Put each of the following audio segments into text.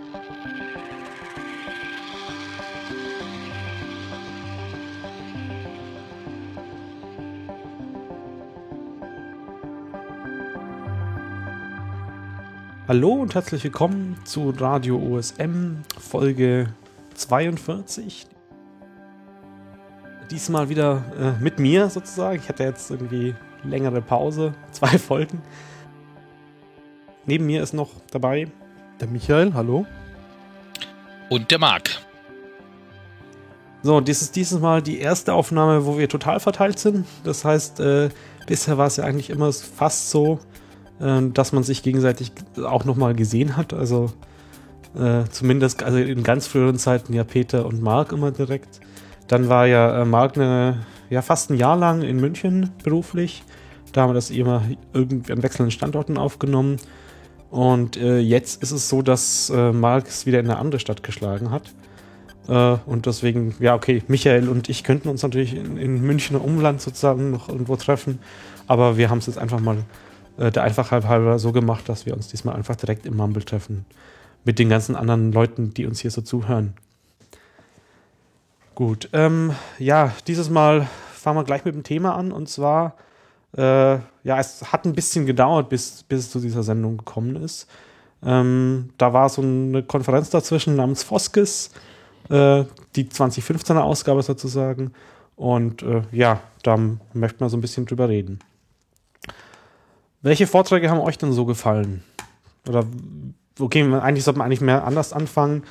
Hallo und herzlich willkommen zu Radio OSM, Folge 42. Diesmal wieder mit mir sozusagen. Ich hatte jetzt irgendwie längere Pause, 2 Folgen. Neben mir ist noch dabei der Michael, hallo. Und der Marc. So, dies ist dieses Mal die erste Aufnahme, wo wir total verteilt sind. Das heißt, bisher war es ja eigentlich immer fast so, dass man sich gegenseitig auch nochmal gesehen hat. Also zumindest also in ganz früheren Zeiten ja Peter und Marc immer direkt. Dann war ja Marc fast ein Jahr lang in München beruflich. Da haben wir das immer irgendwie an wechselnden Standorten aufgenommen. Und jetzt ist es so, dass Marc es wieder in eine andere Stadt geschlagen hat. Und deswegen, ja okay, Michael und ich könnten uns natürlich in Münchner Umland sozusagen noch irgendwo treffen. Aber wir haben es jetzt einfach mal der Einfachheit halber so gemacht, dass wir uns diesmal einfach direkt im Mumble treffen. Mit den ganzen anderen Leuten, die uns hier so zuhören. Gut, dieses Mal fangen wir gleich mit dem Thema an. Und zwar, es hat ein bisschen gedauert, bis es zu dieser Sendung gekommen ist. Da war so eine Konferenz dazwischen namens Foskis, die 2015er Ausgabe sozusagen. Und da möchten wir so ein bisschen drüber reden. Welche Vorträge haben euch denn so gefallen? Oder, okay, eigentlich sollte man eigentlich mehr anders anfangen.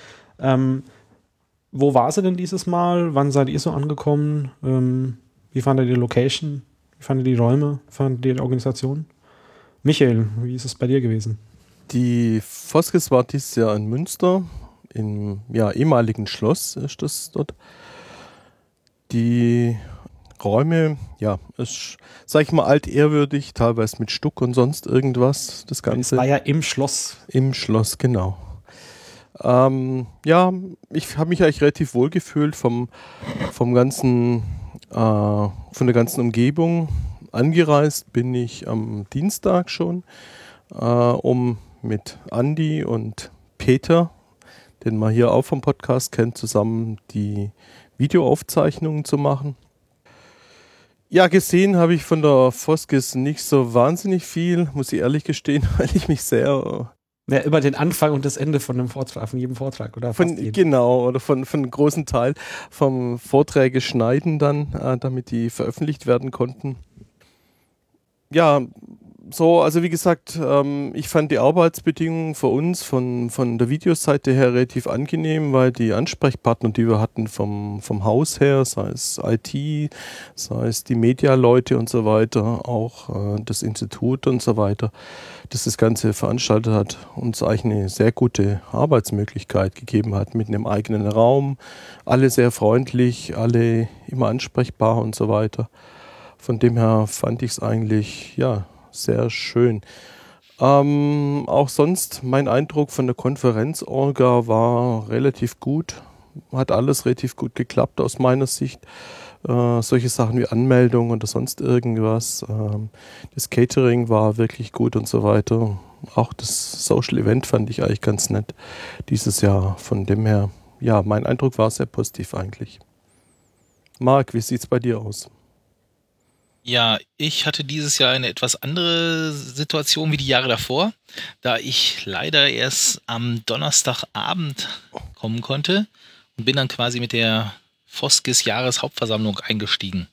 Wo war sie denn dieses Mal? Wann seid ihr so angekommen? Wie fandet ihr die Location? Wie fandet ihr die Räume? Wie fandet ihr die Organisation? Michael, wie ist es bei dir gewesen? Die Foskis war dieses Jahr in Münster, im ehemaligen Schloss ist das dort. Die Räume, ist, sag ich mal, altehrwürdig, teilweise mit Stuck und sonst irgendwas, das Ganze. Es war ja im Schloss. Im Schloss, genau. Ich habe mich eigentlich relativ wohl gefühlt vom ganzen, von der ganzen Umgebung. Angereist bin ich am Dienstag schon, um mit Andi und Peter, den man hier auch vom Podcast kennt, zusammen die Videoaufzeichnungen zu machen. Ja, gesehen habe ich von der Foskis nicht so wahnsinnig viel, muss ich ehrlich gestehen, weil ich mich sehr... Ja, über den Anfang und das Ende von einem Vortrag, von jedem Vortrag, oder? Oder von einem großen Teil vom Vorträge schneiden dann, damit die veröffentlicht werden konnten. Ja, so, also wie gesagt, ich fand die Arbeitsbedingungen für uns von der Videoseite her relativ angenehm, weil die Ansprechpartner, die wir hatten vom Haus her, sei es IT, sei es die Medialeute und so weiter, auch das Institut und so weiter, das Ganze veranstaltet hat, uns eigentlich eine sehr gute Arbeitsmöglichkeit gegeben hat, mit einem eigenen Raum, alle sehr freundlich, alle immer ansprechbar und so weiter. Von dem her fand ich es eigentlich, sehr schön. Auch sonst, mein Eindruck von der Konferenzorga war relativ gut. Hat alles relativ gut geklappt aus meiner Sicht. Solche Sachen wie Anmeldung oder sonst irgendwas. Das Catering war wirklich gut und so weiter. Auch das Social Event fand ich eigentlich ganz nett dieses Jahr. Von dem her, mein Eindruck war sehr positiv eigentlich. Marc, wie sieht's bei dir aus? Ja, ich hatte dieses Jahr eine etwas andere Situation wie die Jahre davor, da ich leider erst am Donnerstagabend kommen konnte und bin dann quasi mit der Foskis Jahreshauptversammlung eingestiegen.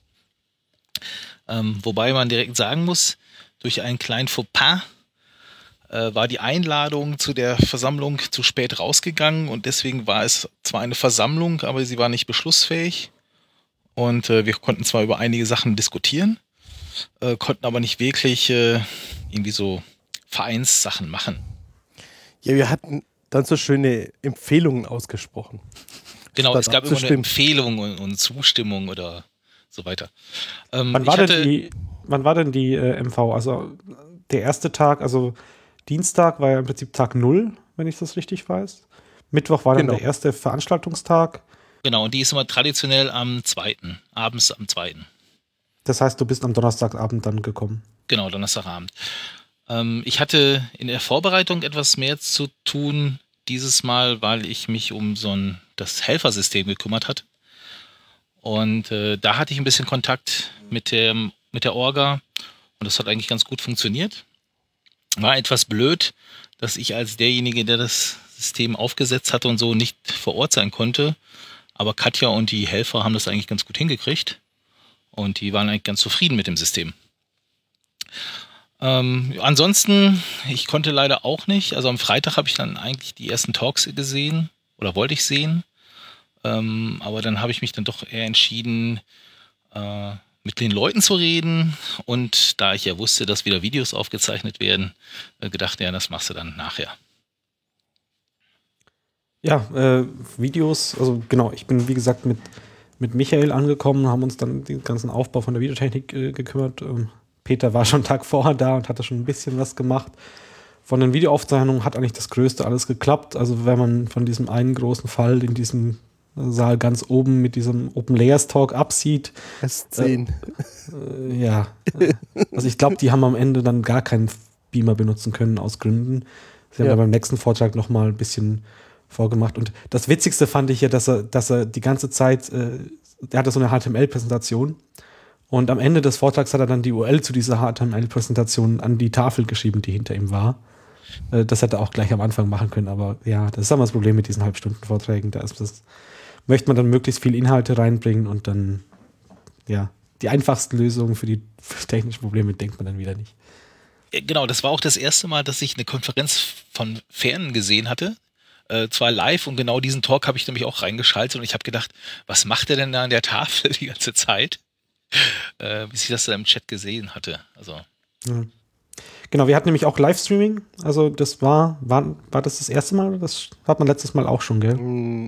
Wobei man direkt sagen muss, durch einen kleinen Fauxpas war die Einladung zu der Versammlung zu spät rausgegangen und deswegen war es zwar eine Versammlung, aber sie war nicht beschlussfähig. Und wir konnten zwar über einige Sachen diskutieren, konnten aber nicht wirklich irgendwie so Vereinssachen machen. Ja, wir hatten dann so schöne Empfehlungen ausgesprochen. Genau, es gab immer eine Empfehlung und Zustimmung oder so weiter. Wann war denn die MV? Also der erste Tag, also Dienstag war ja im Prinzip Tag 0, wenn ich das richtig weiß. Mittwoch war dann der erste Veranstaltungstag. Genau, und die ist immer traditionell abends am 2. Das heißt, du bist am Donnerstagabend dann gekommen? Genau, Donnerstagabend. Ich hatte in der Vorbereitung etwas mehr zu tun dieses Mal, weil ich mich um das Helfersystem gekümmert hat. Und da hatte ich ein bisschen Kontakt mit der Orga und das hat eigentlich ganz gut funktioniert. War etwas blöd, dass ich als derjenige, der das System aufgesetzt hatte und so, nicht vor Ort sein konnte. Aber Katja und die Helfer haben das eigentlich ganz gut hingekriegt und die waren eigentlich ganz zufrieden mit dem System. Ansonsten, ich konnte leider auch nicht. Also am Freitag habe ich dann eigentlich die ersten Talks gesehen oder wollte ich sehen. Aber dann habe ich mich dann doch eher entschieden, mit den Leuten zu reden. Und da ich ja wusste, dass wieder Videos aufgezeichnet werden, gedacht, ja, das machst du dann nachher. Ja, Videos, also genau, ich bin wie gesagt mit Michael angekommen, haben uns dann den ganzen Aufbau von der Videotechnik gekümmert. Peter war schon einen Tag vorher da und hatte schon ein bisschen was gemacht. Von den Videoaufzeichnungen hat eigentlich das Größte alles geklappt. Also wenn man von diesem einen großen Fall in diesem Saal ganz oben mit diesem Open Layers Talk absieht. S10. Ja. Also ich glaube, die haben am Ende dann gar keinen Beamer benutzen können aus Gründen. Sie haben dann beim nächsten Vortrag nochmal ein bisschen vorgemacht. Und das Witzigste fand ich ja, dass er die ganze Zeit, der hatte so eine HTML-Präsentation und am Ende des Vortrags hat er dann die URL zu dieser HTML-Präsentation an die Tafel geschrieben, die hinter ihm war. Das hätte er auch gleich am Anfang machen können, aber ja, das ist immer das Problem mit diesen Halbstunden-Vorträgen. Möchte man dann möglichst viel Inhalte reinbringen und dann, ja, die einfachsten Lösungen für die technischen Probleme denkt man dann wieder nicht. Genau, das war auch das erste Mal, dass ich eine Konferenz von Fernen gesehen hatte. Zwar live und genau diesen Talk habe ich nämlich auch reingeschaltet und ich habe gedacht, was macht er denn da an der Tafel die ganze Zeit? Bis ich das da im Chat gesehen hatte. Also. Ja. Genau, wir hatten nämlich auch Livestreaming. Also das war das erste Mal? Das hat man letztes Mal auch schon, gell?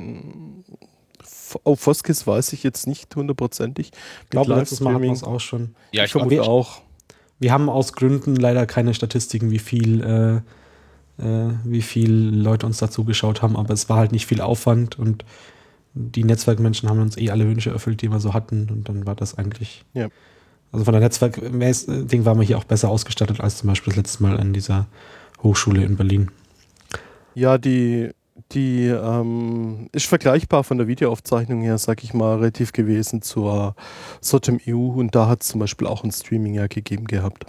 Auf Foskis weiß ich jetzt nicht hundertprozentig. Ich glaube, letztes Mal hatten wir es auch schon. Ja, ich vermute auch. Wir haben aus Gründen leider keine Statistiken, wie viel Leute uns dazu geschaut haben, aber es war halt nicht viel Aufwand und die Netzwerkmenschen haben uns alle Wünsche erfüllt, die wir so hatten und dann war das eigentlich, also von der Netzwerk-Ding waren wir hier auch besser ausgestattet als zum Beispiel das letzte Mal an dieser Hochschule in Berlin. Ja, die ist vergleichbar von der Videoaufzeichnung her, sag ich mal, relativ gewesen zur SOTEM EU und da hat es zum Beispiel auch ein Streaming ja gegeben gehabt.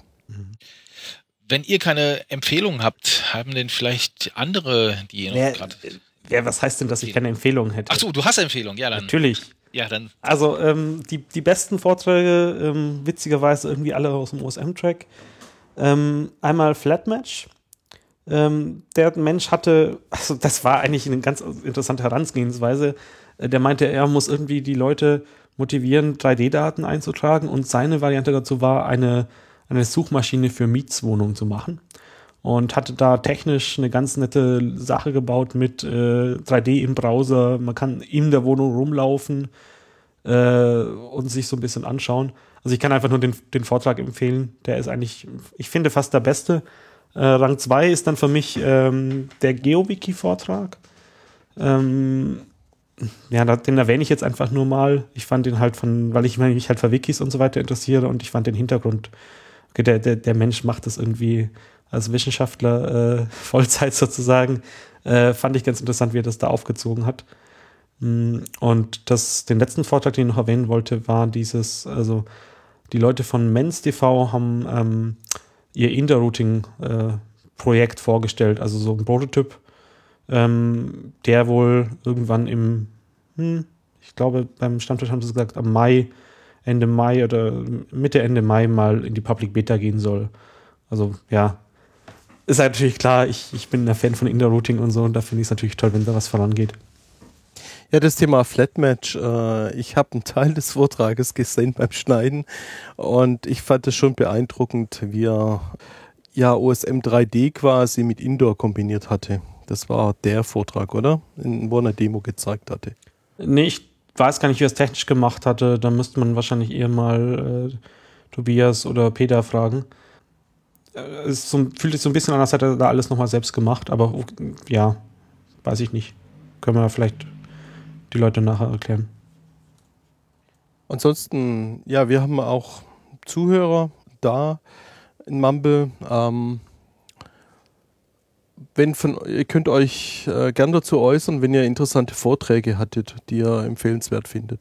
Wenn ihr keine Empfehlungen habt, haben denn vielleicht andere, die ihr noch gerade... Was heißt denn, dass ich keine Empfehlungen hätte? Ach so, du hast Empfehlungen, ja dann. Natürlich. Ja, dann. Also die besten Vorträge, witzigerweise irgendwie alle aus dem OSM-Track. Einmal Flatmatch. Der Mensch hatte, also das war eigentlich eine ganz interessante Herangehensweise. Der meinte, er muss irgendwie die Leute motivieren, 3D-Daten einzutragen und seine Variante dazu war, eine Suchmaschine für Mietswohnungen zu machen. Und hatte da technisch eine ganz nette Sache gebaut mit 3D im Browser. Man kann in der Wohnung rumlaufen und sich so ein bisschen anschauen. Also ich kann einfach nur den Vortrag empfehlen. Der ist eigentlich, ich finde, fast der beste. Rang 2 ist dann für mich der GeoWiki-Vortrag. Den erwähne ich jetzt einfach nur mal. Ich fand den halt weil ich mich halt für Wikis und so weiter interessiere und ich fand den Hintergrund, okay, der Mensch macht das irgendwie als Wissenschaftler Vollzeit sozusagen, fand ich ganz interessant, wie er das da aufgezogen hat. Und den letzten Vortrag, den ich noch erwähnen wollte, war also die Leute von Men's TV haben ihr Interrouting-Projekt vorgestellt, also so ein Prototyp, der wohl irgendwann ich glaube, beim Stammtisch haben sie gesagt, Ende Mai oder Ende Mai mal in die Public Beta gehen soll. Also ja, ist halt natürlich klar, ich bin ein Fan von Interrouting und so und da finde ich es natürlich toll, wenn da was vorangeht. Ja, das Thema Flatmatch, ich habe einen Teil des Vortrages gesehen beim Schneiden und ich fand es schon beeindruckend, wie er OSM 3D quasi mit Indoor kombiniert hatte. Das war der Vortrag, oder? Wo er eine Demo gezeigt hatte. Nee, ich weiß gar nicht, wie er es technisch gemacht hatte. Da müsste man wahrscheinlich eher mal Tobias oder Peter fragen. Fühlt sich so ein bisschen an, als hätte er da alles nochmal selbst gemacht, aber ja, weiß ich nicht. Können wir vielleicht die Leute nachher erklären. Ansonsten, ja, wir haben auch Zuhörer da in Mumble. Ihr könnt euch gern dazu äußern, wenn ihr interessante Vorträge hattet, die ihr empfehlenswert findet.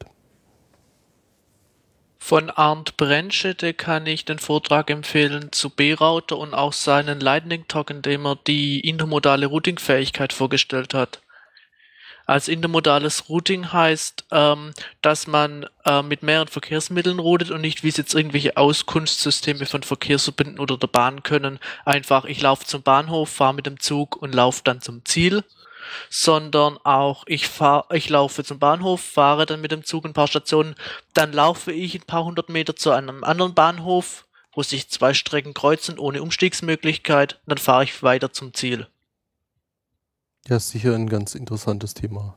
Von Arndt Brennschede kann ich den Vortrag empfehlen zu B-Router und auch seinen Lightning Talk, in dem er die intermodale Routing-Fähigkeit vorgestellt hat. Als intermodales Routing heißt, dass man mit mehreren Verkehrsmitteln routet und nicht, wie es jetzt irgendwelche Auskunftssysteme von Verkehrsverbünden oder der Bahn können, einfach ich laufe zum Bahnhof, fahre mit dem Zug und laufe dann zum Ziel, sondern auch ich laufe zum Bahnhof, fahre dann mit dem Zug ein paar Stationen, dann laufe ich ein paar hundert Meter zu einem anderen Bahnhof, wo sich 2 Strecken kreuzen ohne Umstiegsmöglichkeit, dann fahre ich weiter zum Ziel. Ja, ist sicher ein ganz interessantes Thema.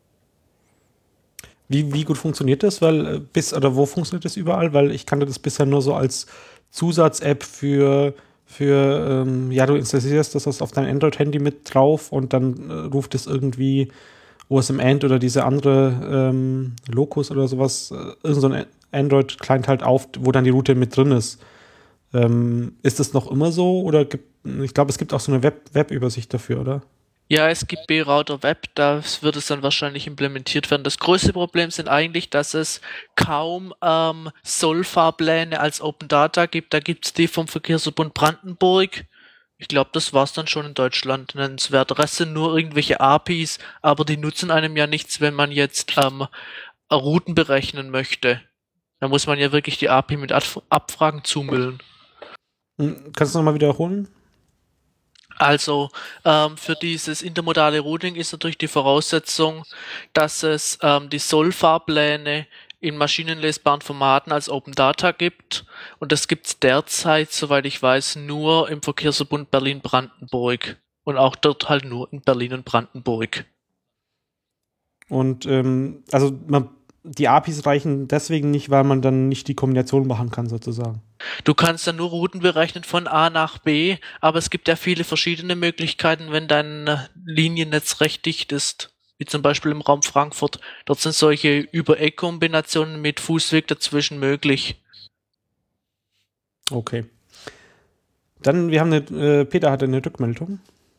Wie gut funktioniert das? Wo funktioniert das überall? Weil ich kannte das bisher nur so als Zusatz-App für du installierst das auf dein Android-Handy mit drauf und dann ruft es irgendwie OSM-End oder diese andere Locus oder sowas, irgend so ein Android-Client halt auf, wo dann die Route mit drin ist. Ist das noch immer so? Oder ich glaube, es gibt auch so eine Web-Übersicht dafür, oder? Ja, es gibt B-Router Web, da wird es dann wahrscheinlich implementiert werden. Das größte Problem sind eigentlich, dass es kaum Soll-Fahrpläne als Open Data gibt. Da gibt es die vom Verkehrsverbund Brandenburg. Ich glaube, das war es dann schon in Deutschland. Nennenswert. Rest sind nur irgendwelche APIs, aber die nutzen einem ja nichts, wenn man jetzt Routen berechnen möchte. Da muss man ja wirklich die API mit Abfragen zumüllen. Kannst du nochmal wiederholen? Also für dieses intermodale Routing ist natürlich die Voraussetzung, dass es die Soll-Fahrpläne in maschinenlesbaren Formaten als Open Data gibt. Und das gibt es derzeit, soweit ich weiß, nur im Verkehrsverbund Berlin-Brandenburg. Und auch dort halt nur in Berlin und Brandenburg. Und die APIs reichen deswegen nicht, weil man dann nicht die Kombination machen kann, sozusagen. Du kannst dann nur Routen berechnen von A nach B, aber es gibt ja viele verschiedene Möglichkeiten, wenn dein Liniennetz recht dicht ist, wie zum Beispiel im Raum Frankfurt. Dort sind solche Über-Eck-Kombinationen mit Fußweg dazwischen möglich. Okay. Dann, Peter hatte eine Rückmeldung.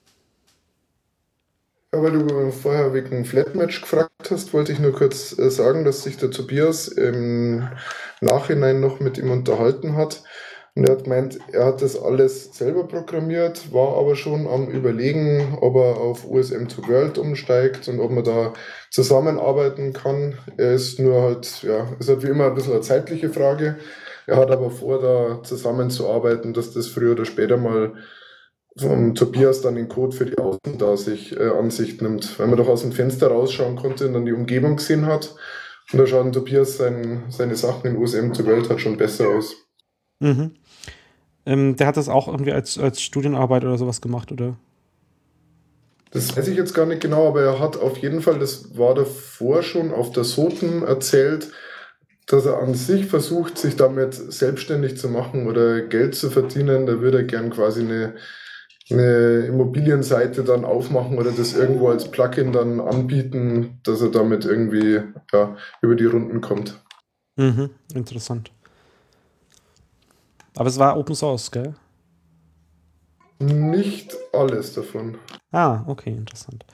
Ja, weil du vorher wegen Flatmatch gefragt hast, wollte ich nur kurz sagen, dass sich der Tobias im Nachhinein noch mit ihm unterhalten hat. Und er hat gemeint, er hat das alles selber programmiert, war aber schon am Überlegen, ob er auf USM to World umsteigt und ob man da zusammenarbeiten kann. Er ist nur halt, ist halt wie immer ein bisschen eine zeitliche Frage. Er hat aber vor, da zusammenzuarbeiten, dass das früher oder später mal vom Tobias dann den Code für die Außenansicht nimmt, weil man doch aus dem Fenster rausschauen konnte und dann die Umgebung gesehen hat. Und da schauen Tobias seine Sachen in USM to World halt schon besser aus. Mhm. Der hat das auch irgendwie als Studienarbeit oder sowas gemacht, oder? Das weiß ich jetzt gar nicht genau, aber er hat auf jeden Fall, das war davor schon auf der Soten erzählt, dass er an sich versucht, sich damit selbstständig zu machen oder Geld zu verdienen. Da würde er gern quasi eine Immobilienseite dann aufmachen oder das irgendwo als Plugin dann anbieten, dass er damit irgendwie über die Runden kommt. Mhm, interessant. Aber es war Open Source, gell? Nicht alles davon. Ah, okay, interessant.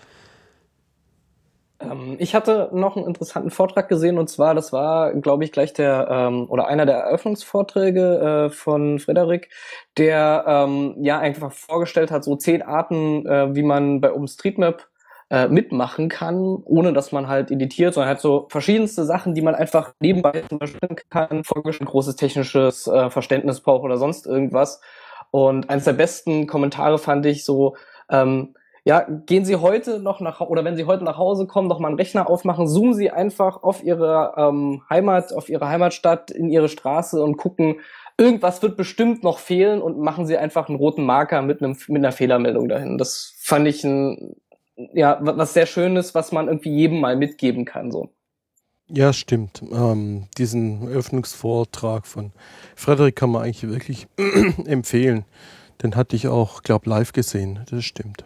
Ich hatte noch einen interessanten Vortrag gesehen, und zwar, das war, glaube ich, gleich oder einer der Eröffnungsvorträge von Frederik, der einfach vorgestellt hat, so 10 Arten, wie man bei OpenStreetMap mitmachen kann, ohne dass man halt editiert, sondern halt so verschiedenste Sachen, die man einfach nebenbei zum Beispiel kann, vorgestellt, großes technisches Verständnis braucht oder sonst irgendwas. Und eines der besten Kommentare fand ich so, gehen Sie heute noch oder wenn Sie heute nach Hause kommen, noch mal einen Rechner aufmachen, zoomen Sie einfach auf Ihre Heimatstadt, in Ihre Straße und gucken, irgendwas wird bestimmt noch fehlen, und machen Sie einfach einen roten Marker mit einer Fehlermeldung dahin. Das fand ich was sehr Schönes, was man irgendwie jedem mal mitgeben kann, so. Ja, stimmt. Diesen Eröffnungsvortrag von Frederik kann man eigentlich wirklich empfehlen. Den hatte ich auch, live gesehen. Das stimmt.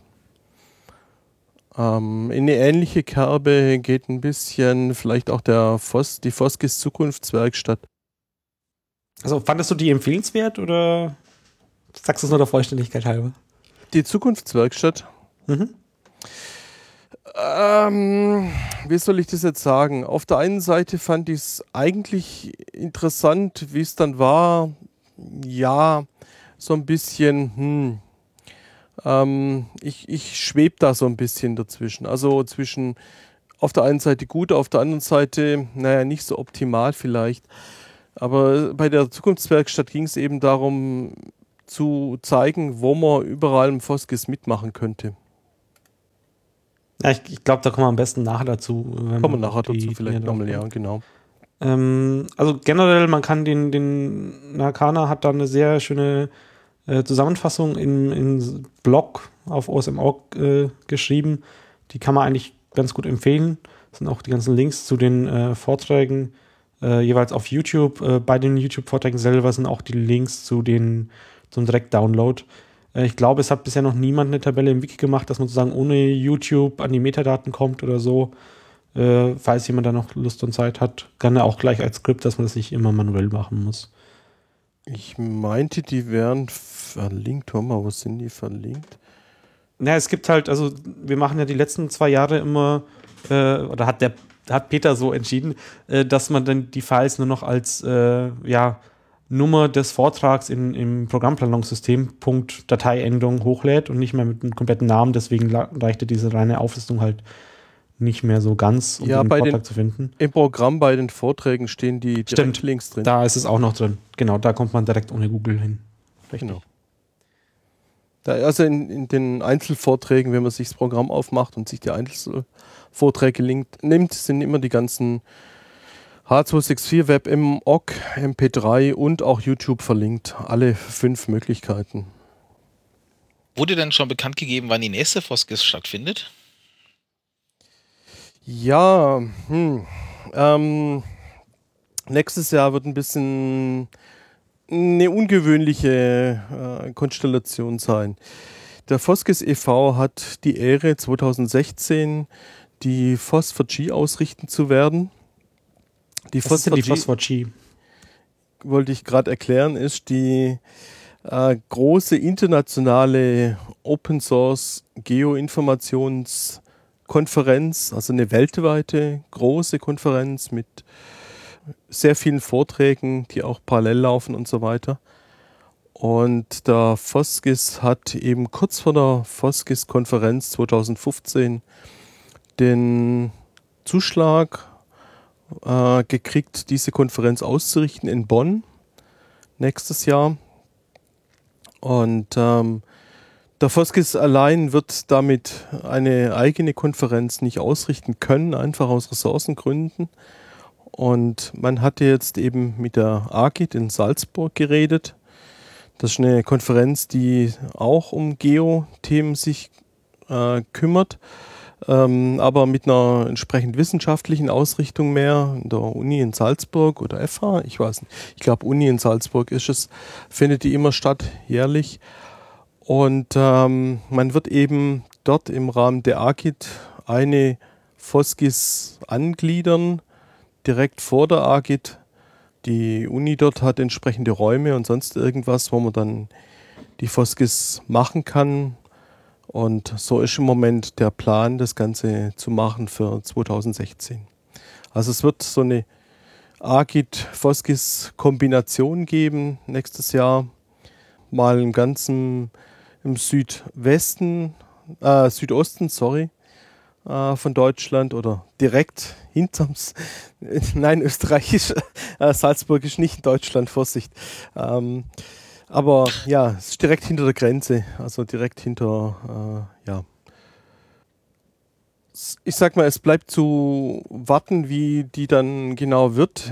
In eine ähnliche Kerbe geht ein bisschen vielleicht auch die Foskis Zukunftswerkstatt. Also fandest du die empfehlenswert oder sagst du es nur der Vollständigkeit halber? Die Zukunftswerkstatt? Mhm. Wie soll ich das jetzt sagen? Auf der einen Seite fand ich es eigentlich interessant, wie es dann war. Ja, so ein bisschen, ich schwebe da so ein bisschen dazwischen. Also zwischen auf der einen Seite gut, auf der anderen Seite, naja, nicht so optimal vielleicht. Aber bei der Zukunftswerkstatt ging es eben darum, zu zeigen, wo man überall im Foskis mitmachen könnte. Ja, ich glaube, da kommen wir am besten nachher dazu. Wenn Kommen wir man nachher auf die dazu vielleicht Dinge drauf nochmal, ja, kommt. genau. Also generell, man kann den Nakana hat da eine sehr schöne Zusammenfassung in Blog auf OSM.org geschrieben. Die kann man eigentlich ganz gut empfehlen. Das sind auch die ganzen Links zu den Vorträgen jeweils auf YouTube. Bei den YouTube-Vorträgen selber sind auch die Links zum Direkt-Download. Ich glaube, es hat bisher noch niemand eine Tabelle im Wiki gemacht, dass man sozusagen ohne YouTube an die Metadaten kommt oder so. Falls jemand da noch Lust und Zeit hat, kann er auch gleich als Skript, dass man das nicht immer manuell machen muss. Ich meinte, die wären verlinkt. Warte mal, wo sind die verlinkt? Ja, es gibt halt, also wir machen ja die letzten 2 Jahre immer, oder hat Peter so entschieden, dass man dann die Files nur noch als Nummer des Vortrags im Programmplanungssystem Punkt Dateiendung hochlädt und nicht mehr mit einem kompletten Namen. Deswegen reichte diese reine Auflistung halt nicht mehr so ganz, um den Vortrag zu finden. Im Programm bei den Vorträgen stehen die Direktlinks drin. Da ist es auch noch drin. Genau, da kommt man direkt ohne Google hin. Richtig. Genau. Also in den Einzelvorträgen, wenn man sich das Programm aufmacht und sich die Einzelvorträge nimmt, sind immer die ganzen H264 WebM, MP3 und auch YouTube verlinkt. Alle 5 Möglichkeiten. Wurde denn schon bekannt gegeben, wann die nächste Foskis stattfindet? Ja, nächstes Jahr wird ein bisschen eine ungewöhnliche Konstellation sein. Der Foskis e.V. hat die Ehre, 2016 die FOSS4G ausrichten zu werden. Die FOSS4G? Wollte ich gerade erklären, ist die große internationale Open Source Geoinformationskonferenz, also eine weltweite große Konferenz mit sehr vielen Vorträgen, die auch parallel laufen und so weiter. Und der Foskis hat eben kurz vor der Foskis-Konferenz 2015 den Zuschlag gekriegt, diese Konferenz auszurichten in Bonn nächstes Jahr. Und der Foskis allein wird damit eine eigene Konferenz nicht ausrichten können, einfach aus Ressourcengründen. Und man hatte jetzt eben mit der AGIT in Salzburg geredet. Das ist eine Konferenz, die auch um Geo-Themen sich kümmert, aber mit einer entsprechend wissenschaftlichen Ausrichtung mehr. In der Uni in Salzburg oder FH, ich weiß nicht. Ich glaube, Uni in Salzburg ist es, findet die immer statt, jährlich. Und man wird eben dort im Rahmen der AGIT eine Foskis angliedern, direkt vor der AGIT. Die Uni dort hat entsprechende Räume und sonst irgendwas, wo man dann die Foskis machen kann. Und so ist im Moment der Plan, das Ganze zu machen für 2016. Also es wird so eine AGIT-Foskis-Kombination geben nächstes Jahr. Mal im ganzen im Südosten, von Deutschland oder direkt hinterms, nein, Österreich ist, Salzburg ist nicht in Deutschland, Vorsicht. Aber ja, es ist direkt hinter der Grenze, also direkt hinter, Ich sag mal, es bleibt zu warten, wie die dann genau wird.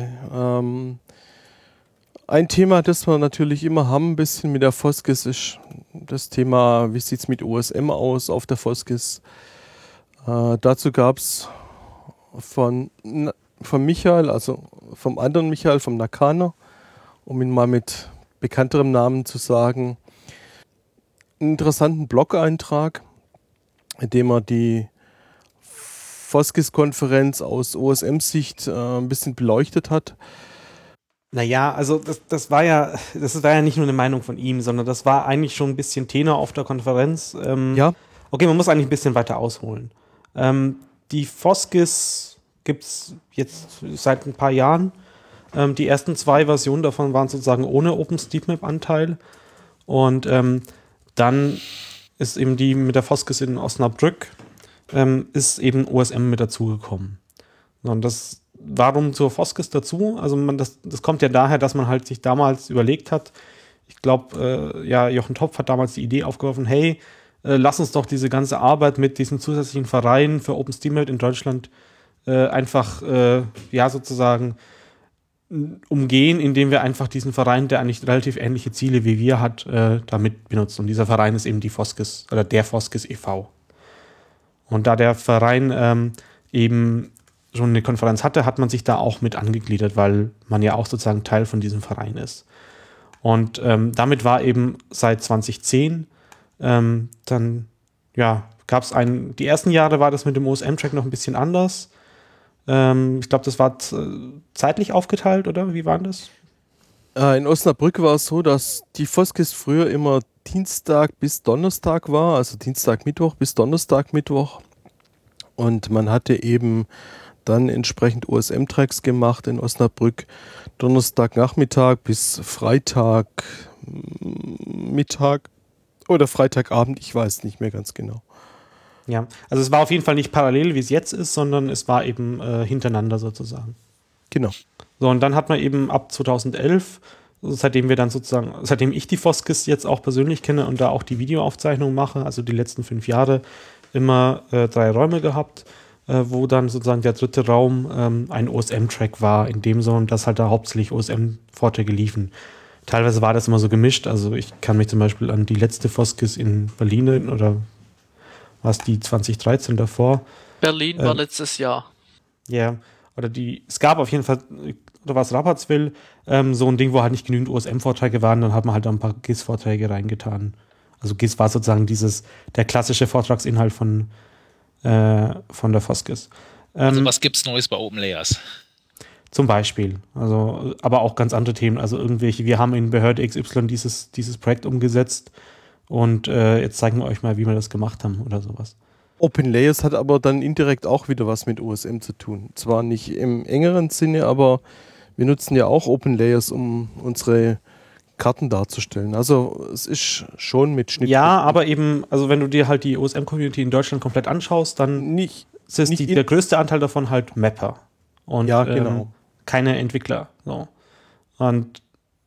Ein Thema, das wir natürlich immer haben, ein bisschen mit der Foskis, ist das Thema, wie sieht es mit OSM aus auf der Foskis? Dazu gab es von Michael, also vom anderen Michael, vom Nakana, um ihn mal mit bekannterem Namen zu sagen, einen interessanten Blog-Eintrag, in dem er die Foskis-Konferenz aus OSM-Sicht ein bisschen beleuchtet hat. Naja, also das war ja nicht nur eine Meinung von ihm, sondern das war eigentlich schon ein bisschen Tenor auf der Konferenz. Ja. Okay, man muss eigentlich ein bisschen weiter ausholen. Die Foskis gibt es jetzt seit ein paar Jahren. Die ersten 2 Versionen davon waren sozusagen ohne OpenStreetMap-Anteil. Und dann ist eben die mit der Foskis in Osnabrück, ist eben OSM mit dazugekommen. Und warum zur Foskis dazu? Also das kommt ja daher, dass man halt sich damals überlegt hat, ich glaube, Jochen Topf hat damals die Idee aufgeworfen, hey, lass uns doch diese ganze Arbeit mit diesen zusätzlichen Vereinen für OpenStreetMap in Deutschland einfach sozusagen umgehen, indem wir einfach diesen Verein, der eigentlich relativ ähnliche Ziele wie wir hat, damit benutzen. Und dieser Verein ist eben die Foskis oder der Foskis e.V. Und da der Verein eben schon eine Konferenz hatte, hat man sich da auch mit angegliedert, weil man ja auch sozusagen Teil von diesem Verein ist. Und damit war eben seit 2010 dann gab es die ersten Jahre war das mit dem OSM-Track noch ein bisschen anders. Ich glaube, das war zeitlich aufgeteilt, oder? Wie war das? In Osnabrück war es so, dass die Foskis früher immer Dienstag bis Donnerstag war, also Dienstag, Mittwoch bis Donnerstag, Mittwoch. Und man hatte eben dann entsprechend OSM-Tracks gemacht in Osnabrück, Donnerstagnachmittag bis Freitagmittag oder Freitagabend, ich weiß nicht mehr ganz genau. Ja, also es war auf jeden Fall nicht parallel, wie es jetzt ist, sondern es war eben hintereinander sozusagen. Genau. So, und dann hat man eben ab 2011, seitdem ich die Foskis jetzt auch persönlich kenne und da auch die Videoaufzeichnung mache, also die letzten 5 Jahre, immer 3 Räume gehabt, wo dann sozusagen der dritte Raum ein OSM-Track war, in dem Sinne, dass halt da hauptsächlich OSM-Vorträge liefen. Teilweise war das immer so gemischt, also ich kann mich zum Beispiel an die letzte Foskis in Berlin oder was die 2013 davor. Berlin war letztes Jahr. Ja, oder es gab auf jeden Fall, oder was Rapperswil, so ein Ding, wo halt nicht genügend OSM-Vorträge waren, dann hat man halt da ein paar GIS-Vorträge reingetan. Also GIS war sozusagen der klassische Vortragsinhalt von der Foskis. Also was gibt's Neues bei OpenLayers? Zum Beispiel. Also, aber auch ganz andere Themen. Also wir haben in Behörde XY dieses Projekt umgesetzt und jetzt zeigen wir euch mal, wie wir das gemacht haben oder sowas. OpenLayers hat aber dann indirekt auch wieder was mit OSM zu tun. Zwar nicht im engeren Sinne, aber wir nutzen ja auch OpenLayers, um unsere Karten darzustellen. Also es ist schon mit Schnitt. Ja, aber eben, also wenn du dir halt die OSM-Community in Deutschland komplett anschaust, dann ist der größte Anteil davon halt Mapper. Und ja, genau. Keine Entwickler. So. Und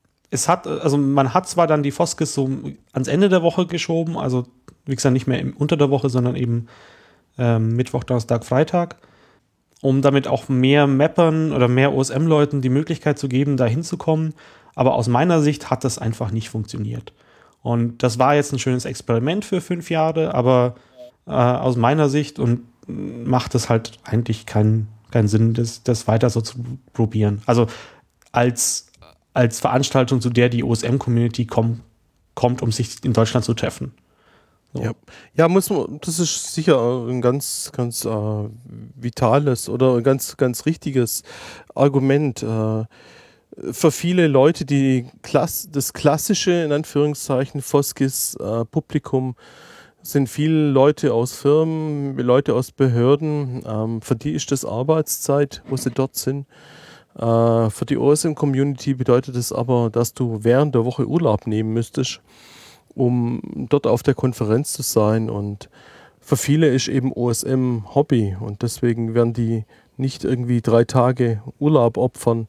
man hat zwar dann die Foskis so ans Ende der Woche geschoben, also wie gesagt nicht mehr unter der Woche, sondern eben Mittwoch, Donnerstag, Freitag, um damit auch mehr Mappern oder mehr OSM-Leuten die Möglichkeit zu geben, da hinzukommen. Aber aus meiner Sicht hat das einfach nicht funktioniert. Und das war jetzt ein schönes Experiment für 5 Jahre, aber aus meiner Sicht macht es halt eigentlich keinen Sinn, das weiter so zu probieren. Also als Veranstaltung, zu der die OSM-Community kommt, um sich in Deutschland zu treffen. So. Ja, das ist sicher ein ganz, ganz vitales oder ein ganz, ganz richtiges Argument. Für viele Leute, die das klassische, in Anführungszeichen, Foskis-Publikum, sind viele Leute aus Firmen, Leute aus Behörden. Für die ist das Arbeitszeit, wo sie dort sind. Für die OSM-Community bedeutet es aber, dass du während der Woche Urlaub nehmen müsstest, um dort auf der Konferenz zu sein. Und für viele ist eben OSM Hobby und deswegen werden die nicht irgendwie 3 Tage Urlaub opfern,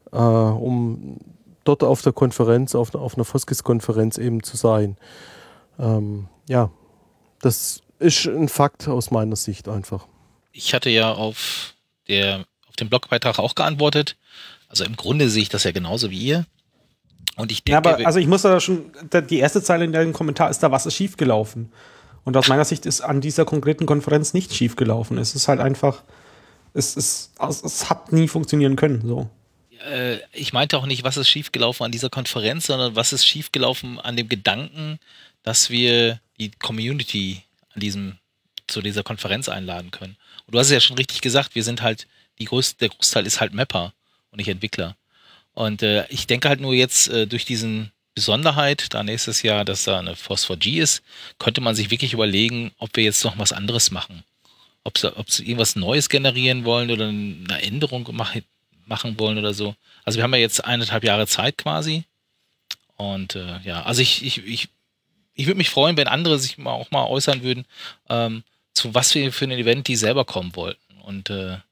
um dort auf der Konferenz, auf einer Foskis-Konferenz eben zu sein. Das ist ein Fakt aus meiner Sicht einfach. Ich hatte ja auf den Blogbeitrag auch geantwortet. Also im Grunde sehe ich das ja genauso wie ihr. Und ich denke, ja, aber also ich muss da schon, die erste Zeile in dem Kommentar ist da, was ist schiefgelaufen? Und aus meiner Sicht ist an dieser konkreten Konferenz nicht schiefgelaufen. Es ist halt einfach, es hat nie funktionieren können, so. Ich meinte auch nicht, was ist schiefgelaufen an dieser Konferenz, sondern was ist schiefgelaufen an dem Gedanken, dass wir die Community zu dieser Konferenz einladen können. Und du hast es ja schon richtig gesagt, wir sind halt, der Großteil ist halt Mapper und nicht Entwickler. Und ich denke halt nur jetzt durch diesen Besonderheit, da nächstes Jahr, dass da eine Phosphor-G ist, könnte man sich wirklich überlegen, ob wir jetzt noch was anderes machen. Ob sie irgendwas Neues generieren wollen oder eine Änderung machen wollen oder so. Also wir haben ja jetzt 1,5 Jahre Zeit quasi. Und also ich würde mich freuen, wenn andere sich auch mal äußern würden, zu was für ein Event die selber kommen wollten. Und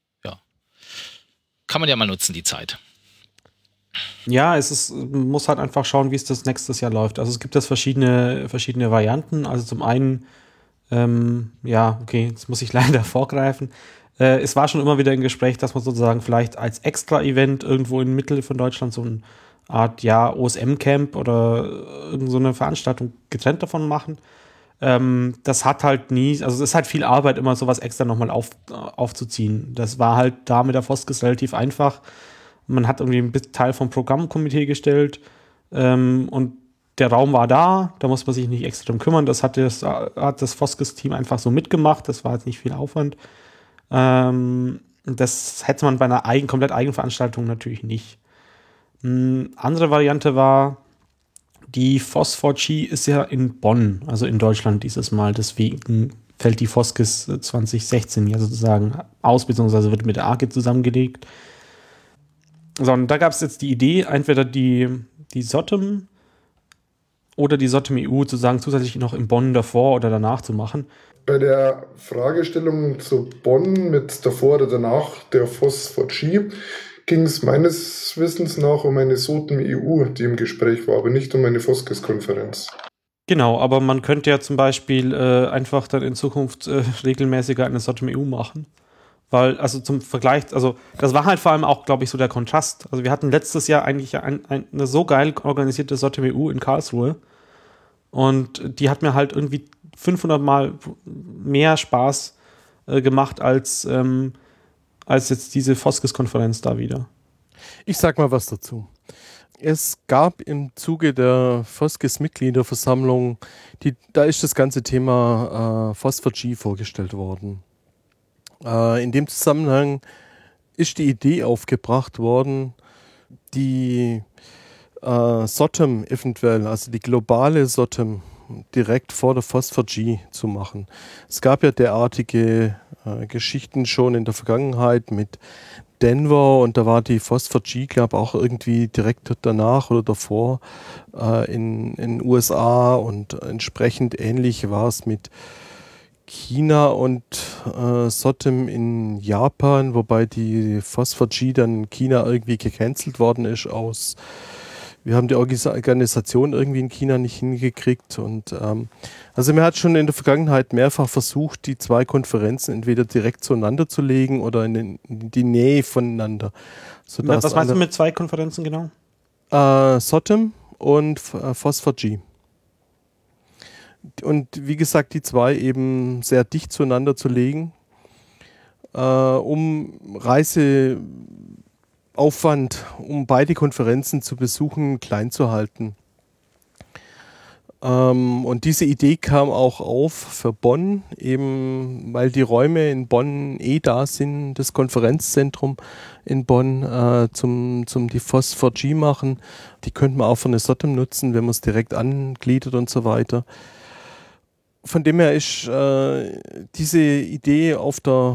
kann man ja mal nutzen, die Zeit. Ja, muss halt einfach schauen, wie es das nächstes Jahr läuft. Also es gibt jetzt verschiedene Varianten. Also zum einen, okay, jetzt muss ich leider vorgreifen. Es war schon immer wieder im Gespräch, dass man sozusagen vielleicht als Extra-Event irgendwo in Mitte von Deutschland so eine Art, OSM-Camp oder irgend so eine Veranstaltung getrennt davon machen. Das hat halt also es ist halt viel Arbeit, immer sowas extra nochmal aufzuziehen. Das war halt da mit der Foskis relativ einfach. Man hat irgendwie einen Teil vom Programmkomitee gestellt und der Raum war da muss man sich nicht extra drum kümmern. Das hat das Foskis-Team einfach so mitgemacht. Das war jetzt nicht viel Aufwand. Das hätte man bei einer komplett eigenen Veranstaltung natürlich nicht. Andere Variante war, die Phosphor-G ist ja in Bonn, also in Deutschland dieses Mal. Deswegen fällt die Foskis 2016 ja sozusagen aus, beziehungsweise wird mit der ARGE zusammengelegt. So, und da gab es jetzt die Idee, entweder die SOTM oder die SOTM EU sozusagen zusätzlich noch in Bonn davor oder danach zu machen. Bei der Fragestellung zu Bonn mit davor oder danach der Phosphor-G ging es meines Wissens nach um eine SOTM EU, die im Gespräch war, aber nicht um eine Foskis-Konferenz. Genau, aber man könnte ja zum Beispiel einfach dann in Zukunft regelmäßiger eine SOTM EU machen. Weil, also zum Vergleich, also das war halt vor allem auch, glaube ich, so der Kontrast. Also wir hatten letztes Jahr eigentlich eine so geil organisierte SOTM EU in Karlsruhe und die hat mir halt irgendwie 500 Mal mehr Spaß gemacht als jetzt diese Foskis-Konferenz da wieder. Ich sag mal was dazu. Es gab im Zuge der Foskis-Mitgliederversammlung, da ist das ganze Thema Phosphor-G vorgestellt worden. In dem Zusammenhang ist die Idee aufgebracht worden, die SOTM eventuell, also die globale SOTM, direkt vor der Phosphor-G zu machen. Es gab ja derartige Geschichten schon in der Vergangenheit mit Denver und da war die Phosphor-G, glaube ich, auch irgendwie direkt danach oder davor in den USA und entsprechend ähnlich war es mit China und SOTM in Japan, wobei die Phosphor-G dann in China irgendwie gecancelt worden ist wir haben die Organisation irgendwie in China nicht hingekriegt und also man hat schon in der Vergangenheit mehrfach versucht, die zwei Konferenzen entweder direkt zueinander zu legen oder in die Nähe voneinander. Was meinst du mit zwei Konferenzen genau? SOTM und Phosphor-G. Und wie gesagt, die zwei eben sehr dicht zueinander zu legen, um Reiseaufwand, um beide Konferenzen zu besuchen, klein zu halten. Und diese Idee kam auch auf für Bonn, eben weil die Räume in Bonn da sind, das Konferenzzentrum in Bonn zum die Phosphor-G machen. Die könnte man auch für eine SOTM nutzen, wenn man es direkt angliedert und so weiter. Von dem her ist diese Idee auf der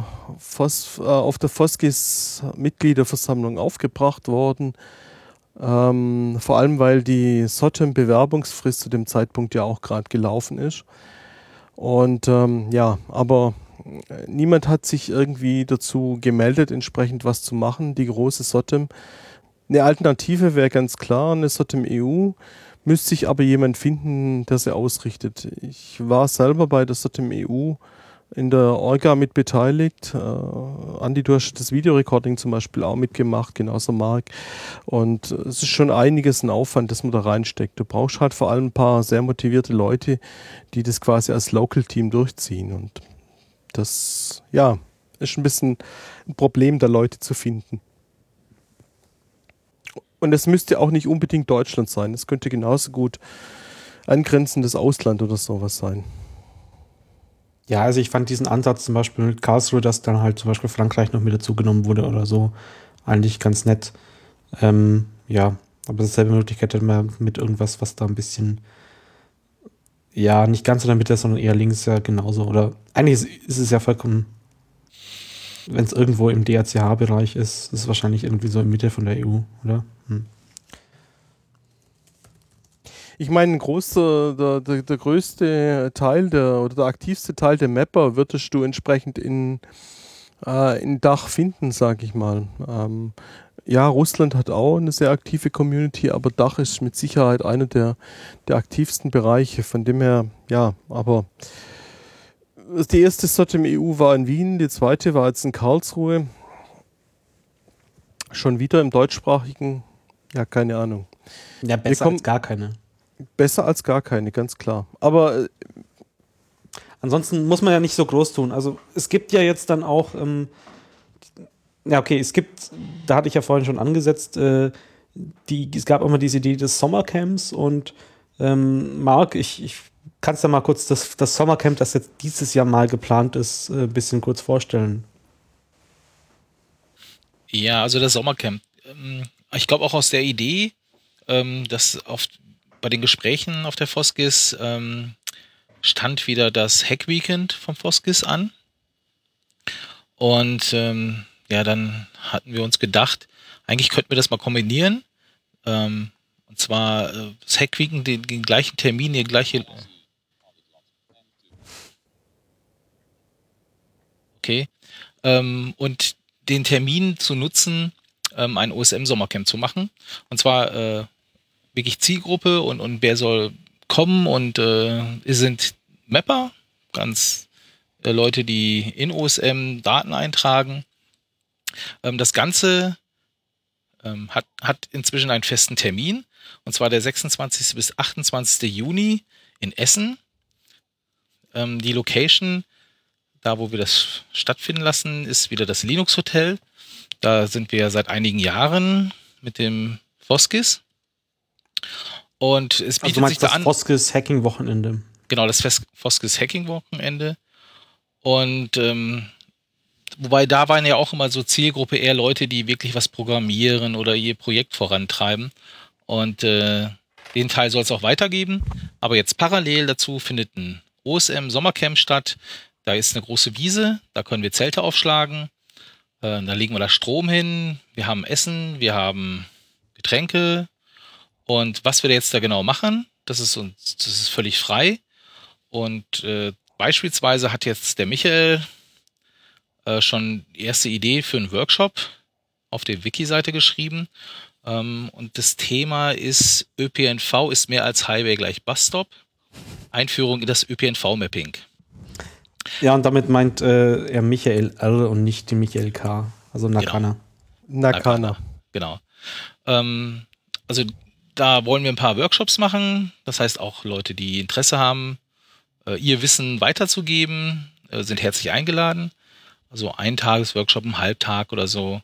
Foskis-Mitgliederversammlung aufgebracht worden. Vor allem, weil die SOTM-Bewerbungsfrist zu dem Zeitpunkt ja auch gerade gelaufen ist. Und aber niemand hat sich irgendwie dazu gemeldet, entsprechend was zu machen, die große SOTM. Eine Alternative wäre ganz klar, eine SOTM EU. Müsste sich aber jemand finden, der sie ausrichtet. Ich war selber bei der SOTM EU in der Orga mit beteiligt. Andi, du hast das Videorecording zum Beispiel auch mitgemacht, genauso Marc. Und es ist schon einiges ein Aufwand, das man da reinsteckt. Du brauchst halt vor allem ein paar sehr motivierte Leute, die das quasi als Local-Team durchziehen. Und das, ist ein bisschen ein Problem, da Leute zu finden. Und es müsste auch nicht unbedingt Deutschland sein. Es könnte genauso gut angrenzendes Ausland oder sowas sein. Ja, also ich fand diesen Ansatz zum Beispiel mit Karlsruhe, dass dann halt zum Beispiel Frankreich noch mit dazugenommen wurde oder so, eigentlich ganz nett. Aber dasselbe Möglichkeit hätte man mit irgendwas, was da ein bisschen, ja, nicht ganz in der Mitte, sondern eher links ja genauso. Oder eigentlich ist es ja vollkommen, wenn es irgendwo im DRCH-Bereich ist es wahrscheinlich irgendwie so in Mitte von der EU, oder? Ich meine, der größte Teil oder der aktivste Teil der Mapper würdest du entsprechend in Dach finden, sag ich mal. Ja, Russland hat auch eine sehr aktive Community, aber Dach ist mit Sicherheit einer der aktivsten Bereiche. Von dem her, ja, aber die erste Slot im EU war in Wien, die zweite war jetzt in Karlsruhe. Schon wieder im deutschsprachigen, ja, keine Ahnung. Ja, besser als gar keine. Besser als gar keine, ganz klar. Aber ansonsten muss man ja nicht so groß tun. Also es gibt ja jetzt dann auch, ja okay, da hatte ich ja vorhin schon angesetzt, es gab immer diese Idee des Sommercamps und Marc, ich kannst ja mal kurz das Sommercamp, das jetzt dieses Jahr mal geplant ist, ein bisschen kurz vorstellen. Ja, also das Sommercamp. Ich glaube auch aus der Idee, dass bei den Gesprächen auf der Foskis stand wieder das Hack-Weekend vom Foskis an. Und ja, dann hatten wir uns gedacht, eigentlich könnten wir das mal kombinieren. Und zwar das Hack-Weekend, den gleichen Termin, die gleiche... Okay. Und den Termin zu nutzen, ein OSM-Sommercamp zu machen. Und zwar wirklich Zielgruppe und wer soll kommen und es sind Mapper, ganz Leute, die in OSM Daten eintragen. Das Ganze hat inzwischen einen festen Termin, und zwar der 26. bis 28. Juni in Essen. Die Location, da wo wir das stattfinden lassen, ist wieder das Linux Hotel. Da sind wir seit einigen Jahren mit dem Foskis. Und es bietet sich da an. Das Foskis Hacking Wochenende. Genau, das Foskis Hacking Wochenende. Und wobei da waren ja auch immer so Zielgruppe eher Leute, die wirklich was programmieren oder ihr Projekt vorantreiben. Und den Teil soll es auch weitergeben. Aber jetzt parallel dazu findet ein OSM Sommercamp statt. Da ist eine große Wiese, da können wir Zelte aufschlagen. Da legen wir da Strom hin. Wir haben Essen, wir haben Getränke. Und was wir jetzt da genau machen, das ist völlig frei. Und beispielsweise hat jetzt der Michael schon die erste Idee für einen Workshop auf der Wiki-Seite geschrieben. Und das Thema ist ÖPNV ist mehr als Highway gleich Busstop. Einführung in das ÖPNV-Mapping. Ja, und damit meint er Michael R. und nicht die Michael K. Also Nakana. Genau. Nakana. Genau. Also da wollen wir ein paar Workshops machen. Das heißt auch Leute, die Interesse haben, ihr Wissen weiterzugeben, sind herzlich eingeladen. Also ein Tagesworkshop, ein Halbtag oder so.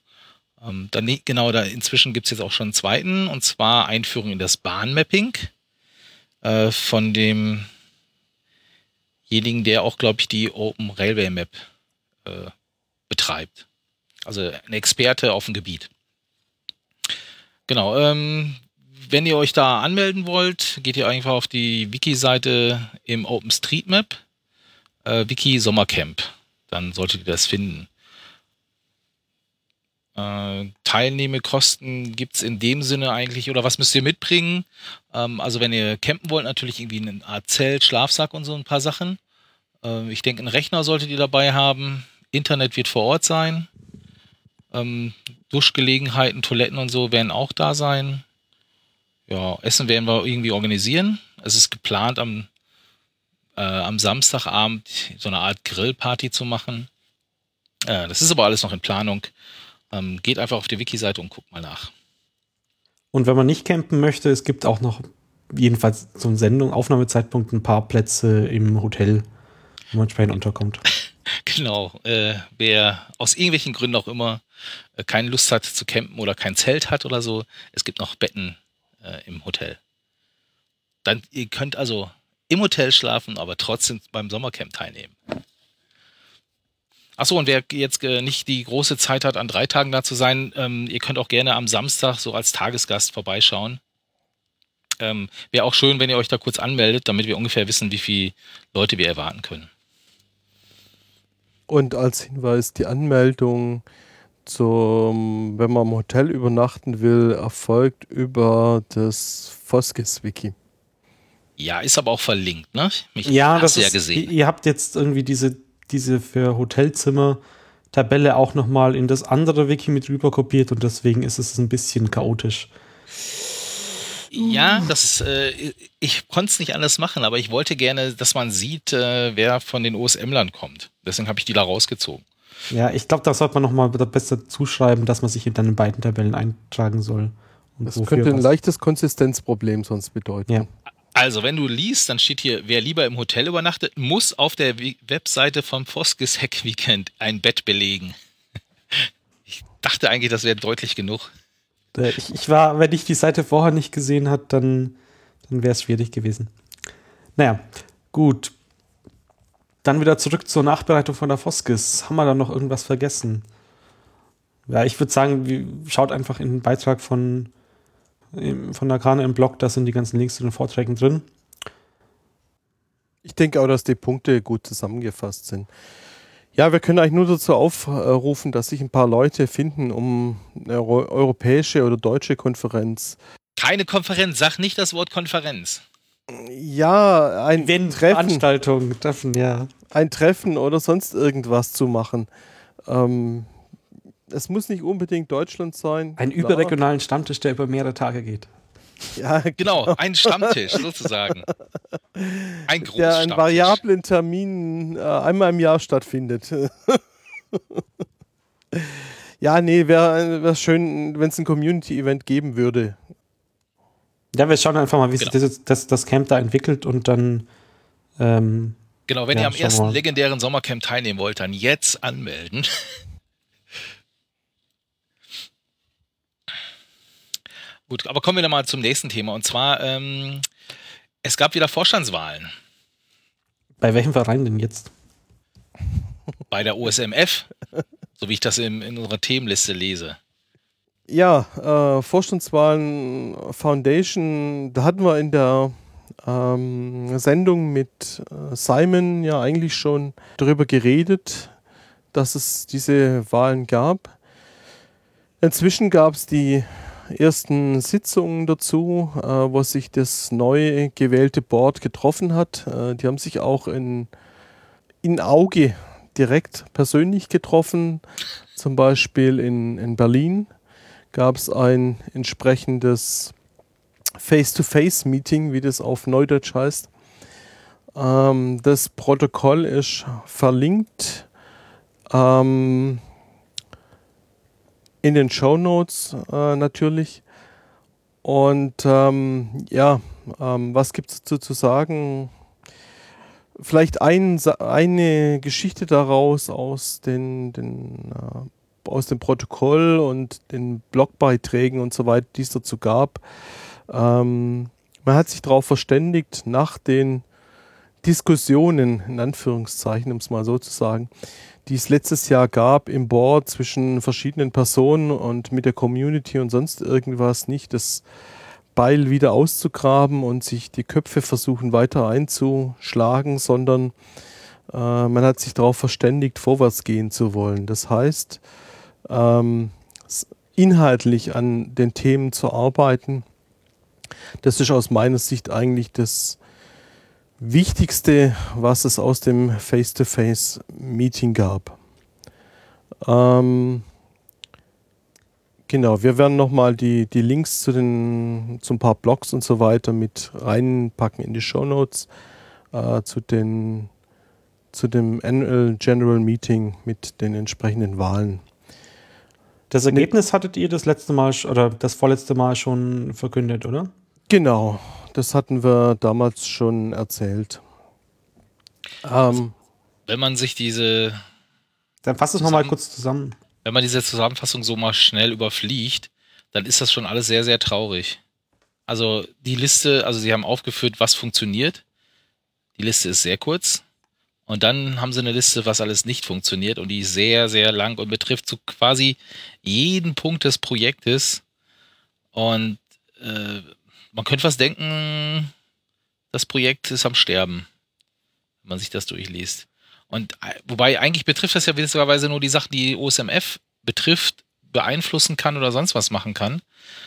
Inzwischen gibt es jetzt auch schon einen zweiten, und zwar Einführung in das Bahnmapping von demjenigen, der auch, glaube ich, die Open Railway Map betreibt. Also ein Experte auf dem Gebiet. Genau, wenn ihr euch da anmelden wollt, geht ihr einfach auf die Wiki-Seite im OpenStreetMap, Wiki Sommercamp. Dann solltet ihr das finden. Teilnehmerkosten gibt es in dem Sinne eigentlich, oder was müsst ihr mitbringen? Also wenn ihr campen wollt, natürlich irgendwie eine Art Zelt, Schlafsack und so ein paar Sachen. Ich denke, einen Rechner solltet ihr dabei haben. Internet wird vor Ort sein. Duschgelegenheiten, Toiletten und so werden auch da sein. Ja, Essen werden wir irgendwie organisieren. Es ist geplant, am Samstagabend so eine Art Grillparty zu machen. Das ist aber alles noch in Planung. Geht einfach auf die Wiki-Seite und guckt mal nach. Und wenn man nicht campen möchte, es gibt auch noch, jedenfalls zum Aufnahmezeitpunkt, ein paar Plätze im Hotel, wo man entsprechend unterkommt. Genau. Wer aus irgendwelchen Gründen auch immer keine Lust hat zu campen oder kein Zelt hat oder so, es gibt noch Betten im Hotel. Ihr könnt also im Hotel schlafen, aber trotzdem beim Sommercamp teilnehmen. Achso, und wer jetzt nicht die große Zeit hat, an 3 Tagen da zu sein, ihr könnt auch gerne am Samstag so als Tagesgast vorbeischauen. Wäre auch schön, wenn ihr euch da kurz anmeldet, damit wir ungefähr wissen, wie viele Leute wir erwarten können. Und als Hinweis, die Anmeldung wenn man im Hotel übernachten will, erfolgt über das Foskis-Wiki. Ja, ist aber auch verlinkt, ne? Ja, hast das du ja ist, gesehen. ihr habt jetzt irgendwie diese für Hotelzimmer Tabelle auch nochmal in das andere Wiki mit rüber kopiert und deswegen ist es ein bisschen chaotisch. Ja, ich konnte es nicht anders machen, aber ich wollte gerne, dass man sieht, wer von den OSM-Lern kommt. Deswegen habe ich die da rausgezogen. Ja, ich glaube, da sollte man nochmal besser zuschreiben, dass man sich dann in beiden Tabellen eintragen soll. Und Das könnte ein leichtes Konsistenzproblem sonst bedeuten. Ja. Also, wenn du liest, dann steht hier, wer lieber im Hotel übernachtet, muss auf der Webseite vom Foskis Hack Weekend ein Bett belegen. Ich dachte eigentlich, das wäre deutlich genug. Wenn ich die Seite vorher nicht gesehen habe, dann wäre es schwierig gewesen. Naja, gut. Dann wieder zurück zur Nachbereitung von der Foskis. Haben wir da noch irgendwas vergessen? Ja, ich würde sagen, schaut einfach in den Beitrag von der Krane im Blog, da sind die ganzen Links zu den Vorträgen drin. Ich denke auch, dass die Punkte gut zusammengefasst sind. Ja, wir können eigentlich nur dazu aufrufen, dass sich ein paar Leute finden, um eine europäische oder deutsche Konferenz. Keine Konferenz, sag nicht das Wort Konferenz. Ja, ein Treffen. Veranstaltung, Treffen, ja. Ein Treffen oder sonst irgendwas zu machen. Es muss nicht unbedingt Deutschland sein. Einen überregionalen Stammtisch, der über mehrere Tage geht. Ja, genau, ein Stammtisch sozusagen. Ein Großstammtisch. Der an variablen Terminen einmal im Jahr stattfindet. Ja, nee, wäre schön, wenn es ein Community-Event geben würde. Ja, wir schauen einfach mal, wie sich das Camp da entwickelt und dann genau, wenn ihr am ersten legendären Sommercamp teilnehmen wollt, dann jetzt anmelden. Gut, aber kommen wir dann mal zum nächsten Thema. Und zwar, es gab wieder Vorstandswahlen. Bei welchem Verein denn jetzt? Bei der OSMF, so wie ich das in unserer Themenliste lese. Ja, Vorstandswahlen Foundation, da hatten wir in der Sendung mit Simon ja eigentlich schon darüber geredet, dass es diese Wahlen gab. Inzwischen gab es die ersten Sitzungen dazu, wo sich das neu gewählte Board getroffen hat. Die haben sich auch in Auge direkt persönlich getroffen. Zum Beispiel in Berlin gab es ein entsprechendes Face-to-Face-Meeting, wie das auf Neudeutsch heißt. Das Protokoll ist verlinkt in den Shownotes natürlich. Und was gibt es dazu zu sagen? Vielleicht eine Geschichte daraus aus dem Protokoll und den Blogbeiträgen und so weiter, die es dazu gab. Man hat sich darauf verständigt, nach den Diskussionen, in Anführungszeichen, um es mal so zu sagen, die es letztes Jahr gab im Board zwischen verschiedenen Personen und mit der Community und sonst irgendwas, nicht das Beil wieder auszugraben und sich die Köpfe versuchen weiter einzuschlagen, sondern man hat sich darauf verständigt, vorwärts gehen zu wollen. Das heißt, inhaltlich an den Themen zu arbeiten, das ist aus meiner Sicht eigentlich das Wichtigste, was es aus dem Face-to-Face-Meeting gab. Genau, wir werden nochmal die Links zu ein paar Blogs und so weiter mit reinpacken in die Shownotes zu dem Annual General Meeting mit den entsprechenden Wahlen. Das Ergebnis hattet ihr das letzte Mal oder das vorletzte Mal schon verkündet, oder? Genau, das hatten wir damals schon erzählt. Wenn man sich Dann fass es nochmal kurz zusammen. Wenn man diese Zusammenfassung so mal schnell überfliegt, dann ist das schon alles sehr, sehr traurig. Also die Liste, sie haben aufgeführt, was funktioniert. Die Liste ist sehr kurz. Und dann haben sie eine Liste, was alles nicht funktioniert und die ist sehr, sehr lang und betrifft so quasi jeden Punkt des Projektes. Und man könnte fast denken, das Projekt ist am Sterben, wenn man sich das durchliest. Und wobei eigentlich betrifft das ja witzigerweise nur die Sachen, die OSMF betrifft, beeinflussen kann oder sonst was machen kann.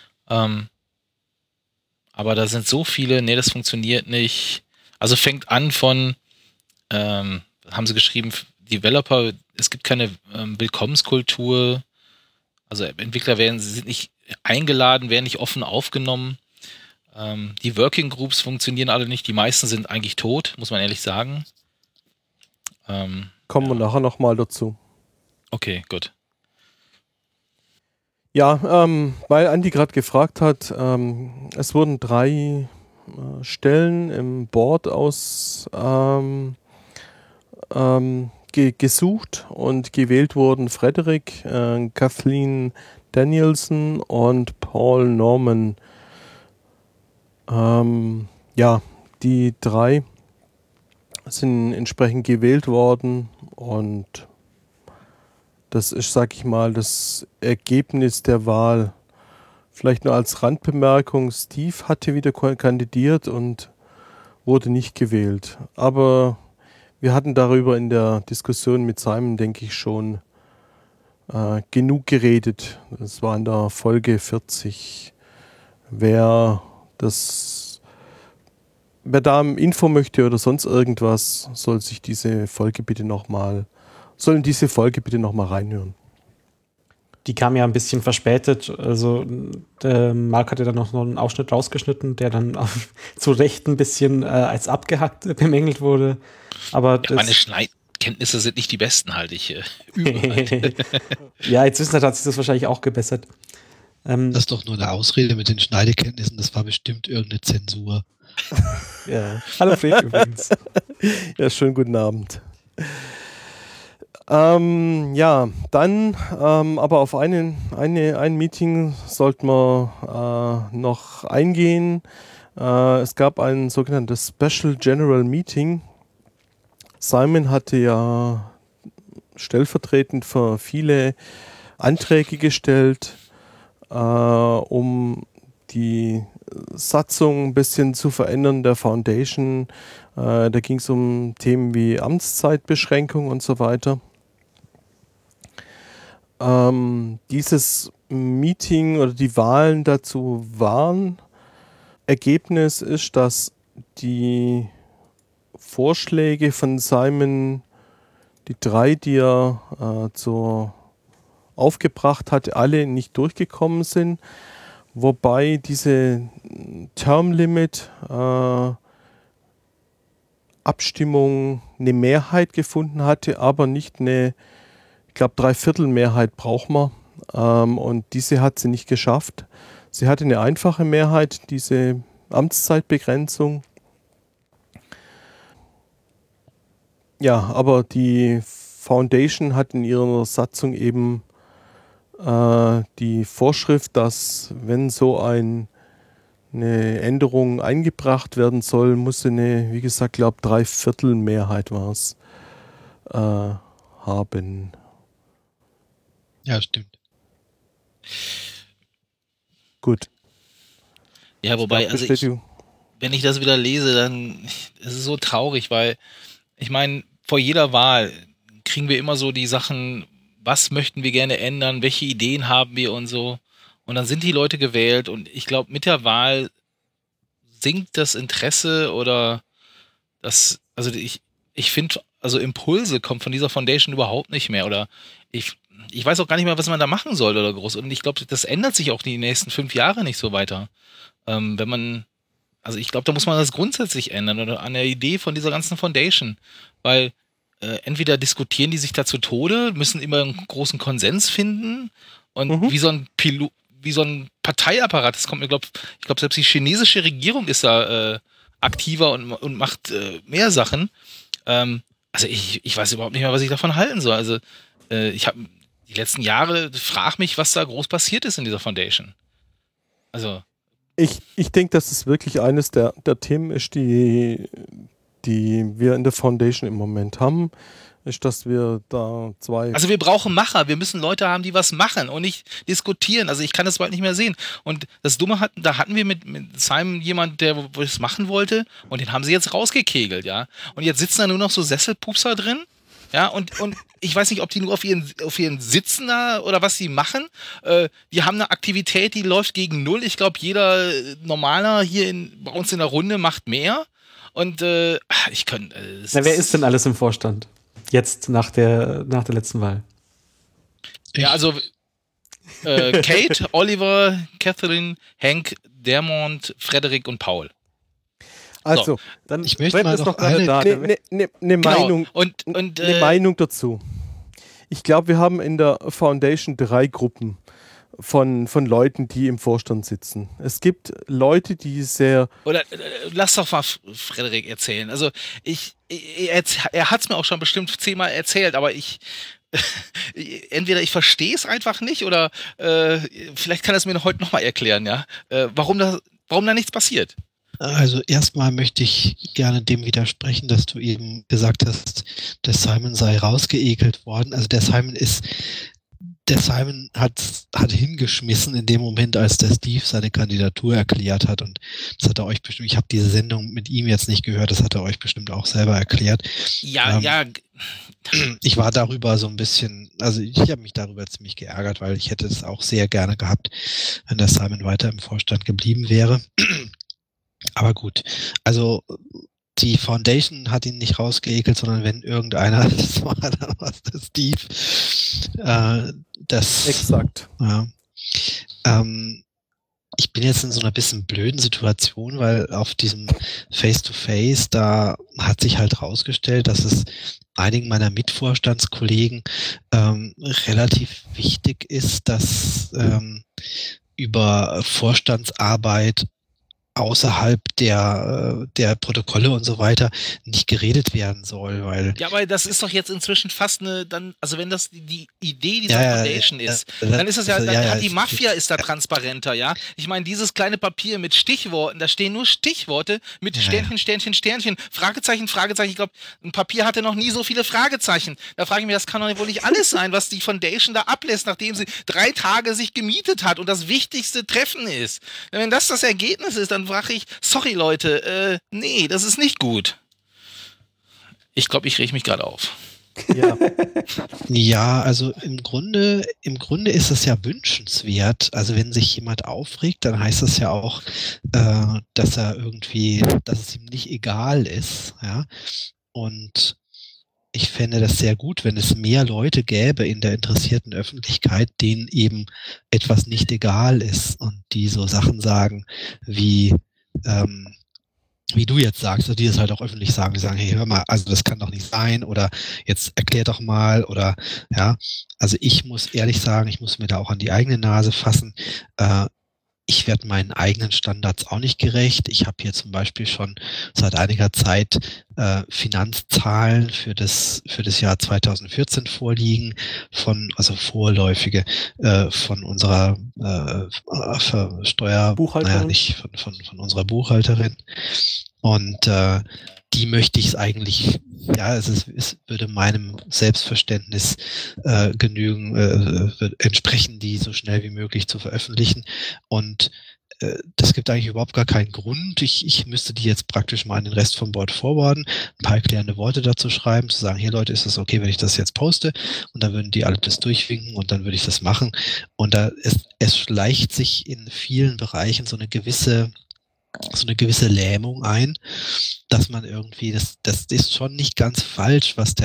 Aber da sind so viele, nee, das funktioniert nicht. Also fängt an von, haben sie geschrieben, Developer, es gibt keine Willkommenskultur. Also Entwickler sind nicht eingeladen, werden nicht offen aufgenommen. Die Working Groups funktionieren alle nicht. Die meisten sind eigentlich tot, muss man ehrlich sagen. Kommen wir nachher nochmal dazu. Okay, gut. Ja, weil Andi gerade gefragt hat, es wurden 3 Stellen im Board gesucht und gewählt wurden Frederick, Kathleen Danielson und Paul Norman. Ja, die 3 sind entsprechend gewählt worden und das ist, sag ich mal, das Ergebnis der Wahl. Vielleicht nur als Randbemerkung, Steve hatte wieder kandidiert und wurde nicht gewählt. Aber wir hatten darüber in der Diskussion mit Simon, denke ich, schon genug geredet. Das war in der Folge 40. Wer da Info möchte oder sonst irgendwas, sollen diese Folge bitte nochmal reinhören. Die kam ja ein bisschen verspätet. Also Marc hatte dann noch einen Ausschnitt rausgeschnitten, der dann zu Recht ein bisschen als abgehackt bemängelt wurde. Aber ja, meine Schneidkenntnisse sind nicht die besten, halte ich. Ja, inzwischen hat sich das wahrscheinlich auch gebessert. Das ist doch nur eine Ausrede mit den Schneidekenntnissen. Das war bestimmt irgendeine Zensur. Ja. Hallo Fred übrigens. Ja, schönen guten Abend. Ja, dann aber auf ein Meeting sollten wir noch eingehen. Es gab ein sogenanntes Special General Meeting. Simon hatte ja stellvertretend für viele Anträge gestellt, um die Satzung ein bisschen zu verändern der Foundation. Da ging es um Themen wie Amtszeitbeschränkung und so weiter. Dieses Meeting oder die Wahlen dazu waren, Ergebnis ist, dass die Vorschläge von Simon, die 3, die er aufgebracht hatte, alle nicht durchgekommen sind, wobei diese Term Limit Abstimmung eine Mehrheit gefunden hatte, aber nicht eine, ich glaube, 3/4 Mehrheit braucht man. Und diese hat sie nicht geschafft. Sie hatte eine einfache Mehrheit, diese Amtszeitbegrenzung. Ja, aber die Foundation hat in ihrer Satzung eben die Vorschrift, dass wenn so eine Änderung eingebracht werden soll, muss sie eine, wie gesagt, glaube 3/4 Mehrheit war es, haben. Ja, stimmt. Gut. Ja, wobei, also wenn ich das wieder lese, dann ist es so traurig, weil ich meine, vor jeder Wahl kriegen wir immer so die Sachen, was möchten wir gerne ändern, welche Ideen haben wir und so. Und dann sind die Leute gewählt und ich glaube, mit der Wahl sinkt das Interesse oder das, also ich finde, also Impulse kommen von dieser Foundation überhaupt nicht mehr oder ich weiß auch gar nicht mehr, was man da machen soll oder groß. Und ich glaube, das ändert sich auch die nächsten 5 Jahre nicht so weiter. Also ich glaube, da muss man das grundsätzlich ändern oder an der Idee von dieser ganzen Foundation. Weil entweder diskutieren die sich da zu Tode, müssen immer einen großen Konsens finden und wie so ein Parteiapparat, das kommt mir, ich glaube, selbst die chinesische Regierung ist da aktiver und macht mehr Sachen. Also ich weiß überhaupt nicht mehr, was ich davon halten soll. Also ich habe die letzten Jahre, frag mich, was da groß passiert ist in dieser Foundation. Also Ich denke, dass es wirklich eines der Themen ist, die die wir in der Foundation im Moment haben, ist, dass wir da zwei... Also wir brauchen Macher, wir müssen Leute haben, die was machen und nicht diskutieren. Also ich kann das bald nicht mehr sehen. Und das Dumme da hatten wir mit Simon jemand, der das machen wollte und den haben sie jetzt rausgekegelt, ja. Und jetzt sitzen da nur noch so Sesselpupser drin, ja, und ich weiß nicht, ob die nur auf ihren Sitzen da oder was sie machen. Die haben eine Aktivität, die läuft gegen 0. Ich glaube, jeder Normaler hier bei uns in der Runde macht mehr. Und wer ist denn alles im Vorstand? Jetzt nach der letzten Wahl. Ja, also Kate, Oliver, Catherine, Hank, Dermont, Frederik und Paul. Also, dann ich möchte mal noch eine Meinung, eine Meinung dazu. Ich glaube, wir haben in der Foundation 3 Gruppen von Leuten, die im Vorstand sitzen. Es gibt Leute, die sehr... Oder lass doch mal Frederik erzählen. Also er hat es mir auch schon bestimmt 10-mal erzählt, aber entweder ich verstehe es einfach nicht oder vielleicht kann er es mir heute nochmal erklären, ja, warum da nichts passiert. Also erstmal möchte ich gerne dem widersprechen, dass du eben gesagt hast, der Simon sei rausgeekelt worden. Also der Simon hat hingeschmissen in dem Moment, als der Steve seine Kandidatur erklärt hat, und das hat er euch bestimmt, ich habe diese Sendung mit ihm jetzt nicht gehört, das hat er euch bestimmt auch selber erklärt. Ja. Ich war darüber so ein bisschen, also ich habe mich darüber ziemlich geärgert, weil ich hätte es auch sehr gerne gehabt, wenn der Simon weiter im Vorstand geblieben wäre. Aber gut, also die Foundation hat ihn nicht rausgeekelt, sondern wenn irgendeiner, das war dann was der Steve, Exakt. Ja. Ich bin jetzt in so einer bisschen blöden Situation, weil auf diesem Face-to-Face, da hat sich halt rausgestellt, dass es einigen meiner Mitvorstandskollegen relativ wichtig ist, dass über Vorstandsarbeit außerhalb der Protokolle und so weiter nicht geredet werden soll, weil... Ja, aber das ist doch jetzt inzwischen fast also wenn das die Idee dieser Foundation ist, dann ist das hat die Mafia ist da transparenter, ja? Ich meine, dieses kleine Papier mit Stichworten, da stehen nur Stichworte mit Sternchen, Sternchen, Sternchen, Fragezeichen, Fragezeichen. Ich glaube, ein Papier hatte noch nie so viele Fragezeichen. Da frage ich mich, das kann doch wohl nicht alles sein, was die Foundation da ablässt, nachdem sie 3 Tage sich gemietet hat und das wichtigste Treffen ist. Wenn das Ergebnis ist, dann frage ich, sorry Leute, nee, das ist nicht gut. Ich glaube, ich reg mich gerade auf. Ja. Ja, also im Grunde ist es ja wünschenswert. Also wenn sich jemand aufregt, dann heißt das ja auch, dass es ihm nicht egal ist, ja. Und ich fände das sehr gut, wenn es mehr Leute gäbe in der interessierten Öffentlichkeit, denen eben etwas nicht egal ist und die so Sachen sagen wie du jetzt sagst, oder die das halt auch öffentlich sagen, die sagen, hey, hör mal, also das kann doch nicht sein, oder jetzt erklär doch mal, oder ja, also ich muss ehrlich sagen, ich muss mir da auch an die eigene Nase fassen. Ich werde meinen eigenen Standards auch nicht gerecht. Ich habe hier zum Beispiel schon seit einiger Zeit Finanzzahlen für das Jahr 2014 vorliegen, vorläufige von unserer Buchhalterin? Von unserer Buchhalterin. Und die möchte ich es eigentlich, ja, es würde meinem Selbstverständnis genügen, entsprechen, die so schnell wie möglich zu veröffentlichen. Und das gibt eigentlich überhaupt gar keinen Grund. Ich müsste die jetzt praktisch mal an den Rest vom Board forwarden, ein paar erklärende Worte dazu schreiben, zu sagen, hier Leute, ist das okay, wenn ich das jetzt poste? Und dann würden die alle das durchwinken und dann würde ich das machen. Und es schleicht sich in vielen Bereichen so eine gewisse Lähmung ein, dass man irgendwie, das ist schon nicht ganz falsch, was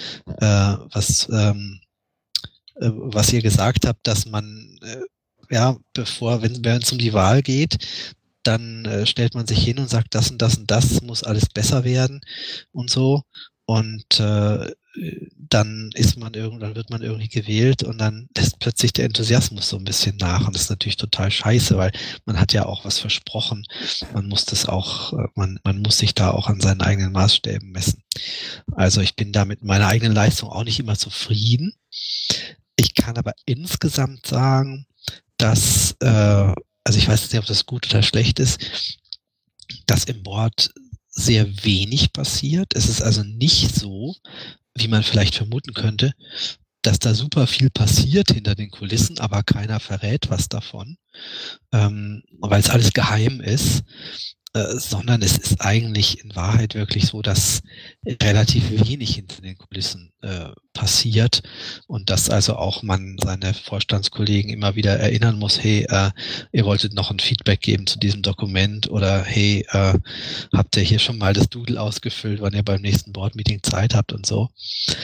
ihr gesagt habt, dass man wenn es um die Wahl geht, dann stellt man sich hin und sagt, das und das und das muss alles besser werden und so, und dann wird man irgendwie gewählt und dann lässt plötzlich der Enthusiasmus so ein bisschen nach, und das ist natürlich total scheiße, weil man hat ja auch was versprochen. Man muss das auch, man muss sich da auch an seinen eigenen Maßstäben messen. Also ich bin da mit meiner eigenen Leistung auch nicht immer zufrieden. Ich kann aber insgesamt sagen, dass, also ich weiß nicht, ob das gut oder schlecht ist, dass im Board sehr wenig passiert. Es ist also nicht so, wie man vielleicht vermuten könnte, dass da super viel passiert hinter den Kulissen, aber keiner verrät was davon, weil es alles geheim ist, sondern es ist eigentlich in Wahrheit wirklich so, dass relativ wenig hinter den Kulissen passiert und dass also auch man seine Vorstandskollegen immer wieder erinnern muss, hey, ihr wolltet noch ein Feedback geben zu diesem Dokument oder hey, habt ihr hier schon mal das Doodle ausgefüllt, wann ihr beim nächsten Board-Meeting Zeit habt und so.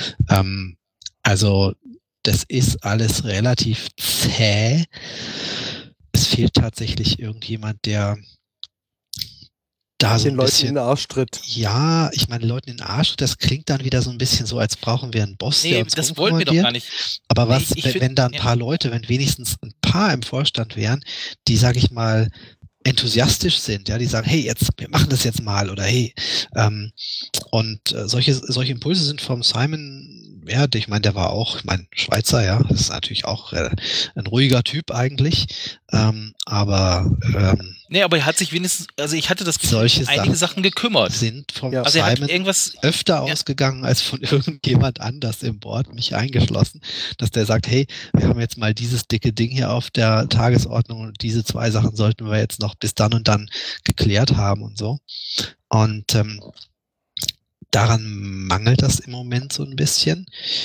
Also das ist alles relativ zäh. Es fehlt tatsächlich irgendjemand, der da so den ein Leuten bisschen in den Arsch tritt. Ja, ich meine, Leuten in den Arsch, das klingt dann wieder so ein bisschen so, als brauchen wir einen Boss, der Nee, uns das wollten wir doch gar nicht. Aber Nee, was, ich wenn, find- wenn da ein ja. paar Leute, wenn wenigstens ein paar im Vorstand wären, die, sag ich mal, enthusiastisch sind, ja, die sagen, hey, jetzt, wir machen das jetzt mal oder hey, solche Impulse sind vom Simon, ja, ich meine, der war auch, ich meine, Schweizer, ja, das ist natürlich auch ein ruhiger Typ eigentlich, aber Nee, aber er hat sich wenigstens, also ich hatte das Gefühl, solche um einige Sachen gekümmert. sind vom Ja. Also er hat Simon irgendwas, öfter ausgegangen als von irgendjemand anders im Board, mich eingeschlossen, dass der sagt, hey, wir haben jetzt mal dieses dicke Ding hier auf der Tagesordnung und diese 2 Sachen sollten wir jetzt noch bis dann und dann geklärt haben und so. Und daran mangelt das im Moment so ein bisschen.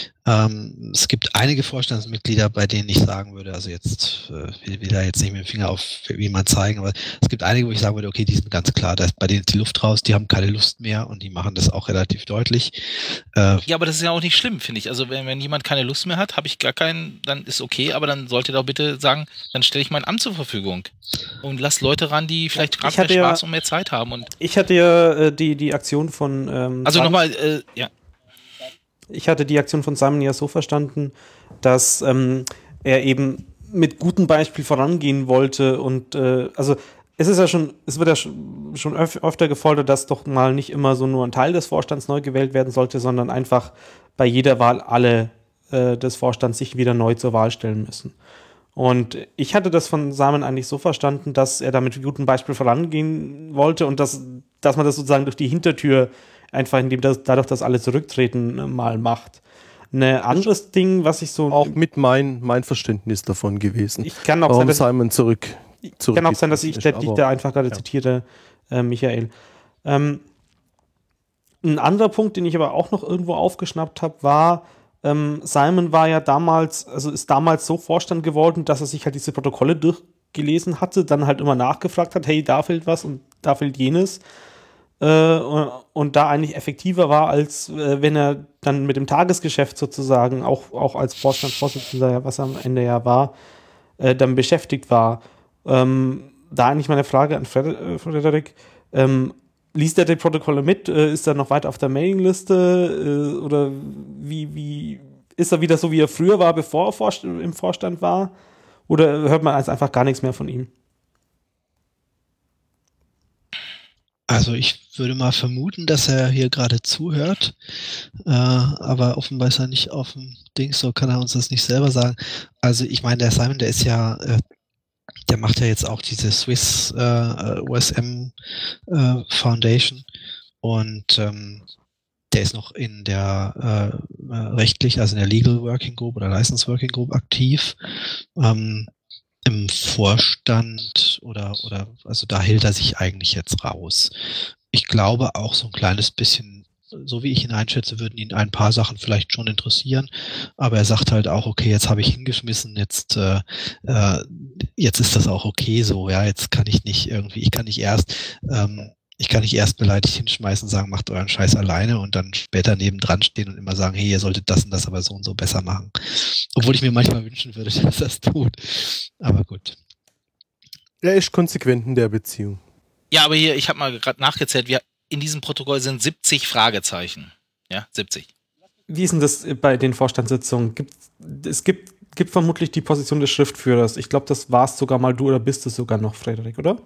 Es gibt einige Vorstandsmitglieder, bei denen ich sagen würde, also jetzt will da jetzt nicht mit dem Finger auf jemand zeigen, aber es gibt einige, wo ich sagen würde, okay, die sind ganz klar, da ist bei denen ist die Luft raus, die haben keine Lust mehr und die machen das auch relativ deutlich. ja, aber das ist ja auch nicht schlimm, finde ich. Also wenn jemand keine Lust mehr hat, habe ich gar keinen, dann ist okay, aber dann sollte doch bitte sagen, dann stelle ich mein Amt zur Verfügung und lass Leute ran, die vielleicht gerade mehr Spaß und mehr Zeit haben. Und Ich hatte ja die Aktion von also Simon- nochmal, ja. Ich hatte die Aktion von Simon ja so verstanden, dass er eben mit gutem Beispiel vorangehen wollte und also es wird ja schon öfter gefordert, dass doch mal nicht immer so nur ein Teil des Vorstands neu gewählt werden sollte, sondern einfach bei jeder Wahl alle des Vorstands sich wieder neu zur Wahl stellen müssen. Und ich hatte das von Simon eigentlich so verstanden, dass er da mit gutem Beispiel vorangehen wollte und dass man das sozusagen durch die Hintertür einfach dadurch, dass alle zurücktreten, mal macht. Ein anderes Ding, was ich so... Auch mit mein Verständnis davon gewesen. Ich kann auch Warum sein, dass, Simon kann auch sein, dass ich dich da einfach gerade ja. zitiere, Michael. Ein anderer Punkt, den ich aber auch noch irgendwo aufgeschnappt habe, war, Simon war ja ist damals so Vorstand geworden, dass er sich halt diese Protokolle durchgelesen hatte, dann halt immer nachgefragt hat, hey, da fehlt was und da fehlt jenes. Und da eigentlich effektiver war, als wenn er dann mit dem Tagesgeschäft sozusagen, auch als Vorstandsvorsitzender, was am Ende ja war, dann beschäftigt war. Da eigentlich meine Frage an Frederik, liest er die Protokolle mit? Ist er noch weiter auf der Mailingliste? Oder wie ist er wieder so, wie er früher war, bevor er im Vorstand war? Oder hört man einfach gar nichts mehr von ihm? Also ich würde mal vermuten, dass er hier gerade zuhört, aber offenbar ist er nicht auf dem Ding, so kann er uns das nicht selber sagen. Also ich meine, der Simon, der ist ja, der macht ja jetzt auch diese Swiss OSM Foundation und der ist noch in der rechtlich, also in der Legal Working Group oder License Working Group aktiv. Im Vorstand oder also da hält er sich eigentlich jetzt raus. Ich glaube auch so ein kleines bisschen, so wie ich ihn einschätze, würden ihn ein paar Sachen vielleicht schon interessieren, aber er sagt halt auch, okay, jetzt habe ich hingeschmissen, jetzt ist das auch okay so, ja, jetzt kann ich nicht irgendwie, ich kann nicht erst beleidigt hinschmeißen und sagen, macht euren Scheiß alleine und dann später nebendran stehen und immer sagen, hey, ihr solltet das und das aber so und so besser machen. Obwohl ich mir manchmal wünschen würde, dass das tut. Aber gut. Er ist konsequent in der Beziehung. Ja, aber hier, ich habe mal gerade nachgezählt, in diesem Protokoll sind 70 Fragezeichen. Ja, 70. Wie ist denn das bei den Vorstandssitzungen? Es gibt vermutlich die Position des Schriftführers. Ich glaube, das warst sogar mal du oder bist es sogar noch, Frederik, oder?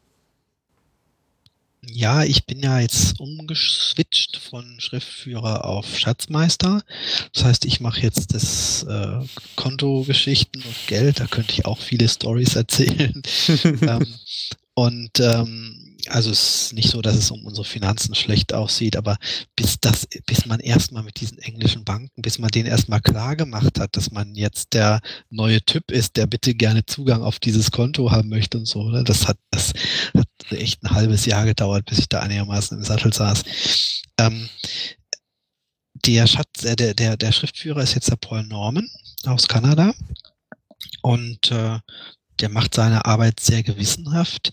Ja, ich bin ja jetzt umgeswitcht von Schriftführer auf Schatzmeister. Das heißt, ich mache jetzt das Kontogeschichten und Geld. Da könnte ich auch viele Storys erzählen. also es ist nicht so, dass es um unsere Finanzen schlecht aussieht, aber bis man erstmal mit diesen englischen Banken, bis man denen erstmal klar gemacht hat, dass man jetzt der neue Typ ist, der bitte gerne Zugang auf dieses Konto haben möchte und so, ne? Das hat echt ein halbes Jahr gedauert, bis ich da einigermaßen im Sattel saß. Der Schriftführer ist jetzt der Paul Norman aus Kanada und der macht seine Arbeit sehr gewissenhaft.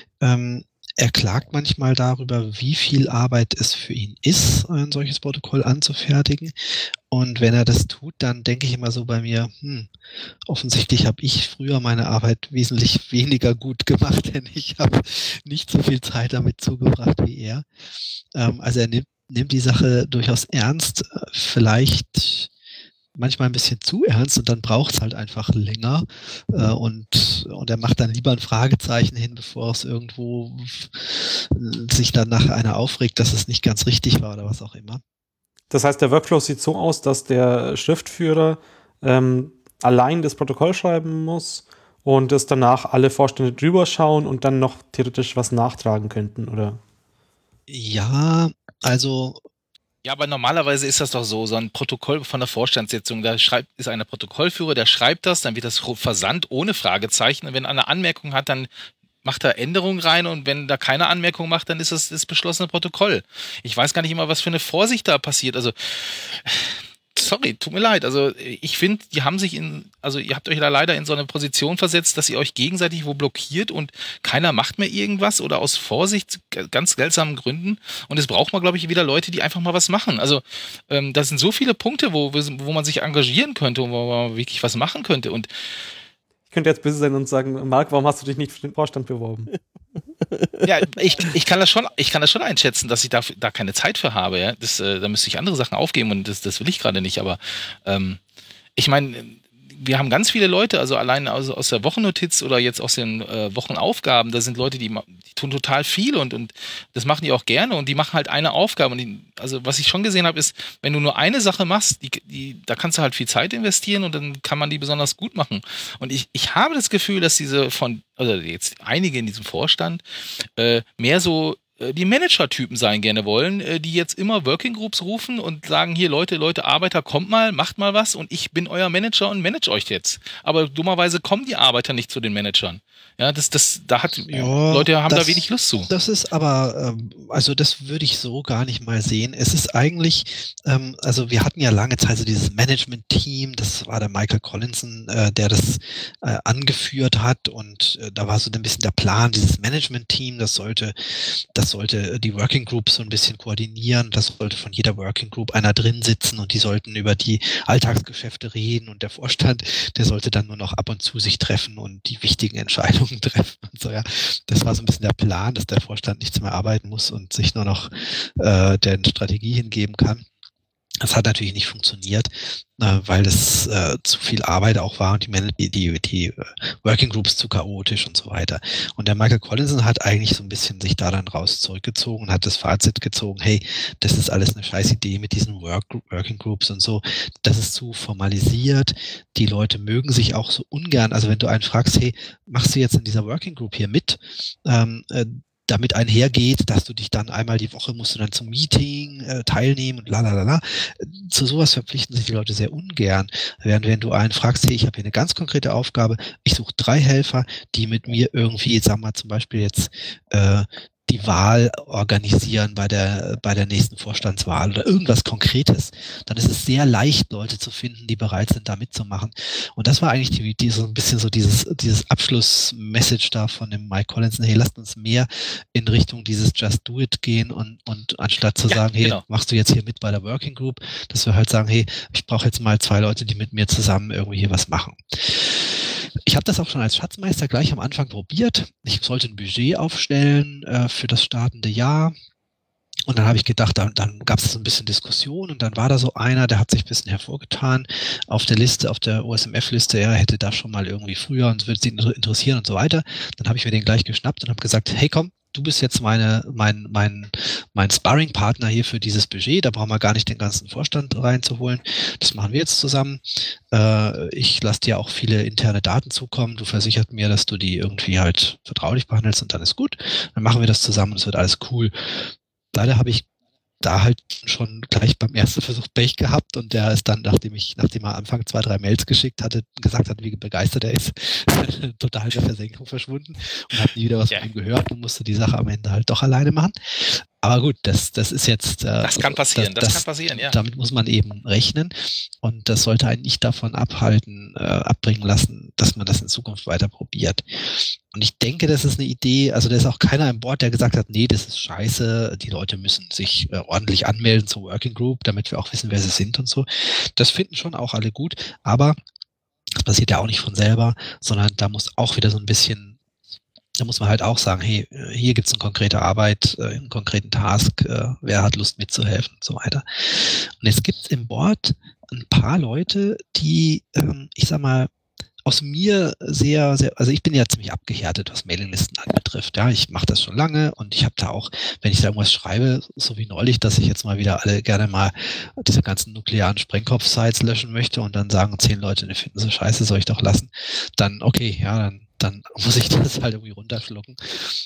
Er klagt manchmal darüber, wie viel Arbeit es für ihn ist, ein solches Protokoll anzufertigen. Und wenn er das tut, dann denke ich immer so bei mir, offensichtlich habe ich früher meine Arbeit wesentlich weniger gut gemacht, denn ich habe nicht so viel Zeit damit zugebracht wie er. Also er nimmt die Sache durchaus ernst, vielleicht manchmal ein bisschen zu ernst und dann braucht es halt einfach länger und er macht dann lieber ein Fragezeichen hin, bevor es irgendwo sich dann nach einer aufregt, dass es nicht ganz richtig war oder was auch immer. Das heißt, der Workflow sieht so aus, dass der Schriftführer allein das Protokoll schreiben muss und es danach alle Vorstände drüber schauen und dann noch theoretisch was nachtragen könnten, oder? Ja, also Ja, aber normalerweise ist das doch so ein Protokoll von der Vorstandssitzung, da ist einer Protokollführer, der schreibt das, dann wird das versandt ohne Fragezeichen und wenn einer Anmerkung hat, dann macht er Änderungen rein und wenn da keine Anmerkung macht, dann ist das das beschlossene Protokoll. Ich weiß gar nicht immer, was für eine Vorsicht da passiert, also sorry, tut mir leid. Also ich finde, ihr habt euch da leider in so eine Position versetzt, dass ihr euch gegenseitig wo blockiert und keiner macht mehr irgendwas oder aus Vorsicht, ganz seltsamen Gründen. Und es braucht man, glaube ich, wieder Leute, die einfach mal was machen. Also das sind so viele Punkte, wo man sich engagieren könnte und wo man wirklich was machen könnte. Und ich könnte jetzt böse sein und sagen, Marc, warum hast du dich nicht für den Vorstand beworben? Ja, ich kann das schon einschätzen, dass ich da keine Zeit für habe. Ja? Da müsste ich andere Sachen aufgeben und das will ich gerade nicht. Aber ich meine, wir haben ganz viele Leute, also allein aus der Wochennotiz oder jetzt aus den Wochenaufgaben, da sind Leute, die tun total viel und das machen die auch gerne und die machen halt eine Aufgabe. Und also was ich schon gesehen habe, ist, wenn du nur eine Sache machst, da kannst du halt viel Zeit investieren und dann kann man die besonders gut machen. Und ich habe das Gefühl, dass jetzt einige in diesem Vorstand mehr so die Manager-Typen sein gerne wollen, die jetzt immer Working Groups rufen und sagen, hier Leute, Arbeiter, kommt mal, macht mal was und ich bin euer Manager und manage euch jetzt. Aber dummerweise kommen die Arbeiter nicht zu den Managern. Ja, Leute haben da wenig Lust zu. Das ist aber, also das würde ich so gar nicht mal sehen. Es ist eigentlich, also wir hatten ja lange Zeit so dieses Management-Team, das war der Michael Collinson, der das angeführt hat und da war so ein bisschen der Plan, dieses Management-Team, das sollte die Working Group so ein bisschen koordinieren, das sollte von jeder Working Group einer drin sitzen und die sollten über die Alltagsgeschäfte reden und der Vorstand, der sollte dann nur noch ab und zu sich treffen und die wichtigen Entscheidungen treffen und so, ja. Das war so ein bisschen der Plan, dass der Vorstand nichts mehr arbeiten muss und sich nur noch der Strategie hingeben kann. Das hat natürlich nicht funktioniert, weil das zu viel Arbeit auch war und die Working Groups zu chaotisch und so weiter. Und der Michael Collinson hat eigentlich so ein bisschen sich da dann zurückgezogen und hat das Fazit gezogen, hey, das ist alles eine scheiß Idee mit diesen Working Groups und so. Das ist zu formalisiert. Die Leute mögen sich auch so ungern. Also wenn du einen fragst, hey, machst du jetzt in dieser Working Group hier mit? Damit einhergeht, dass du dich dann einmal die Woche musst du dann zum Meeting teilnehmen und lalalala. Zu sowas verpflichten sich die Leute sehr ungern. Während wenn du einen fragst, hey, ich habe hier eine ganz konkrete Aufgabe, ich suche 3 Helfer, die mit mir irgendwie, sagen wir zum Beispiel jetzt die Wahl organisieren bei der nächsten Vorstandswahl oder irgendwas Konkretes, dann ist es sehr leicht, Leute zu finden, die bereit sind, da mitzumachen. Und das war eigentlich so ein bisschen so dieses Abschlussmessage da von dem Mike Collinson, hey, lasst uns mehr in Richtung dieses Just Do It gehen und anstatt zu sagen, hey, genau, machst du jetzt hier mit bei der Working Group, dass wir halt sagen, hey, ich brauche jetzt mal 2 Leute, die mit mir zusammen irgendwie hier was machen. Ich habe das auch schon als Schatzmeister gleich am Anfang probiert. Ich sollte ein Budget aufstellen für das startende Jahr. Und dann habe ich gedacht, dann gab es so ein bisschen Diskussion und dann war da so einer, der hat sich ein bisschen hervorgetan auf der Liste, auf der OSMF-Liste, er hätte da schon mal irgendwie früher und es würde ihn interessieren und so weiter. Dann habe ich mir den gleich geschnappt und habe gesagt, hey komm, du bist jetzt mein Sparring-Partner hier für dieses Budget, da brauchen wir gar nicht den ganzen Vorstand reinzuholen. Das machen wir jetzt zusammen. Ich lasse dir auch viele interne Daten zukommen. Du versicherst mir, dass du die irgendwie halt vertraulich behandelst und dann ist gut. Dann machen wir das zusammen und es wird alles cool. Leider habe ich da halt schon gleich beim ersten Versuch Pech gehabt und der ist dann, nachdem er am Anfang 2, 3 Mails geschickt hatte, gesagt hat, wie begeistert er ist, total in der Versenkung verschwunden und hat nie wieder was von ihm gehört und musste die Sache am Ende halt doch alleine machen. Aber gut, das ist jetzt... das kann passieren, das kann passieren, ja. Damit muss man eben rechnen und das sollte einen nicht davon abbringen lassen, dass man das in Zukunft weiter probiert. Und ich denke, das ist eine Idee, also da ist auch keiner an Bord, der gesagt hat, nee, das ist scheiße, die Leute müssen sich ordentlich anmelden zur Working Group, damit wir auch wissen, wer sie sind und so. Das finden schon auch alle gut, aber das passiert ja auch nicht von selber, sondern da muss auch wieder so ein bisschen, da muss man halt auch sagen, hey, hier gibt's eine konkrete Arbeit, einen konkreten Task, wer hat Lust mitzuhelfen und so weiter. Und jetzt gibt's im Board ein paar Leute, die, ich sag mal, aus mir sehr, sehr, also ich bin ja ziemlich abgehärtet, was Mailinglisten anbetrifft. Ja, ich mache das schon lange und ich habe da auch, wenn ich da irgendwas schreibe, so wie neulich, dass ich jetzt mal wieder alle gerne mal diese ganzen nuklearen Sprengkopf-Sites löschen möchte und dann sagen 10 Leute, ne, finden sie scheiße, soll ich doch lassen. Dann, okay, ja, dann muss ich das halt irgendwie runterschlucken.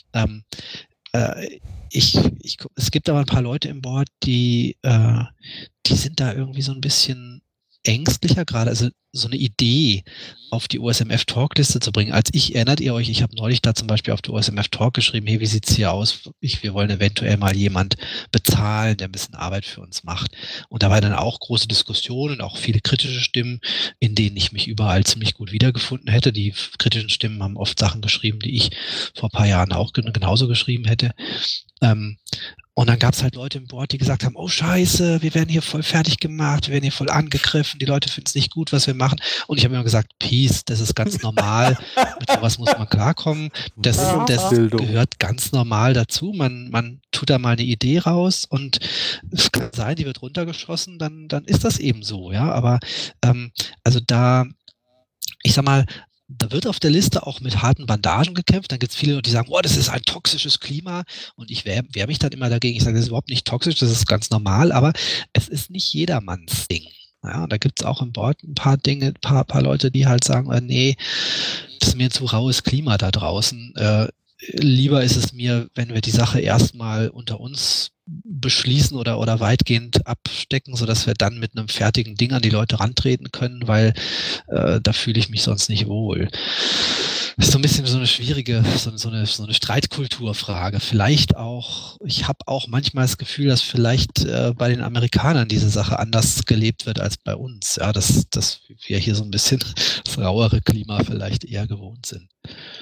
Es gibt aber ein paar Leute im Board, die sind da irgendwie so ein bisschen ängstlicher gerade, also so eine Idee auf die OSMF-Talk-Liste zu bringen. Erinnert ihr euch, ich habe neulich da zum Beispiel auf die OSMF-Talk geschrieben, hey, wie sieht's hier aus? Wir wollen eventuell mal jemand bezahlen, der ein bisschen Arbeit für uns macht. Und da war dann auch große Diskussionen, auch viele kritische Stimmen, in denen ich mich überall ziemlich gut wiedergefunden hätte. Die kritischen Stimmen haben oft Sachen geschrieben, die ich vor ein paar Jahren auch genauso geschrieben hätte. Und dann gab es halt Leute im Board, die gesagt haben, oh scheiße, wir werden hier voll fertig gemacht, wir werden hier voll angegriffen, die Leute finden es nicht gut, was wir machen. Und ich habe immer gesagt, Peace, das ist ganz normal, mit sowas muss man klarkommen. Das gehört ganz normal dazu. Man tut da mal eine Idee raus und es kann sein, die wird runtergeschossen, dann ist das eben so, ja. Aber also da, ich sag mal, da wird auf der Liste auch mit harten Bandagen gekämpft. Dann gibt es viele Leute, die sagen, oh, das ist ein toxisches Klima. Und ich wehr mich dann immer dagegen. Ich sage, das ist überhaupt nicht toxisch, das ist ganz normal. Aber es ist nicht jedermanns Ding. Ja, da gibt es auch im Board ein paar Dinge, paar Leute, die halt sagen, nee, das ist mir ein zu raues Klima da draußen. Lieber ist es mir, wenn wir die Sache erstmal unter uns beschließen oder weitgehend abstecken, sodass wir dann mit einem fertigen Ding an die Leute rantreten können, weil da fühle ich mich sonst nicht wohl. Das ist so ein bisschen so eine schwierige, so eine Streitkulturfrage. Vielleicht auch, ich habe auch manchmal das Gefühl, dass vielleicht bei den Amerikanern diese Sache anders gelebt wird als bei uns. Ja, dass wir hier so ein bisschen das rauere Klima vielleicht eher gewohnt sind.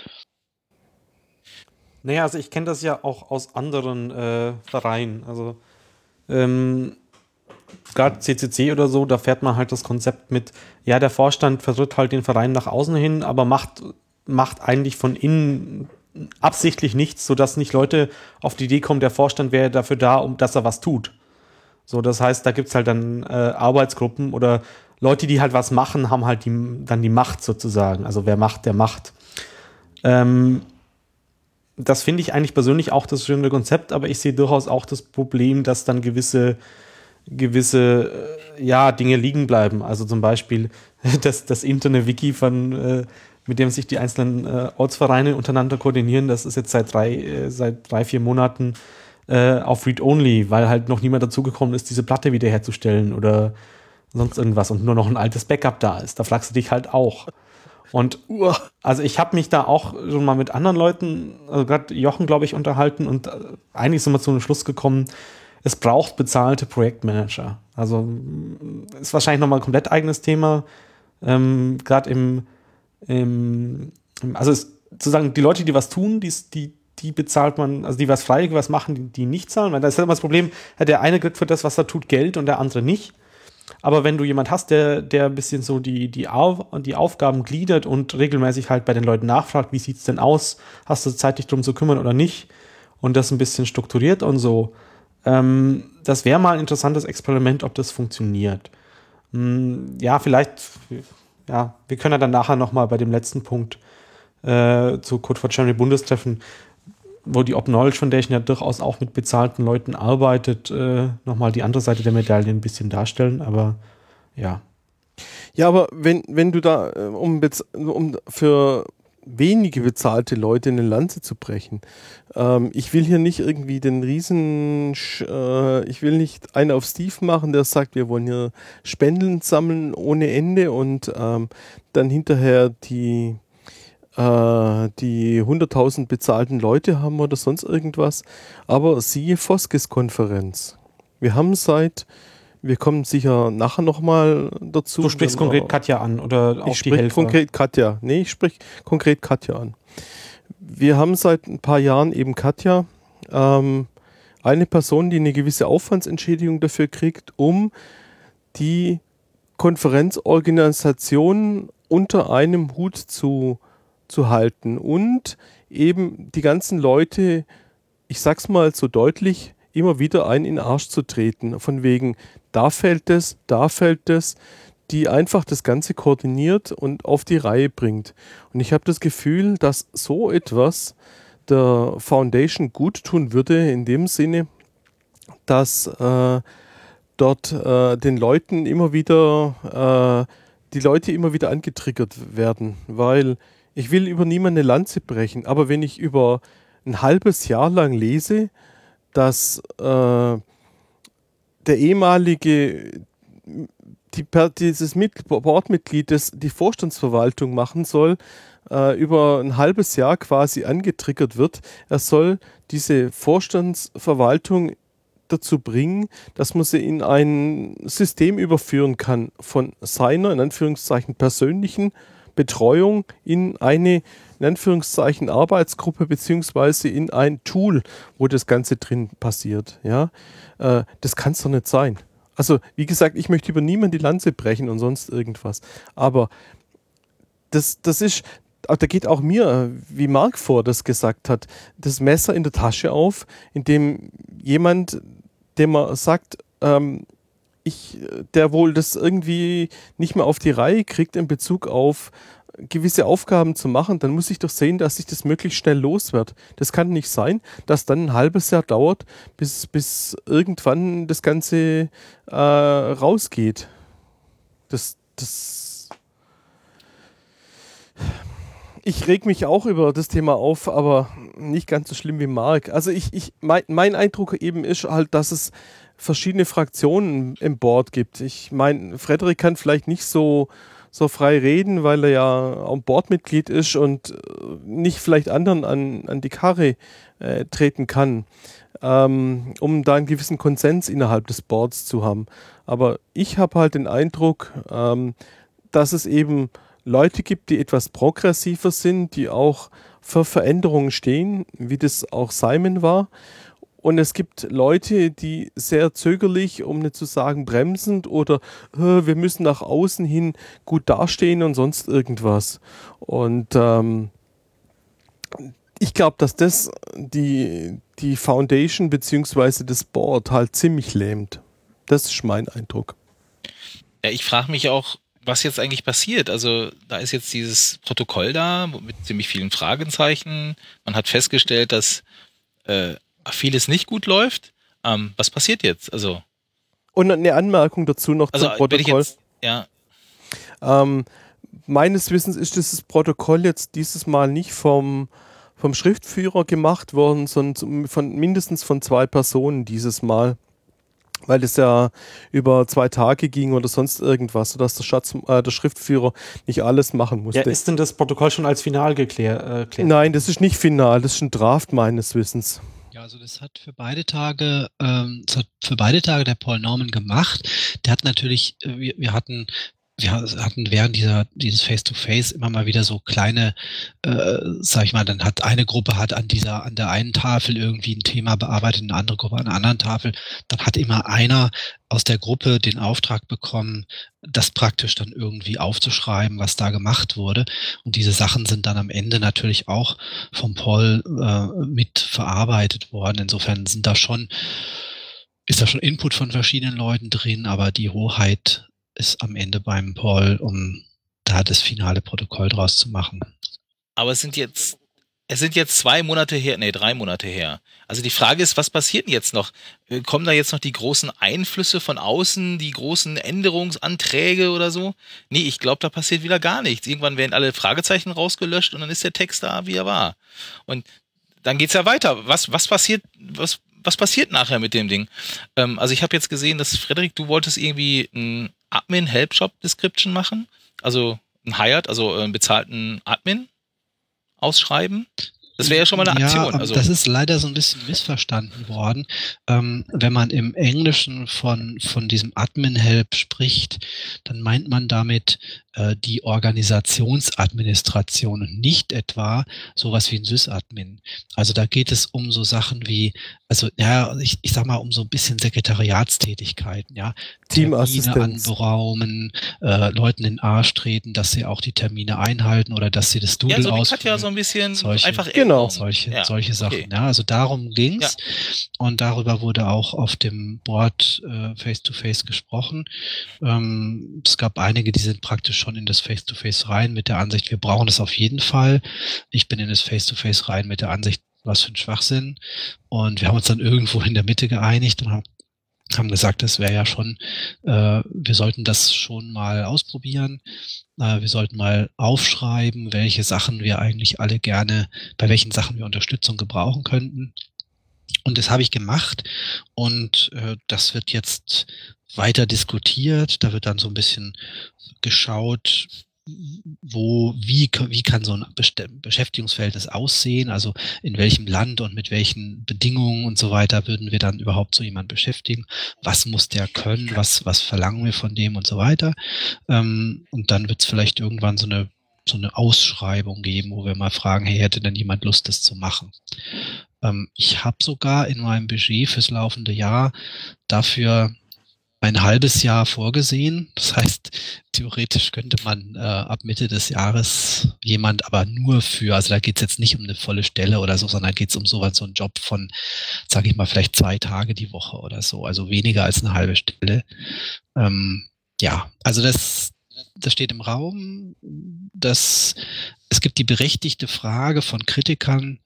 Naja, also ich kenne das ja auch aus anderen Vereinen. Also gerade CCC oder so, da fährt man halt das Konzept mit, ja, der Vorstand vertritt halt den Verein nach außen hin, aber macht eigentlich von innen absichtlich nichts, sodass nicht Leute auf die Idee kommen, der Vorstand wäre dafür da, dass er was tut. So, das heißt, da gibt es halt dann Arbeitsgruppen oder Leute, die halt was machen, haben halt dann die Macht sozusagen. Also wer macht, der macht. Das finde ich eigentlich persönlich auch das schöne Konzept, aber ich sehe durchaus auch das Problem, dass dann gewisse Dinge liegen bleiben. Also zum Beispiel das interne Wiki mit dem sich die einzelnen Ortsvereine untereinander koordinieren, das ist jetzt seit 3-4 Monaten auf Read-Only, weil halt noch niemand dazugekommen ist, diese Platte wiederherzustellen oder sonst irgendwas und nur noch ein altes Backup da ist. Da fragst du dich halt auch. Und also ich habe mich da auch schon mal mit anderen Leuten, also gerade Jochen, glaube ich, unterhalten und eigentlich sind wir zu einem Schluss gekommen, es braucht bezahlte Projektmanager. Also ist wahrscheinlich nochmal ein komplett eigenes Thema. Gerade also sozusagen die Leute, die was tun, die bezahlt man, also die was freiwillig was machen, die nicht zahlen. Weil da ist halt immer das Problem, der eine kriegt für das, was er tut, Geld und der andere nicht. Aber wenn du jemand hast, der ein bisschen so die Aufgaben gliedert und regelmäßig halt bei den Leuten nachfragt, wie sieht's denn aus, hast du Zeit, dich drum zu kümmern oder nicht, und das ein bisschen strukturiert und so, das wäre mal ein interessantes Experiment, ob das funktioniert. Ja, vielleicht, ja, wir können ja dann nachher nochmal bei dem letzten Punkt zu Code for Germany Bundestreffen wo die Op-Knowledge Foundation ja durchaus auch mit bezahlten Leuten arbeitet, nochmal die andere Seite der Medaille ein bisschen darstellen, aber ja. Ja, aber wenn du da, um für wenige bezahlte Leute eine Lanze zu brechen, ich will hier nicht irgendwie ich will nicht einen auf Steve machen, der sagt, wir wollen hier Spenden sammeln ohne Ende und dann hinterher die 100.000 bezahlten Leute haben oder sonst irgendwas. Aber siehe Foskes-Konferenz. Wir kommen sicher nachher nochmal dazu. Du sprichst konkret Katja an oder auch die Helfer? Ich spreche konkret Katja an. Wir haben seit ein paar Jahren eben Katja, eine Person, die eine gewisse Aufwandsentschädigung dafür kriegt, um die Konferenzorganisation unter einem Hut zu halten und eben die ganzen Leute, ich sag's mal so deutlich, immer wieder einen in den Arsch zu treten. Von wegen, da fällt es, die einfach das Ganze koordiniert und auf die Reihe bringt. Und ich habe das Gefühl, dass so etwas der Foundation gut tun würde, in dem Sinne, dass dort den Leuten immer wieder, die Leute immer wieder angetriggert werden, weil ich will über niemanden eine Lanze brechen, aber wenn ich über ein halbes Jahr lang lese, dass der ehemalige, dieses Boardmitglied, das die Vorstandsverwaltung machen soll, über ein halbes Jahr quasi angetriggert wird, er soll diese Vorstandsverwaltung dazu bringen, dass man sie in ein System überführen kann von seiner, in Anführungszeichen, persönlichen Betreuung in eine, in Anführungszeichen, Arbeitsgruppe beziehungsweise in ein Tool, wo das Ganze drin passiert. Ja? Das kann es doch nicht sein. Also, wie gesagt, ich möchte über niemanden die Lanze brechen und sonst irgendwas. Aber das ist, da geht auch mir, wie Marc vor das gesagt hat, das Messer in der Tasche auf, indem jemand, dem man sagt, der wohl das irgendwie nicht mehr auf die Reihe kriegt in Bezug auf gewisse Aufgaben zu machen, dann muss ich doch sehen, dass ich das möglichst schnell los wird. Das kann nicht sein, dass dann ein halbes Jahr dauert, bis irgendwann das Ganze rausgeht. Ich reg mich auch über das Thema auf, aber nicht ganz so schlimm wie Marc. Also mein Eindruck eben ist halt, dass es verschiedene Fraktionen im Board gibt. Ich meine, Frederik kann vielleicht nicht so frei reden, weil er ja auch Boardmitglied ist und nicht vielleicht anderen an die Karre treten kann, um da einen gewissen Konsens innerhalb des Boards zu haben. Aber ich habe halt den Eindruck, dass es eben Leute gibt, die etwas progressiver sind, die auch für Veränderungen stehen, wie das auch Simon war. Und es gibt Leute, die sehr zögerlich, um nicht zu sagen bremsend oder wir müssen nach außen hin gut dastehen und sonst irgendwas. Und ich glaube, dass das die Foundation bzw. das Board halt ziemlich lähmt. Das ist mein Eindruck. Ja, ich frage mich auch, was jetzt eigentlich passiert. Also da ist jetzt dieses Protokoll da mit ziemlich vielen Fragezeichen. Man hat festgestellt, dass vieles nicht gut läuft. Was passiert jetzt? Also und eine Anmerkung dazu noch zum Protokoll. Meines Wissens ist dieses Protokoll jetzt dieses Mal nicht vom Schriftführer gemacht worden, sondern mindestens von 2 Personen dieses Mal. Weil es ja über 2 Tage ging oder sonst irgendwas, sodass der Schriftführer nicht alles machen musste. Ja, ist denn das Protokoll schon als final geklärt? Nein, das ist nicht final, das ist ein Draft meines Wissens. Ja, also das hat für beide Tage der Paul Norman gemacht. Der hat natürlich, wir hatten während dieses Face-to-Face immer mal wieder so kleine, sag ich mal, dann hat eine Gruppe an der einen Tafel irgendwie ein Thema bearbeitet, eine andere Gruppe an der anderen Tafel. Dann hat immer einer aus der Gruppe den Auftrag bekommen, das praktisch dann irgendwie aufzuschreiben, was da gemacht wurde. Und diese Sachen sind dann am Ende natürlich auch vom Paul mit verarbeitet worden. Insofern ist da schon Input von verschiedenen Leuten drin, aber die Hoheit ist am Ende beim Paul, um da das finale Protokoll draus zu machen. Aber sind jetzt es sind jetzt 3 Monate her. Also die Frage ist, was passiert denn jetzt noch? Kommen da jetzt noch die großen Einflüsse von außen, die großen Änderungsanträge oder so? Nee, ich glaube, da passiert wieder gar nichts. Irgendwann werden alle Fragezeichen rausgelöscht und dann ist der Text da, wie er war. Und dann geht's ja weiter. Was passiert nachher mit dem Ding? Also ich habe jetzt gesehen, dass Frederik, du wolltest irgendwie ein Admin-Help-Job-Description machen. Also ein Hired, also einen bezahlten Admin ausschreiben. Das wäre ja schon mal eine Aktion. Ja, Also. das ist leider so ein bisschen missverstanden worden. Wenn man im Englischen von diesem Admin-Help spricht, dann meint man damit die Organisationsadministration und nicht etwa sowas wie ein Sysadmin. Also da geht es um so Sachen wie, also ja, ich sag mal um so ein bisschen Sekretariatstätigkeiten, ja. Teamassistenz. Termine anberaumen, Leuten in den Arsch treten, dass sie auch die Termine einhalten oder dass sie das Doodle ja, so wie ausfüllen. Katja so ein bisschen einfach Genau. Solche Sachen. Okay. Ja, also darum ging's. Ja. Und darüber wurde auch auf dem Board Face-to-Face gesprochen. Es gab einige, die sind praktisch schon in das Face-to-Face rein mit der Ansicht, wir brauchen das auf jeden Fall. Ich bin in das Face-to-Face rein mit der Ansicht, was für ein Schwachsinn. Und wir haben uns dann irgendwo in der Mitte geeinigt und haben gesagt, das wäre ja schon, wir sollten das schon mal ausprobieren. Wir sollten mal aufschreiben, welche Sachen wir eigentlich alle gerne, bei welchen Sachen wir Unterstützung gebrauchen könnten. Und das habe ich gemacht und das wird jetzt weiter diskutiert. Da wird dann so ein bisschen geschaut, wie kann so ein Beschäftigungsverhältnis aussehen, also in welchem Land und mit welchen Bedingungen und so weiter würden wir dann überhaupt so jemanden beschäftigen, was muss der können, was verlangen wir von dem und so weiter. Und dann wird es vielleicht irgendwann so eine Ausschreibung geben, wo wir mal fragen, hey, hätte denn jemand Lust, das zu machen? Ich habe sogar in meinem Budget fürs laufende Jahr dafür ein halbes Jahr vorgesehen. Das heißt, theoretisch könnte man ab Mitte des Jahres jemand aber nur für, also da geht es jetzt nicht um eine volle Stelle oder so, sondern geht es um so einen Job von, sage ich mal, vielleicht 2 Tage die Woche oder so, also weniger als eine halbe Stelle. Ja, also das steht im Raum. Es gibt die berechtigte Frage von Kritikern,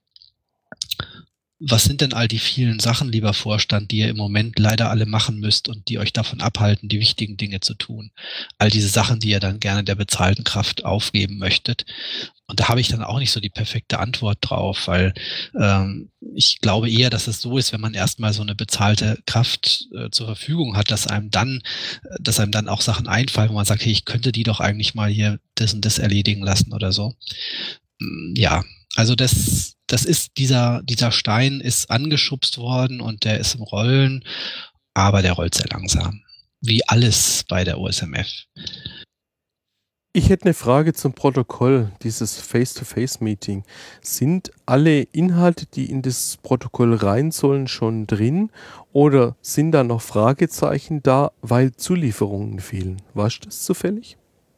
was sind denn all die vielen Sachen, lieber Vorstand, die ihr im Moment leider alle machen müsst und die euch davon abhalten, die wichtigen Dinge zu tun? All diese Sachen, die ihr dann gerne der bezahlten Kraft aufgeben möchtet. Und da habe ich dann auch nicht so die perfekte Antwort drauf, weil ich glaube eher, dass es so ist, wenn man erstmal so eine bezahlte Kraft zur Verfügung hat, dass einem dann auch Sachen einfallen, wo man sagt, hey, ich könnte die doch eigentlich mal hier das und das erledigen lassen oder so. Ja, also das ist dieser Stein ist angeschubst worden und der ist im Rollen, aber der rollt sehr langsam. Wie alles bei der OSMF. Ich hätte eine Frage zum Protokoll dieses Face-to-Face-Meeting. Sind alle Inhalte, die in das Protokoll rein sollen, schon drin oder sind da noch Fragezeichen da, weil Zulieferungen fehlen? Weißt du das zufällig?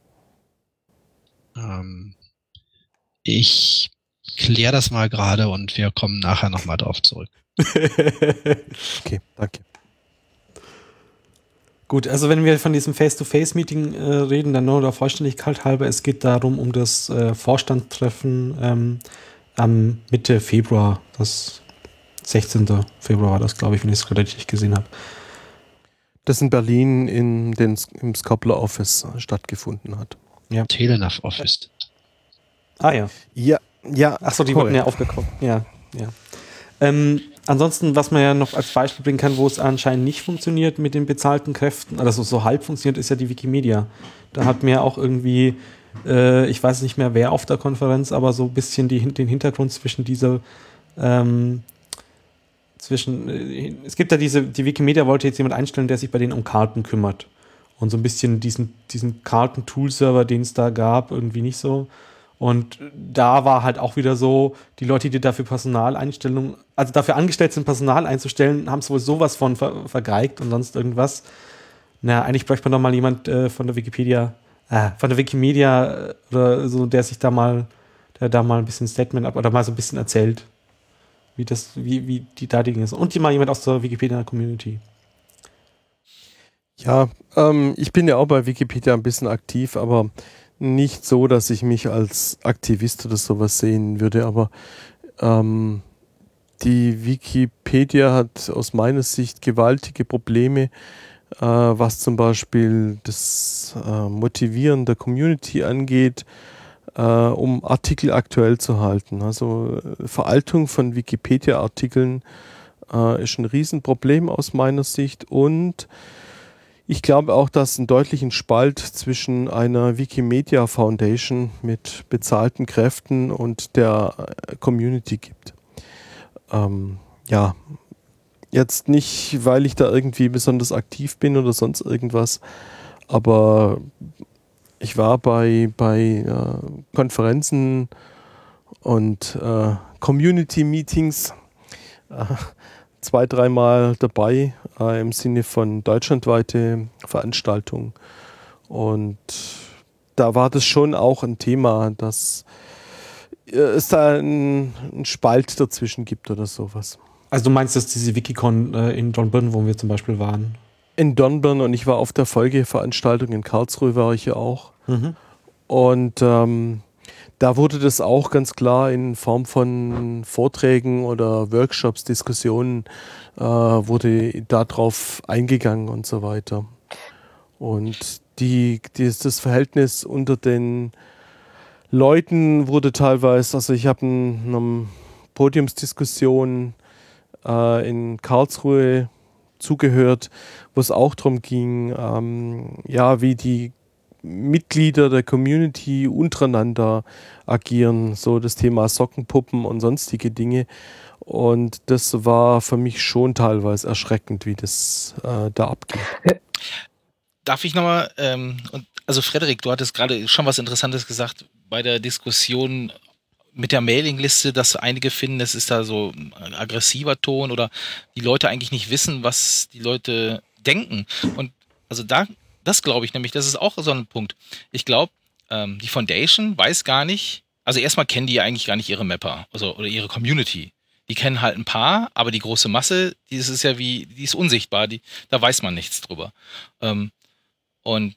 Ich klär das mal gerade und wir kommen nachher nochmal drauf zurück. Okay, danke. Gut, also wenn wir von diesem Face-to-Face-Meeting reden, dann nur der Vollständigkeit halber, es geht darum, um das Vorstandstreffen am Mitte Februar, das 16. Februar war das, glaube ich, wenn ich es gerade richtig gesehen habe. Das in Berlin im Scopler Office stattgefunden hat. Ja. Telenav Office. Ah ja. Ja. Achso, die wurden ja aufgekauft. Ja. Ansonsten, was man ja noch als Beispiel bringen kann, wo es anscheinend nicht funktioniert mit den bezahlten Kräften, also so halb funktioniert, ist ja die Wikimedia. Da hat mir auch irgendwie, ich weiß nicht mehr wer auf der Konferenz, aber so ein bisschen den Hintergrund zwischen dieser, es gibt ja die Wikimedia wollte jetzt jemand einstellen, der sich bei denen um Karten kümmert. Und so ein bisschen diesen Karten-Tool-Server, den es da gab, irgendwie nicht so. Und da war halt auch wieder so, die Leute, die dafür Personaleinstellungen, also dafür angestellt sind, Personal einzustellen, haben es wohl sowas von vergeigt und sonst irgendwas. Na, eigentlich bräuchte man doch mal jemand von der Wikimedia oder so, der da mal ein bisschen Statement ab oder mal so ein bisschen erzählt, wie die da Dinge sind. Und mal jemand aus der Wikipedia-Community. Ja, ich bin ja auch bei Wikipedia ein bisschen aktiv, aber nicht so, dass ich mich als Aktivist oder sowas sehen würde, aber Die Wikipedia hat aus meiner Sicht gewaltige Probleme, was zum Beispiel das Motivieren der Community angeht, um Artikel aktuell zu halten. Also Veraltung von Wikipedia-Artikeln ist ein Riesenproblem aus meiner Sicht, und ich glaube auch, dass es einen deutlichen Spalt zwischen einer Wikimedia Foundation mit bezahlten Kräften und der Community gibt. Ja, jetzt nicht, weil ich da irgendwie besonders aktiv bin oder sonst irgendwas, aber ich war bei Konferenzen und Community-Meetings 2-3 Mal dabei, im Sinne von deutschlandweite Veranstaltungen. Und da war das schon auch ein Thema, dass es da einen Spalt dazwischen gibt oder sowas. Also du meinst jetzt diese Wikicon in Dornbirn, wo wir zum Beispiel waren? In Dornbirn, und ich war auf der Folgeveranstaltung in Karlsruhe, war ich ja auch. Mhm. Und da wurde das auch ganz klar in Form von Vorträgen oder Workshops, Diskussionen, wurde darauf eingegangen und so weiter. Und das Verhältnis unter den Leuten wurde teilweise, also ich habe eine Podiumsdiskussion in Karlsruhe zugehört, wo es auch darum ging, wie die Mitglieder der Community untereinander agieren, so das Thema Sockenpuppen und sonstige Dinge. Und das war für mich schon teilweise erschreckend, wie das da abgeht. Darf ich nochmal, also Frederik, du hattest gerade schon was Interessantes gesagt bei der Diskussion mit der Mailingliste, dass einige finden, es ist da so ein aggressiver Ton oder die Leute eigentlich nicht wissen, was die Leute denken. Und also das glaube ich nämlich, das ist auch so ein Punkt. Ich glaube, die Foundation weiß gar nicht, also erstmal kennen die eigentlich gar nicht ihre Mapper, also oder ihre Community. Die kennen halt ein paar, aber die große Masse, die ist unsichtbar, da weiß man nichts drüber. Und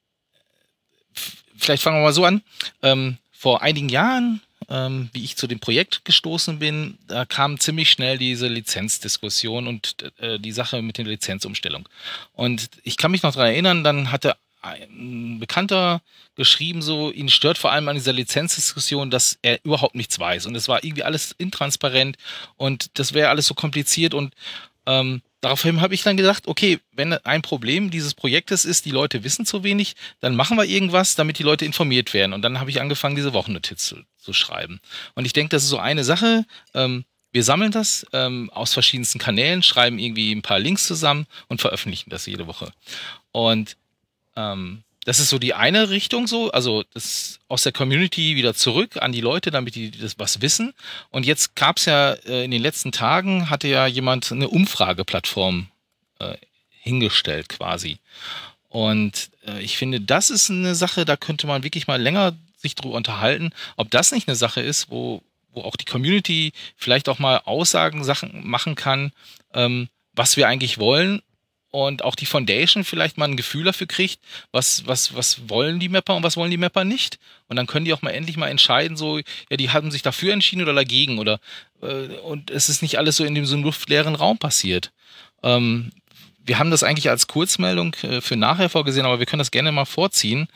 vielleicht fangen wir mal so an. Vor einigen Jahren, wie ich zu dem Projekt gestoßen bin, da kam ziemlich schnell diese Lizenzdiskussion und die Sache mit der Lizenzumstellung. Und ich kann mich noch daran erinnern, dann hatte ein Bekannter geschrieben, so, ihn stört vor allem an dieser Lizenzdiskussion, dass er überhaupt nichts weiß. Und es war irgendwie alles intransparent und das wäre alles so kompliziert. Und daraufhin habe ich dann gedacht, okay, wenn ein Problem dieses Projektes ist, die Leute wissen zu wenig, dann machen wir irgendwas, damit die Leute informiert werden. Und dann habe ich angefangen, diese Wochennotiz zu schreiben. Und ich denke, das ist so eine Sache. Wir sammeln das aus verschiedensten Kanälen, schreiben irgendwie ein paar Links zusammen und veröffentlichen das jede Woche. Und das ist so die eine Richtung so, also das aus der Community wieder zurück an die Leute, damit die das was wissen. Und jetzt gab es ja in den letzten Tagen, hatte ja jemand eine Umfrageplattform hingestellt quasi. Und ich finde, das ist eine Sache, da könnte man wirklich mal länger sich drüber unterhalten, ob das nicht eine Sache ist, wo auch die Community vielleicht auch mal Sachen machen kann, was wir eigentlich wollen. Und auch die Foundation vielleicht mal ein Gefühl dafür kriegt, was wollen die Mapper und was wollen die Mapper nicht. Und dann können die auch mal endlich mal entscheiden, so, ja, die haben sich dafür entschieden oder dagegen. Oder und es ist nicht alles so in dem so luftleeren Raum passiert. Wir haben das eigentlich als Kurzmeldung für nachher vorgesehen, aber wir können das gerne mal vorziehen,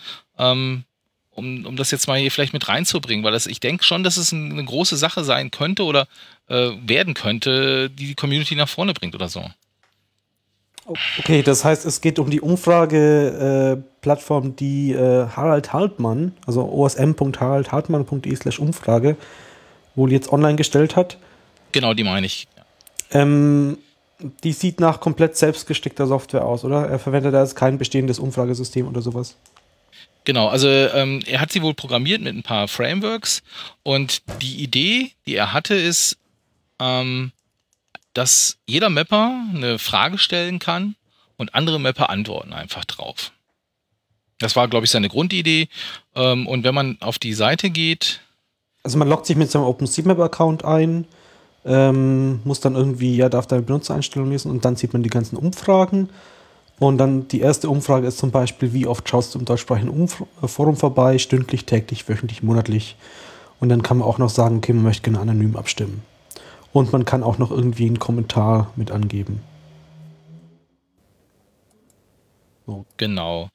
um das jetzt mal hier vielleicht mit reinzubringen. Weil ich denke schon, dass es eine große Sache sein könnte oder werden könnte, die Community nach vorne bringt oder so. Okay, das heißt, es geht um die Umfrage-Plattform, die Harald Hartmann, also osm.haraldhartmann.de/Umfrage, wohl jetzt online gestellt hat. Genau, die meine ich. Die sieht nach komplett selbstgestickter Software aus, oder? Er verwendet da jetzt kein bestehendes Umfragesystem oder sowas. Genau, also er hat sie wohl programmiert mit ein paar Frameworks und die Idee, die er hatte, ist, dass jeder Mapper eine Frage stellen kann und andere Mapper antworten einfach drauf. Das war, glaube ich, seine Grundidee. Und wenn man auf die Seite geht... Also man loggt sich mit seinem OpenStreetMap-Account ein, muss dann irgendwie, darf da Benutzereinstellungen lesen und dann sieht man die ganzen Umfragen. Und dann die erste Umfrage ist zum Beispiel, wie oft schaust du im deutschsprachigen Forum vorbei, stündlich, täglich, wöchentlich, monatlich. Und dann kann man auch noch sagen, okay, man möchte gerne anonym abstimmen. Und man kann auch noch irgendwie einen Kommentar mit angeben. So. Genau.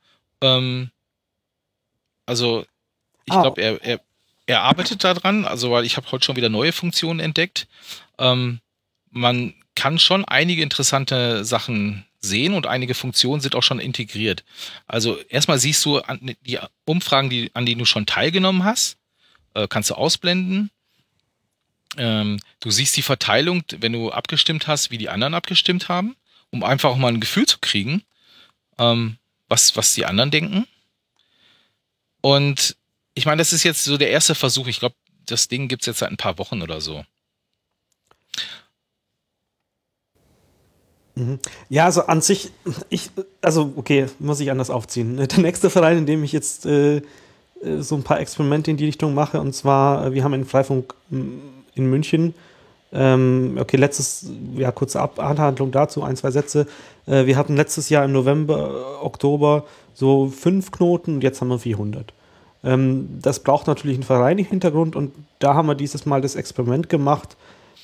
Also ich glaube, er arbeitet daran, also weil ich habe heute schon wieder neue Funktionen entdeckt. Man kann schon einige interessante Sachen sehen und einige Funktionen sind auch schon integriert. Also erstmal siehst du die Umfragen, an denen du schon teilgenommen hast, kannst du ausblenden. Du siehst die Verteilung, wenn du abgestimmt hast, wie die anderen abgestimmt haben, um einfach auch mal ein Gefühl zu kriegen, was die anderen denken. Und ich meine, das ist jetzt so der erste Versuch. Ich glaube, das Ding gibt es jetzt seit ein paar Wochen oder so. Ja, also an sich, okay, muss ich anders aufziehen. Der nächste Verein, in dem ich jetzt so ein paar Experimente in die Richtung mache, und zwar, wir haben einen Freifunk in München. Kurze Anhandlung dazu, 1, 2 Sätze. Wir hatten letztes Jahr im November, Oktober so 5 Knoten und jetzt haben wir 400. Das braucht natürlich einen Verein im Hintergrund und da haben wir dieses Mal das Experiment gemacht,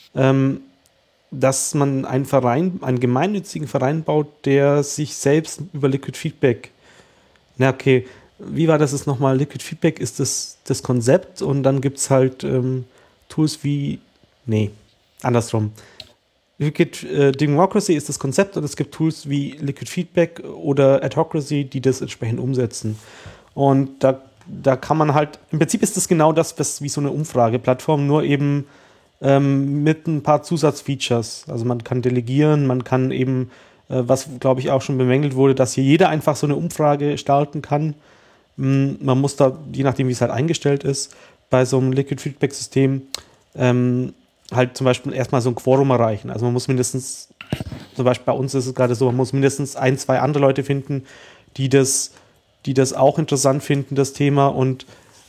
dass man einen gemeinnützigen Verein baut, der sich selbst über Liquid Feedback, wie war das jetzt nochmal? Liquid Feedback ist das Konzept und dann gibt es halt Tools andersrum. Liquid Democracy ist das Konzept und es gibt Tools wie Liquid Feedback oder Adhocracy, die das entsprechend umsetzen. Und da kann man halt, im Prinzip ist das genau das, was wie so eine Umfrageplattform, nur eben mit ein paar Zusatzfeatures. Also man kann delegieren, man kann eben, was glaube ich auch schon bemängelt wurde, dass hier jeder einfach so eine Umfrage starten kann. Man muss da, je nachdem wie es halt eingestellt ist, bei so einem Liquid Feedback System halt zum Beispiel erstmal so ein Quorum erreichen. Also man muss mindestens, zum Beispiel bei uns ist es gerade so, man muss mindestens 1, 2 andere Leute finden, die das auch interessant finden, das Thema, und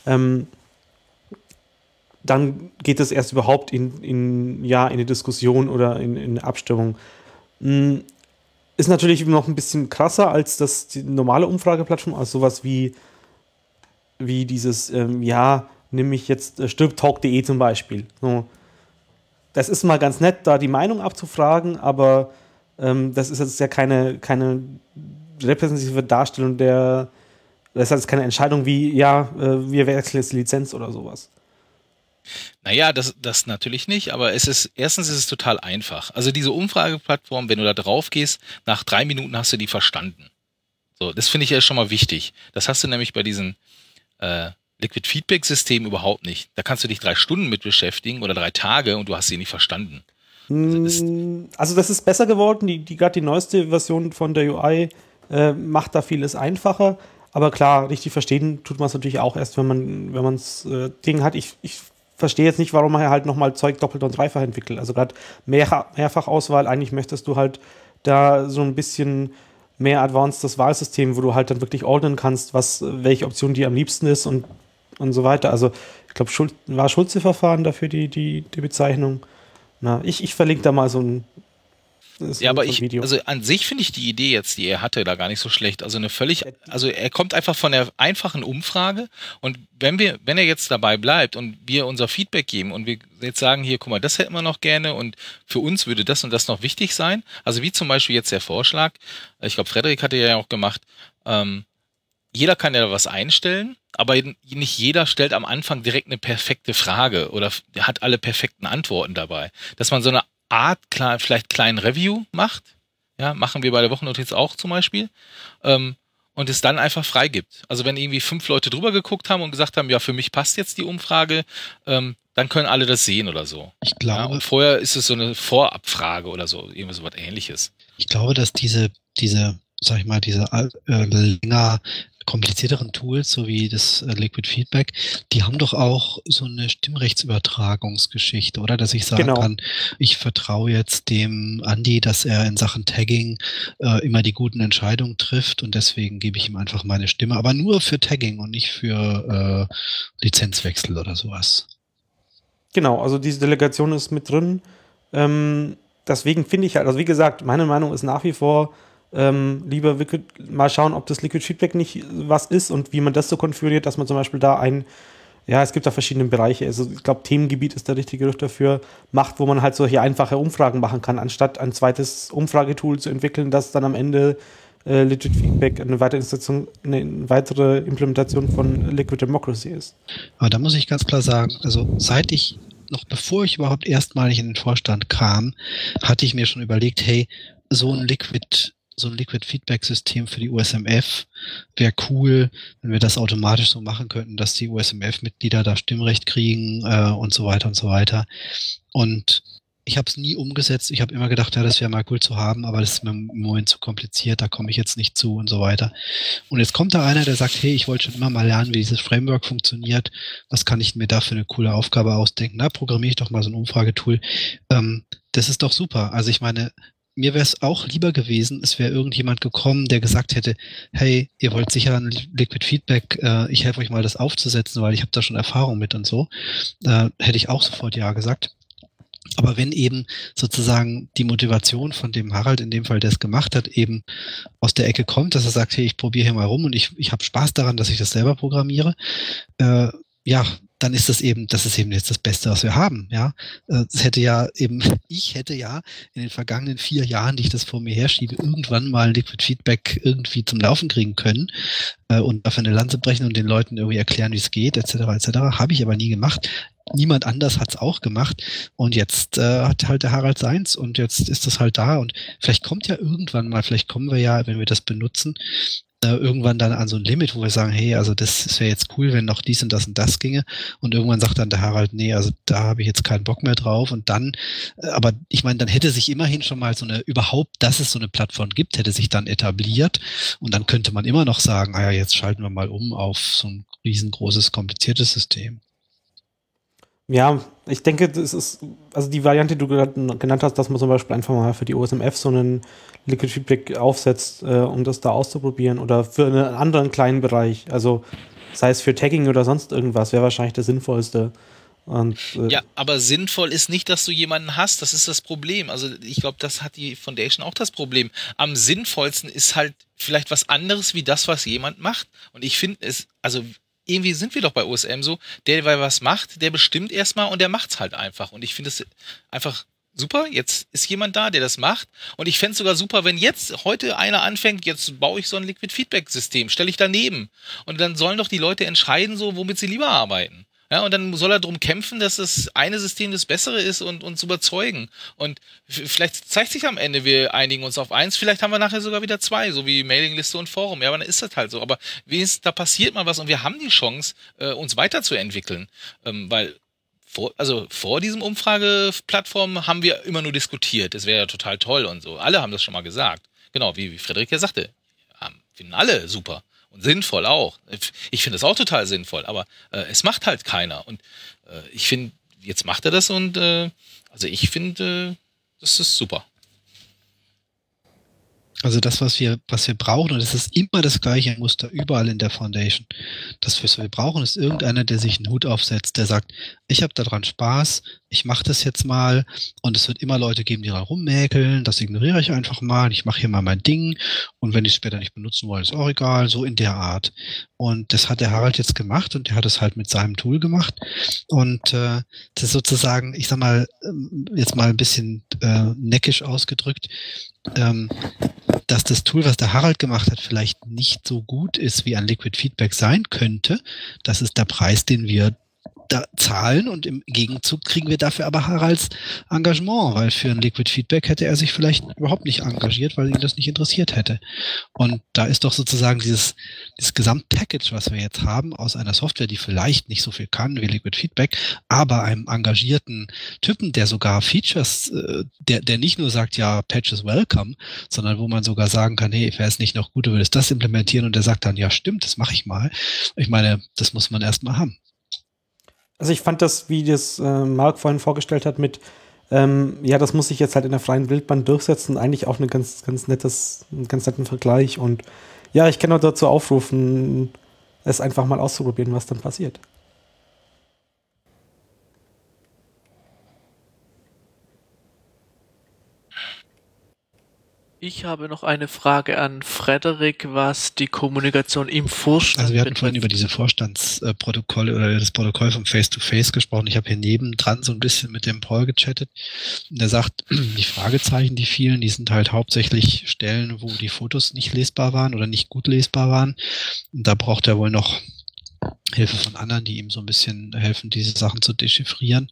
dann geht es erst überhaupt in eine Diskussion oder in eine Abstimmung. Ist natürlich noch ein bisschen krasser als die normale Umfrageplattform, also sowas wie dieses, nimm mich jetzt stirbtalk.de zum Beispiel. So. Das ist mal ganz nett, da die Meinung abzufragen, aber das ist jetzt ja keine repräsentative Darstellung das ist jetzt keine Entscheidung wie, wir wechseln jetzt die Lizenz oder sowas. Naja, das natürlich nicht, aber erstens ist es total einfach. Also diese Umfrageplattform, wenn du da drauf gehst, nach 3 Minuten hast du die verstanden. So, das finde ich ja schon mal wichtig. Das hast du nämlich bei diesen Liquid Feedback System überhaupt nicht. Da kannst du dich 3 Stunden mit beschäftigen oder 3 Tage und du hast sie nicht verstanden. Also das ist besser geworden. Gerade die neueste Version von der UI macht da vieles einfacher. Aber klar, richtig verstehen tut man es natürlich auch erst, wenn man das Ding hat. Ich verstehe jetzt nicht, warum man halt nochmal Zeug doppelt und dreifach entwickelt. Also gerade Mehrfachauswahl, eigentlich möchtest du halt da so ein bisschen mehr advancedes Wahlsystem, wo du halt dann wirklich ordnen kannst, welche Option dir am liebsten ist und so weiter. Also ich glaube, war Schulze-Verfahren dafür die Bezeichnung. Ich verlinke da mal so ein Video. Also an sich finde ich die Idee jetzt, die er hatte, da gar nicht so schlecht. Also er kommt einfach von der einfachen Umfrage und wenn er jetzt dabei bleibt und wir unser Feedback geben und wir jetzt sagen, hier, guck mal, das hätten wir noch gerne und für uns würde das und das noch wichtig sein. Also wie zum Beispiel jetzt der Vorschlag, ich glaube, Frederik hatte ja auch gemacht, jeder kann ja was einstellen, aber nicht jeder stellt am Anfang direkt eine perfekte Frage oder hat alle perfekten Antworten dabei. Dass man so eine Art, vielleicht kleinen Review macht, ja, machen wir bei der Wochennotiz auch zum Beispiel, und es dann einfach freigibt. Also wenn irgendwie 5 Leute drüber geguckt haben und gesagt haben, ja, für mich passt jetzt die Umfrage, dann können alle das sehen oder so. Ich glaube, ja, und vorher ist es so eine Vorabfrage oder so, irgendwie so was Ähnliches. Ich glaube, dass diese länger komplizierteren Tools, so wie das Liquid Feedback, die haben doch auch so eine Stimmrechtsübertragungsgeschichte, oder? Dass ich sagen kann, ich vertraue jetzt dem Andi, dass er in Sachen Tagging immer die guten Entscheidungen trifft und deswegen gebe ich ihm einfach meine Stimme, aber nur für Tagging und nicht für Lizenzwechsel oder sowas. Genau, also diese Delegation ist mit drin. Deswegen finde ich halt, also wie gesagt, meine Meinung ist nach wie vor, lieber mal schauen, ob das Liquid Feedback nicht was ist und wie man das so konfiguriert, dass man zum Beispiel da ein Ja, es gibt da verschiedene Bereiche. Also ich glaube, Themengebiet ist der richtige Begriff dafür. Macht, wo man halt solche einfache Umfragen machen kann, anstatt ein zweites Umfragetool zu entwickeln, das dann am Ende Legit Feedback eine weitere Implementation von Liquid Democracy ist. Aber da muss ich ganz klar sagen, also noch bevor ich überhaupt erstmalig in den Vorstand kam, hatte ich mir schon überlegt, hey, so ein Liquid-Feedback-System für die USMF wäre cool, wenn wir das automatisch so machen könnten, dass die USMF-Mitglieder da Stimmrecht kriegen und so weiter und so weiter. Und ich habe es nie umgesetzt. Ich habe immer gedacht, ja, das wäre mal cool zu haben, aber das ist mir im Moment zu kompliziert, da komme ich jetzt nicht zu und so weiter. Und jetzt kommt da einer, der sagt, hey, ich wollte schon immer mal lernen, wie dieses Framework funktioniert. Was kann ich mir da für eine coole Aufgabe ausdenken? Na, programmiere ich doch mal so ein Umfragetool. Das ist doch super. Also ich meine, mir wäre es auch lieber gewesen, es wäre irgendjemand gekommen, der gesagt hätte, hey, ihr wollt sicher ein Liquid Feedback, ich helfe euch mal, das aufzusetzen, weil ich habe da schon Erfahrung mit und so. Hätte ich auch sofort ja gesagt. Aber wenn eben sozusagen die Motivation von dem Harald, in dem Fall, der es gemacht hat, eben aus der Ecke kommt, dass er sagt, hey, ich probiere hier mal rum und ich habe Spaß daran, dass ich das selber programmiere, ja, dann ist das ist eben jetzt das Beste, was wir haben, ja. Ich hätte ja in den vergangenen 4 Jahren, die ich das vor mir herschiebe, irgendwann mal Liquid Feedback irgendwie zum Laufen kriegen können und dafür eine Lanze brechen und den Leuten irgendwie erklären, wie es geht, etc., etc. Habe ich aber nie gemacht. Niemand anders hat es auch gemacht und jetzt hat halt der Harald seins und jetzt ist das halt da und vielleicht kommt ja irgendwann mal, vielleicht kommen wir ja, wenn wir das benutzen, irgendwann dann an so ein Limit, wo wir sagen, hey, also das wäre jetzt cool, wenn noch dies und das ginge und irgendwann sagt dann der Harald, nee, also da habe ich jetzt keinen Bock mehr drauf und dann, aber ich meine, dann hätte sich immerhin schon mal dass es so eine Plattform gibt, hätte sich dann etabliert und dann könnte man immer noch sagen, ja, jetzt schalten wir mal um auf so ein riesengroßes, kompliziertes System. Ja, ich denke, das ist, also die Variante, die du gerade genannt hast, dass man zum Beispiel einfach mal für die OSMF so einen Liquid Feedback aufsetzt, um das da auszuprobieren oder für einen anderen kleinen Bereich, also sei es für Tagging oder sonst irgendwas, wäre wahrscheinlich der sinnvollste. Und, ja, aber sinnvoll ist nicht, dass du jemanden hast, das ist das Problem. Also ich glaube, das hat die Foundation auch das Problem. Am sinnvollsten ist halt vielleicht was anderes wie das, was jemand macht. Und ich finde es, also irgendwie sind wir doch bei OSM so, der was macht, der bestimmt erstmal und der macht's halt einfach. Und ich finde es einfach super, jetzt ist jemand da, der das macht. Und ich fände es sogar super, wenn jetzt heute einer anfängt, jetzt baue ich so ein Liquid-Feedback-System, stelle ich daneben. Und dann sollen doch die Leute entscheiden, so womit sie lieber arbeiten. Ja, und dann soll er darum kämpfen, dass das eine System das bessere ist und uns überzeugen. Und vielleicht zeigt sich am Ende, wir einigen uns auf eins, vielleicht haben wir nachher sogar wieder 2, so wie Mailingliste und Forum. Ja, aber dann ist das halt so. Aber wenigstens, da passiert mal was und wir haben die Chance, uns weiterzuentwickeln. Weil vor diesem Umfrageplattform haben wir immer nur diskutiert. Das wäre ja total toll und so. Alle haben das schon mal gesagt. Genau, wie Frederik ja sagte. Finden alle super. Und sinnvoll auch. Ich finde es auch total sinnvoll, aber es macht halt keiner. Und ich finde, jetzt macht er das und also ich finde, das ist super. Also das, was wir brauchen, und es ist immer das gleiche Muster überall in der Foundation. Das, was wir brauchen, ist irgendeiner, der sich einen Hut aufsetzt, der sagt, ich habe daran Spaß, ich mache das jetzt mal und es wird immer Leute geben, die da rummäkeln, das ignoriere ich einfach mal, ich mache hier mal mein Ding und wenn die es später nicht benutzen wollen, ist auch egal, so in der Art. Und das hat der Harald jetzt gemacht und der hat es halt mit seinem Tool gemacht und das ist sozusagen, ich sag mal, jetzt mal ein bisschen neckisch ausgedrückt, dass das Tool, was der Harald gemacht hat, vielleicht nicht so gut ist, wie ein Liquid Feedback sein könnte. Das ist der Preis, den wir da zahlen und im Gegenzug kriegen wir dafür aber Haralds Engagement, weil für ein Liquid Feedback hätte er sich vielleicht überhaupt nicht engagiert, weil ihn das nicht interessiert hätte. Und da ist doch sozusagen dieses Gesamtpackage, was wir jetzt haben, aus einer Software, die vielleicht nicht so viel kann wie Liquid Feedback, aber einem engagierten Typen, der sogar Features, der nicht nur sagt, ja, Patches welcome, sondern wo man sogar sagen kann, hey, wäre es nicht noch gut, du würdest das implementieren und der sagt dann, ja, stimmt, das mache ich mal. Ich meine, das muss man erst mal haben. Also ich fand das, wie das Marc vorhin vorgestellt hat, mit ja, das muss sich jetzt halt in der freien Wildbahn durchsetzen, eigentlich auch einen ganz netten Vergleich. Und ja, ich kann nur dazu aufrufen, es einfach mal auszuprobieren, was dann passiert. Ich habe noch eine Frage an Frederik, was die Kommunikation im Vorstand Also wir hatten betrifft. vorhin über diese Vorstandsprotokolle oder das Protokoll vom Face-to-Face gesprochen. Ich habe hier nebendran so ein bisschen mit dem Paul gechattet. Und er sagt, die Fragezeichen, die vielen, die sind halt hauptsächlich Stellen, wo die Fotos nicht lesbar waren oder nicht gut lesbar waren. Und da braucht er wohl noch Hilfe von anderen, die ihm so ein bisschen helfen, diese Sachen zu dechiffrieren.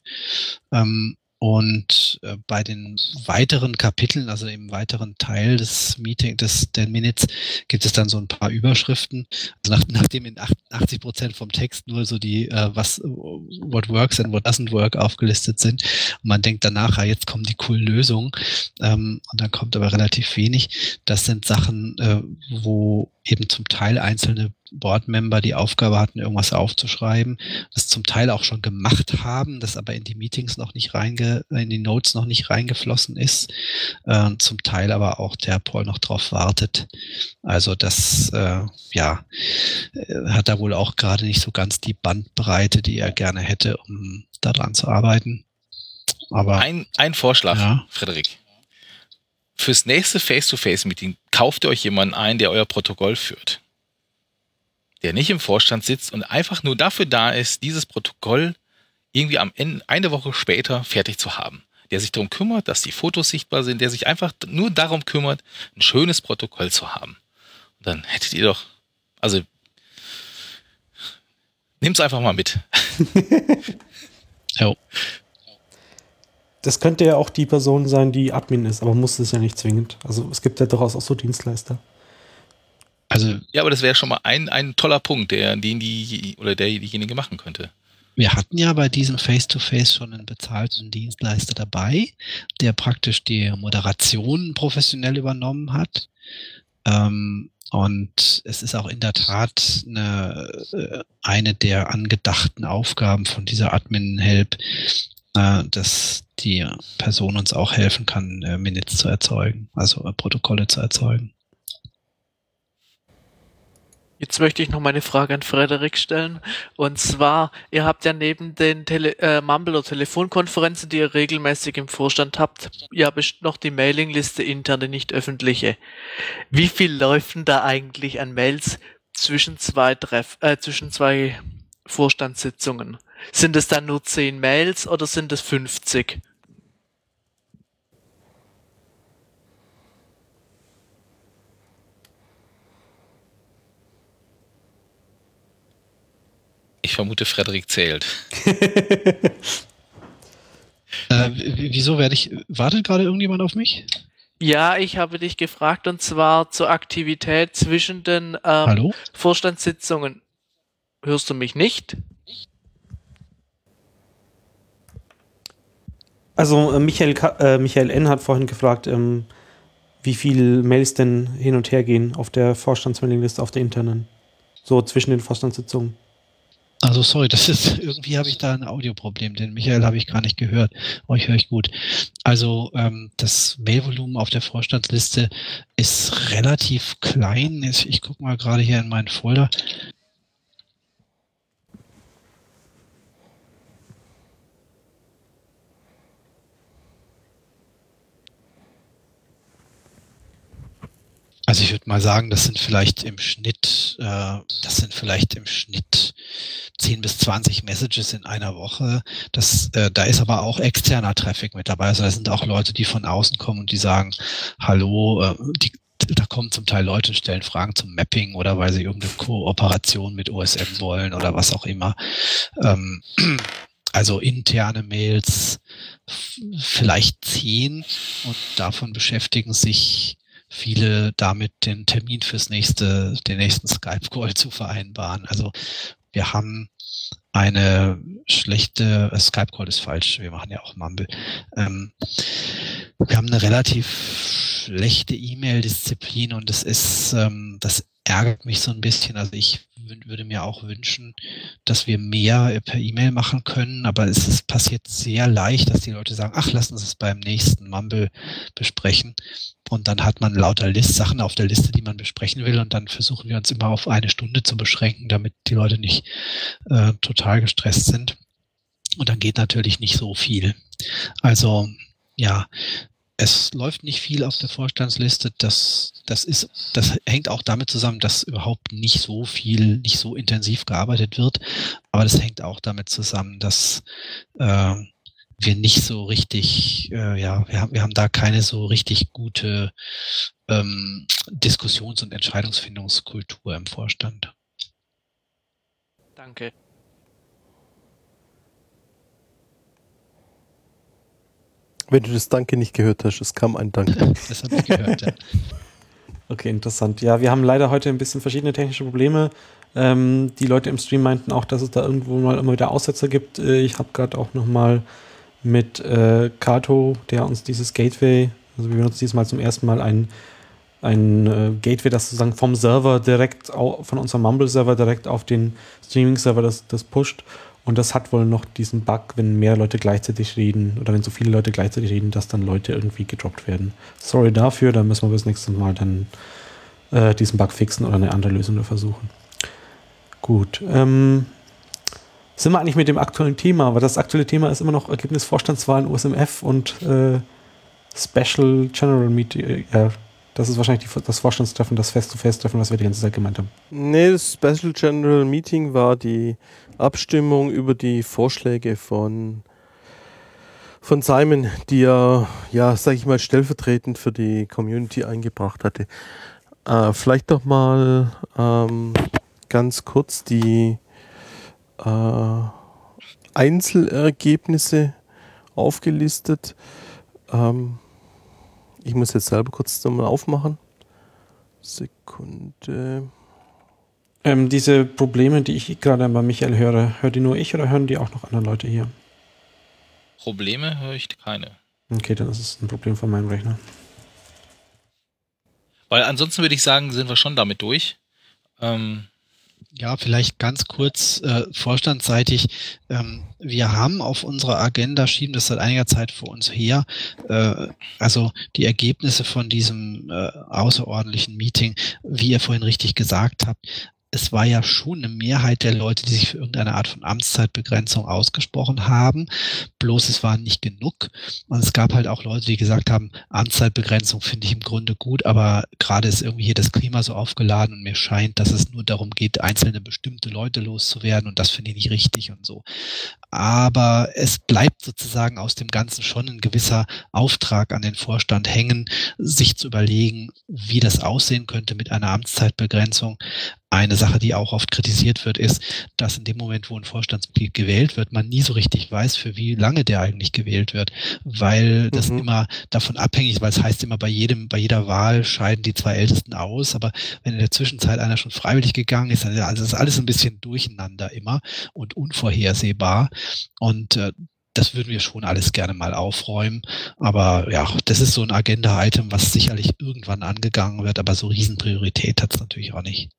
Und bei den weiteren Kapiteln, also im weiteren Teil des der Minutes, gibt es dann so ein paar Überschriften. Also nachdem in 80% vom Text nur so die what works and what doesn't work aufgelistet sind. Und man denkt danach, ja, jetzt kommen die coolen Lösungen. Und dann kommt aber relativ wenig. Das sind Sachen, wo eben zum Teil einzelne Boardmember die Aufgabe hatten, irgendwas aufzuschreiben, das zum Teil auch schon gemacht haben, das aber in die Meetings noch nicht in die Notes noch nicht reingeflossen ist, zum Teil aber auch der Paul noch drauf wartet. Also das, hat er wohl auch gerade nicht so ganz die Bandbreite, die er gerne hätte, um daran zu arbeiten. Aber ein Vorschlag, ja. Frederik. Fürs nächste Face-to-Face-Meeting kauft ihr euch jemanden ein, der euer Protokoll führt. Der nicht im Vorstand sitzt und einfach nur dafür da ist, dieses Protokoll irgendwie am Ende, eine Woche später fertig zu haben. Der sich darum kümmert, dass die Fotos sichtbar sind, der sich einfach nur darum kümmert, ein schönes Protokoll zu haben. Und dann hättet ihr doch, also nehmt's einfach mal mit. Jo. Das könnte ja auch die Person sein, die Admin ist, aber muss es ja nicht zwingend. Also es gibt ja durchaus auch so Dienstleister. Also Ja, aber das wäre schon mal ein toller Punkt, den diejenige machen könnte. wir hatten ja bei diesem Face-to-Face schon einen bezahlten Dienstleister dabei, der praktisch die Moderation professionell übernommen hat. Und es ist auch in der Tat eine der angedachten Aufgaben von dieser Admin-Help, dass die Person uns auch helfen kann, Minutes zu erzeugen, also Protokolle zu erzeugen. Jetzt möchte ich noch meine Frage an Frederik stellen. Und zwar, ihr habt ja neben den Mumble- oder Telefonkonferenzen, die ihr regelmäßig im Vorstand habt, ja noch die Mailingliste interne, nicht öffentliche. Wie viel läuft denn da eigentlich an Mails zwischen zwei Vorstandssitzungen? Sind es dann nur 10 Mails oder sind es 50? Ich vermute, Frederik zählt. Wieso wartet gerade irgendjemand auf mich? Ja, ich habe dich gefragt, und zwar zur Aktivität zwischen den Hallo? Vorstandssitzungen. Hörst du mich nicht? Also Michael N. hat vorhin gefragt, wie viele Mails denn hin und her gehen auf der Vorstandsmailingliste, auf der internen. So zwischen den Vorstandssitzungen. Also sorry, irgendwie habe ich da ein Audioproblem, den Michael habe ich gar nicht gehört. Euch höre ich gut. Also das Mailvolumen auf der Vorstandsliste ist relativ klein. Ich gucke mal gerade hier in meinen Folder. Also ich würde mal sagen, das sind vielleicht im Schnitt 10 bis 20 Messages in einer Woche. Da ist aber auch externer Traffic mit dabei. Also da sind auch Leute, die von außen kommen und die sagen, hallo, da kommen zum Teil Leute und stellen Fragen zum Mapping oder weil sie irgendeine Kooperation mit OSM wollen oder was auch immer. Also interne Mails vielleicht 10 und davon beschäftigen sich viele damit, den Termin den nächsten Skype-Call zu vereinbaren. Also wir haben eine schlechte, Skype-Call ist falsch, wir machen ja auch Mumble. Wir haben eine relativ schlechte E-Mail-Disziplin und das ärgert mich so ein bisschen. Also ich würde mir auch wünschen, dass wir mehr per E-Mail machen können, aber es passiert sehr leicht, dass die Leute sagen, ach, lass uns es beim nächsten Mumble besprechen. Und dann hat man lauter Sachen auf der Liste, die man besprechen will, und dann versuchen wir uns immer auf 1 Stunde zu beschränken, damit die Leute nicht total gestresst sind. Und dann geht natürlich nicht so viel. Also ja, Es läuft nicht viel auf der Vorstandsliste. Das hängt auch damit zusammen, dass überhaupt nicht so viel, nicht so intensiv gearbeitet wird. Aber das hängt auch damit zusammen, dass wir nicht so richtig, wir haben da keine so richtig gute Diskussions- und Entscheidungsfindungskultur im Vorstand. Danke. Wenn du das Danke nicht gehört hast, es kam ein Danke. Das habe ich gehört, ja. Okay, interessant. Ja, wir haben leider heute ein bisschen verschiedene technische Probleme. Die Leute im Stream meinten auch, dass es da irgendwo mal immer wieder Aussetzer gibt. Ich habe gerade auch nochmal mit Kato, der uns dieses Gateway, also wir benutzen diesmal zum ersten Mal ein Gateway, das sozusagen vom Server direkt, von unserem Mumble-Server direkt auf den Streaming-Server das pusht. Und das hat wohl noch diesen Bug, wenn mehr Leute gleichzeitig reden oder wenn so viele Leute gleichzeitig reden, dass dann Leute irgendwie gedroppt werden. Sorry dafür, da müssen wir bis nächstes Mal dann diesen Bug fixen oder eine andere Lösung versuchen. Gut. Sind wir eigentlich mit dem aktuellen Thema? Aber das aktuelle Thema ist immer noch Ergebnis Vorstandswahlen, USMF und Special General Meeting. Das ist wahrscheinlich das Vorstandstreffen, das Face-to-Face-Treffen, was wir die ganze Zeit gemeint haben. Nee, das Special General Meeting war die Abstimmung über die Vorschläge von Simon, die er, sag ich mal, stellvertretend für die Community eingebracht hatte. Vielleicht doch mal ganz kurz die Einzelergebnisse aufgelistet. Ich muss jetzt selber kurz nochmal aufmachen. Sekunde. Diese Probleme, die ich gerade bei Michael höre, hört die nur ich oder hören die auch noch andere Leute hier? Probleme höre ich keine. Okay, dann ist es ein Problem von meinem Rechner. Weil ansonsten würde ich sagen, sind wir schon damit durch. Ja, vielleicht ganz kurz vorstandsseitig. Wir haben auf unserer Agenda, schieben das seit einiger Zeit vor uns her, also die Ergebnisse von diesem außerordentlichen Meeting, wie ihr vorhin richtig gesagt habt. Es war ja schon eine Mehrheit der Leute, die sich für irgendeine Art von Amtszeitbegrenzung ausgesprochen haben. Bloß es waren nicht genug. Und es gab halt auch Leute, die gesagt haben, Amtszeitbegrenzung finde ich im Grunde gut, aber gerade ist irgendwie hier das Klima so aufgeladen und mir scheint, dass es nur darum geht, einzelne bestimmte Leute loszuwerden und das finde ich nicht richtig und so. Aber es bleibt sozusagen aus dem Ganzen schon ein gewisser Auftrag an den Vorstand hängen, sich zu überlegen, wie das aussehen könnte mit einer Amtszeitbegrenzung. Eine Sache, die auch oft kritisiert wird, ist, dass in dem Moment, wo ein Vorstandsmitglied gewählt wird, man nie so richtig weiß, für wie lange der eigentlich gewählt wird, weil das immer davon abhängig ist, weil es heißt immer, bei jeder Wahl scheiden die zwei Ältesten aus, aber wenn in der Zwischenzeit einer schon freiwillig gegangen ist, also ist alles ein bisschen durcheinander immer und unvorhersehbar und das würden wir schon alles gerne mal aufräumen, aber ja, das ist so ein Agenda-Item, was sicherlich irgendwann angegangen wird, aber so Riesenpriorität hat es natürlich auch nicht.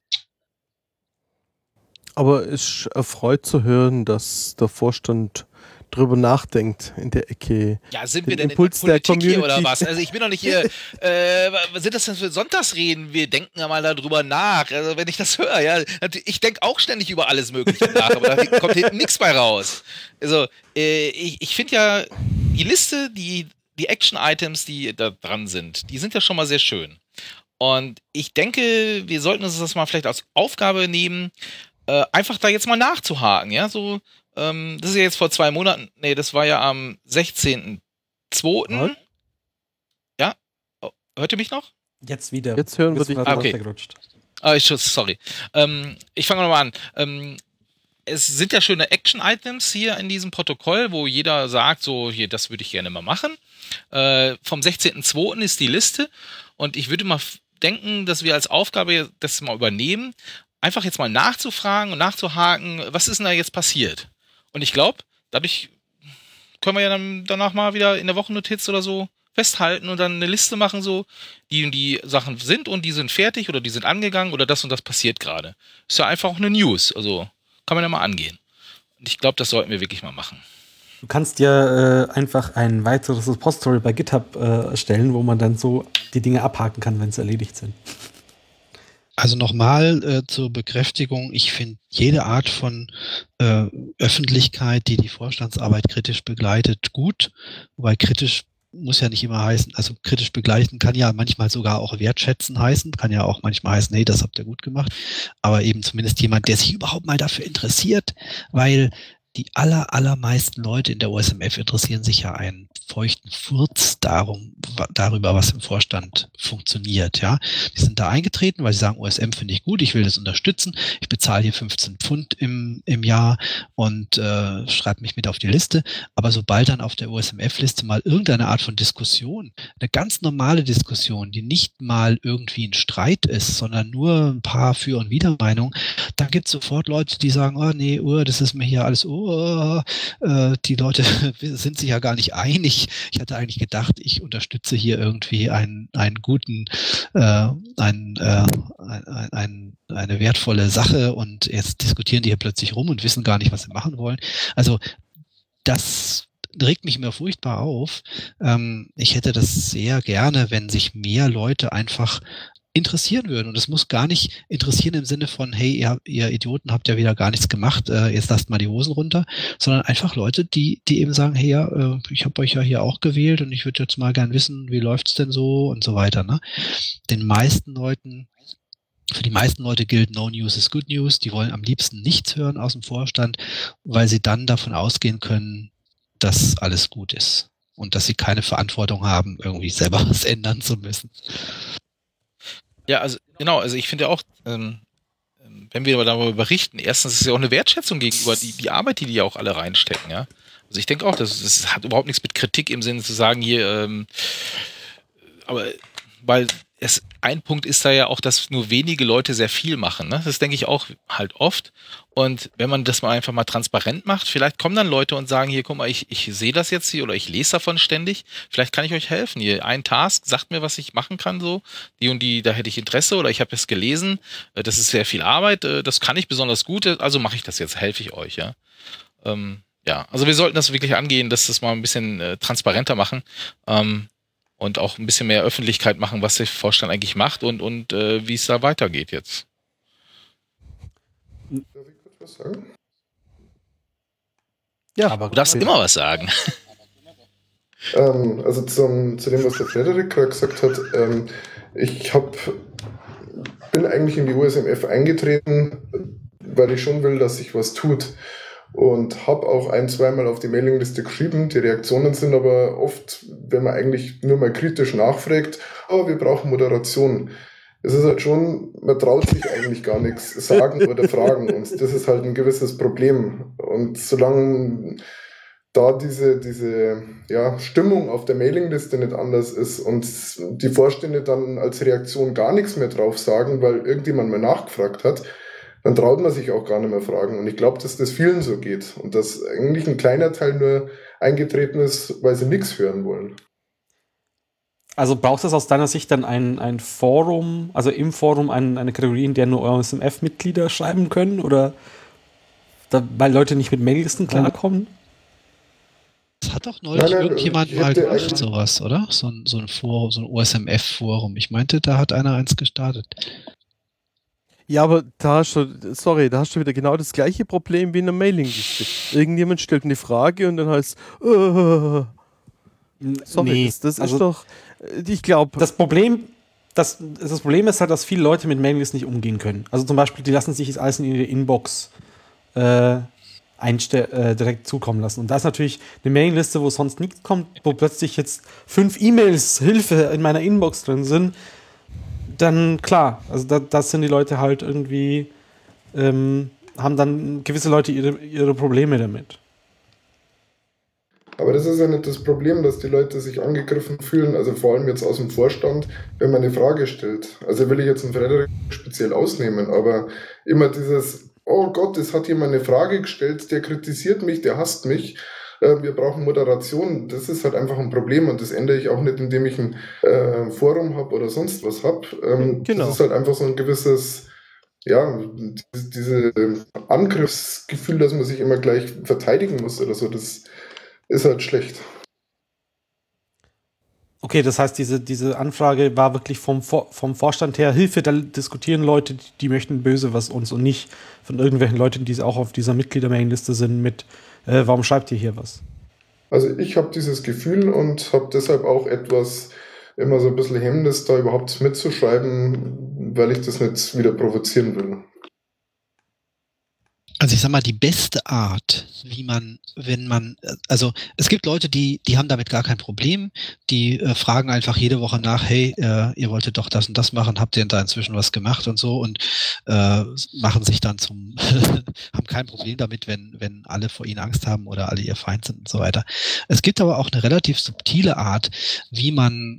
Aber es erfreut zu hören, dass der Vorstand drüber nachdenkt in der Ecke. Ja, sind wir denn Impuls in der Politik der hier oder Community. was? Also ich bin doch nicht hier, was sind das denn für Sonntagsreden? Wir denken ja mal darüber nach. Also wenn ich das höre, ja, ich denke auch ständig über alles Mögliche nach, aber da kommt hinten nichts bei raus. Also ich finde ja, die Liste, die Action-Items, die da dran sind, die sind ja schon mal sehr schön. Und ich denke, wir sollten uns das mal vielleicht als Aufgabe nehmen, einfach da jetzt mal nachzuhaken, ja, so, das ist ja jetzt vor 2 Monaten, nee, das war ja am 16.02. Ja, hört ihr mich noch? Jetzt wieder. Jetzt hören wir dich. Okay. Sorry. Ich fange nochmal an. Es sind ja schöne Action-Items hier in diesem Protokoll, wo jeder sagt, so, hier, das würde ich gerne mal machen. Vom 16.02. ist die Liste und ich würde mal denken, dass wir als Aufgabe das mal übernehmen, einfach jetzt mal nachzufragen und nachzuhaken, was ist denn da jetzt passiert? Und ich glaube, dadurch können wir ja dann danach mal wieder in der Wochennotiz oder so festhalten und dann eine Liste machen, so, die und die Sachen sind und die sind fertig oder die sind angegangen oder das und das passiert gerade. Ist ja einfach auch eine News, also kann man ja mal angehen. Und ich glaube, das sollten wir wirklich mal machen. Du kannst ja einfach ein weiteres Repository bei GitHub erstellen, wo man dann so die Dinge abhaken kann, wenn sie erledigt sind. Also nochmal zur Bekräftigung, ich finde jede Art von Öffentlichkeit, die die Vorstandsarbeit kritisch begleitet, gut, wobei kritisch muss ja nicht immer heißen, also kritisch begleichen kann ja manchmal sogar auch wertschätzen heißen, kann ja auch manchmal heißen, hey, das habt ihr gut gemacht, aber eben zumindest jemand, der sich überhaupt mal dafür interessiert, weil die allermeisten Leute in der OSMF interessieren sich ja einen feuchten Furz darüber, was im Vorstand funktioniert, ja. Die sind da eingetreten, weil sie sagen, OSM finde ich gut, ich will das unterstützen, ich bezahle hier 15 Pfund im Jahr und schreibe mich mit auf die Liste. Aber sobald dann auf der OSMF-Liste mal irgendeine Art von Diskussion, eine ganz normale Diskussion, die nicht mal irgendwie ein Streit ist, sondern nur ein paar Für- und Widermeinungen, dann gibt es sofort Leute, die sagen, oh nee, das ist mir hier alles, die Leute sind sich ja gar nicht einig. Ich hatte eigentlich gedacht, ich unterstütze hier irgendwie einen guten, eine wertvolle Sache und jetzt diskutieren die hier plötzlich rum und wissen gar nicht, was sie machen wollen. Also das regt mich immer furchtbar auf. Ich hätte das sehr gerne, wenn sich mehr Leute einfach interessieren würden. Und es muss gar nicht interessieren im Sinne von, hey, ihr Idioten habt ja wieder gar nichts gemacht, jetzt lasst mal die Hosen runter, sondern einfach Leute, die eben sagen, hey, ja, ich habe euch ja hier auch gewählt und ich würde jetzt mal gern wissen, wie läuft's denn so und so weiter. Ne? Für die meisten Leute gilt, no news is good news. Die wollen am liebsten nichts hören aus dem Vorstand, weil sie dann davon ausgehen können, dass alles gut ist und dass sie keine Verantwortung haben, irgendwie selber was ändern zu müssen. Ja, also genau, also ich finde ja auch, wenn wir darüber berichten, erstens ist es ja auch eine Wertschätzung gegenüber die Arbeit, die ja auch alle reinstecken, ja. Also ich denke auch, das hat überhaupt nichts mit Kritik im Sinne zu sagen, hier, aber weil ein Punkt ist da ja auch, dass nur wenige Leute sehr viel machen, ne? Das denke ich auch halt oft. Und wenn man das mal einfach mal transparent macht, vielleicht kommen dann Leute und sagen, hier, guck mal, ich sehe das jetzt hier oder ich lese davon ständig, vielleicht kann ich euch helfen. Hier, ein Task, sagt mir, was ich machen kann, so, die und die, da hätte ich Interesse oder ich habe es gelesen, das ist sehr viel Arbeit, das kann ich besonders gut, also mache ich das jetzt, helfe ich euch, ja. Ja, also wir sollten das wirklich angehen, dass das mal ein bisschen transparenter machen, und auch ein bisschen mehr Öffentlichkeit machen, was der Vorstand eigentlich macht und wie es da weitergeht jetzt. Darf ich kurz was sagen? Ja, aber du darfst immer was sagen. Also zu dem, was der Frederik gerade gesagt hat, ich bin eigentlich in die OSMF eingetreten, weil ich schon will, dass sich was tut. Und habe auch zweimal auf die Mailingliste geschrieben. Die Reaktionen sind aber oft, wenn man eigentlich nur mal kritisch nachfragt, wir brauchen Moderation. Es ist halt schon, man traut sich eigentlich gar nichts sagen oder fragen. Und das ist halt ein gewisses Problem. Und solange da diese Stimmung auf der Mailingliste nicht anders ist und die Vorstände dann als Reaktion gar nichts mehr drauf sagen, weil irgendjemand mal nachgefragt hat, dann traut man sich auch gar nicht mehr fragen. Und ich glaube, dass das vielen so geht. Und dass eigentlich ein kleiner Teil nur eingetreten ist, weil sie nichts hören wollen. Also braucht es aus deiner Sicht dann ein Forum, also im Forum eine Kategorie, in der nur OSMF-Mitglieder schreiben können? Oder weil Leute nicht mit Maillisten klarkommen? Das hat doch neulich irgendjemand mal gemacht, sowas, oder? So ein Forum, so ein OSMF-Forum. Ich meinte, da hat einer eins gestartet. Ja, aber da hast du wieder genau das gleiche Problem wie in einer Mailingliste. Irgendjemand stellt eine Frage und dann heißt sorry, nee, das ist doch, ich glaube... Das Problem ist halt, dass viele Leute mit Mailinglisten nicht umgehen können. Also zum Beispiel, die lassen sich jetzt alles in ihre Inbox direkt zukommen lassen. Und da ist natürlich eine Mailingliste, wo sonst nichts kommt, wo plötzlich jetzt 5 E-Mails, Hilfe, in meiner Inbox drin sind. Dann klar, also das sind die Leute halt irgendwie, haben dann gewisse Leute ihre Probleme damit. Aber das ist ja nicht das Problem, dass die Leute sich angegriffen fühlen, also vor allem jetzt aus dem Vorstand, wenn man eine Frage stellt. Also will ich jetzt einen Frederik speziell ausnehmen, aber immer dieses, oh Gott, es hat jemand eine Frage gestellt, der kritisiert mich, der hasst mich. Wir brauchen Moderation, das ist halt einfach ein Problem und das ändere ich auch nicht, indem ich ein Forum habe oder sonst was habe. Genau. Das ist halt einfach so ein gewisses, diese Angriffsgefühl, dass man sich immer gleich verteidigen muss oder so, das ist halt schlecht. Okay, das heißt, diese Anfrage war wirklich vom Vorstand her Hilfe, da diskutieren Leute, die möchten böse was uns und nicht von irgendwelchen Leuten, die auch auf dieser Mitglieder-Mailingliste sind mit warum schreibt ihr hier was? Also ich habe dieses Gefühl und habe deshalb auch etwas immer so ein bisschen Hemmnis, da überhaupt mitzuschreiben, weil ich das nicht wieder provozieren will. Also ich sag mal, die beste Art, wie man, also es gibt Leute, die haben damit gar kein Problem, die fragen einfach jede Woche nach, hey, ihr wolltet doch das und das machen, habt ihr denn da inzwischen was gemacht und so und machen sich dann haben kein Problem damit, wenn alle vor ihnen Angst haben oder alle ihr Feind sind und so weiter. Es gibt aber auch eine relativ subtile Art, wie man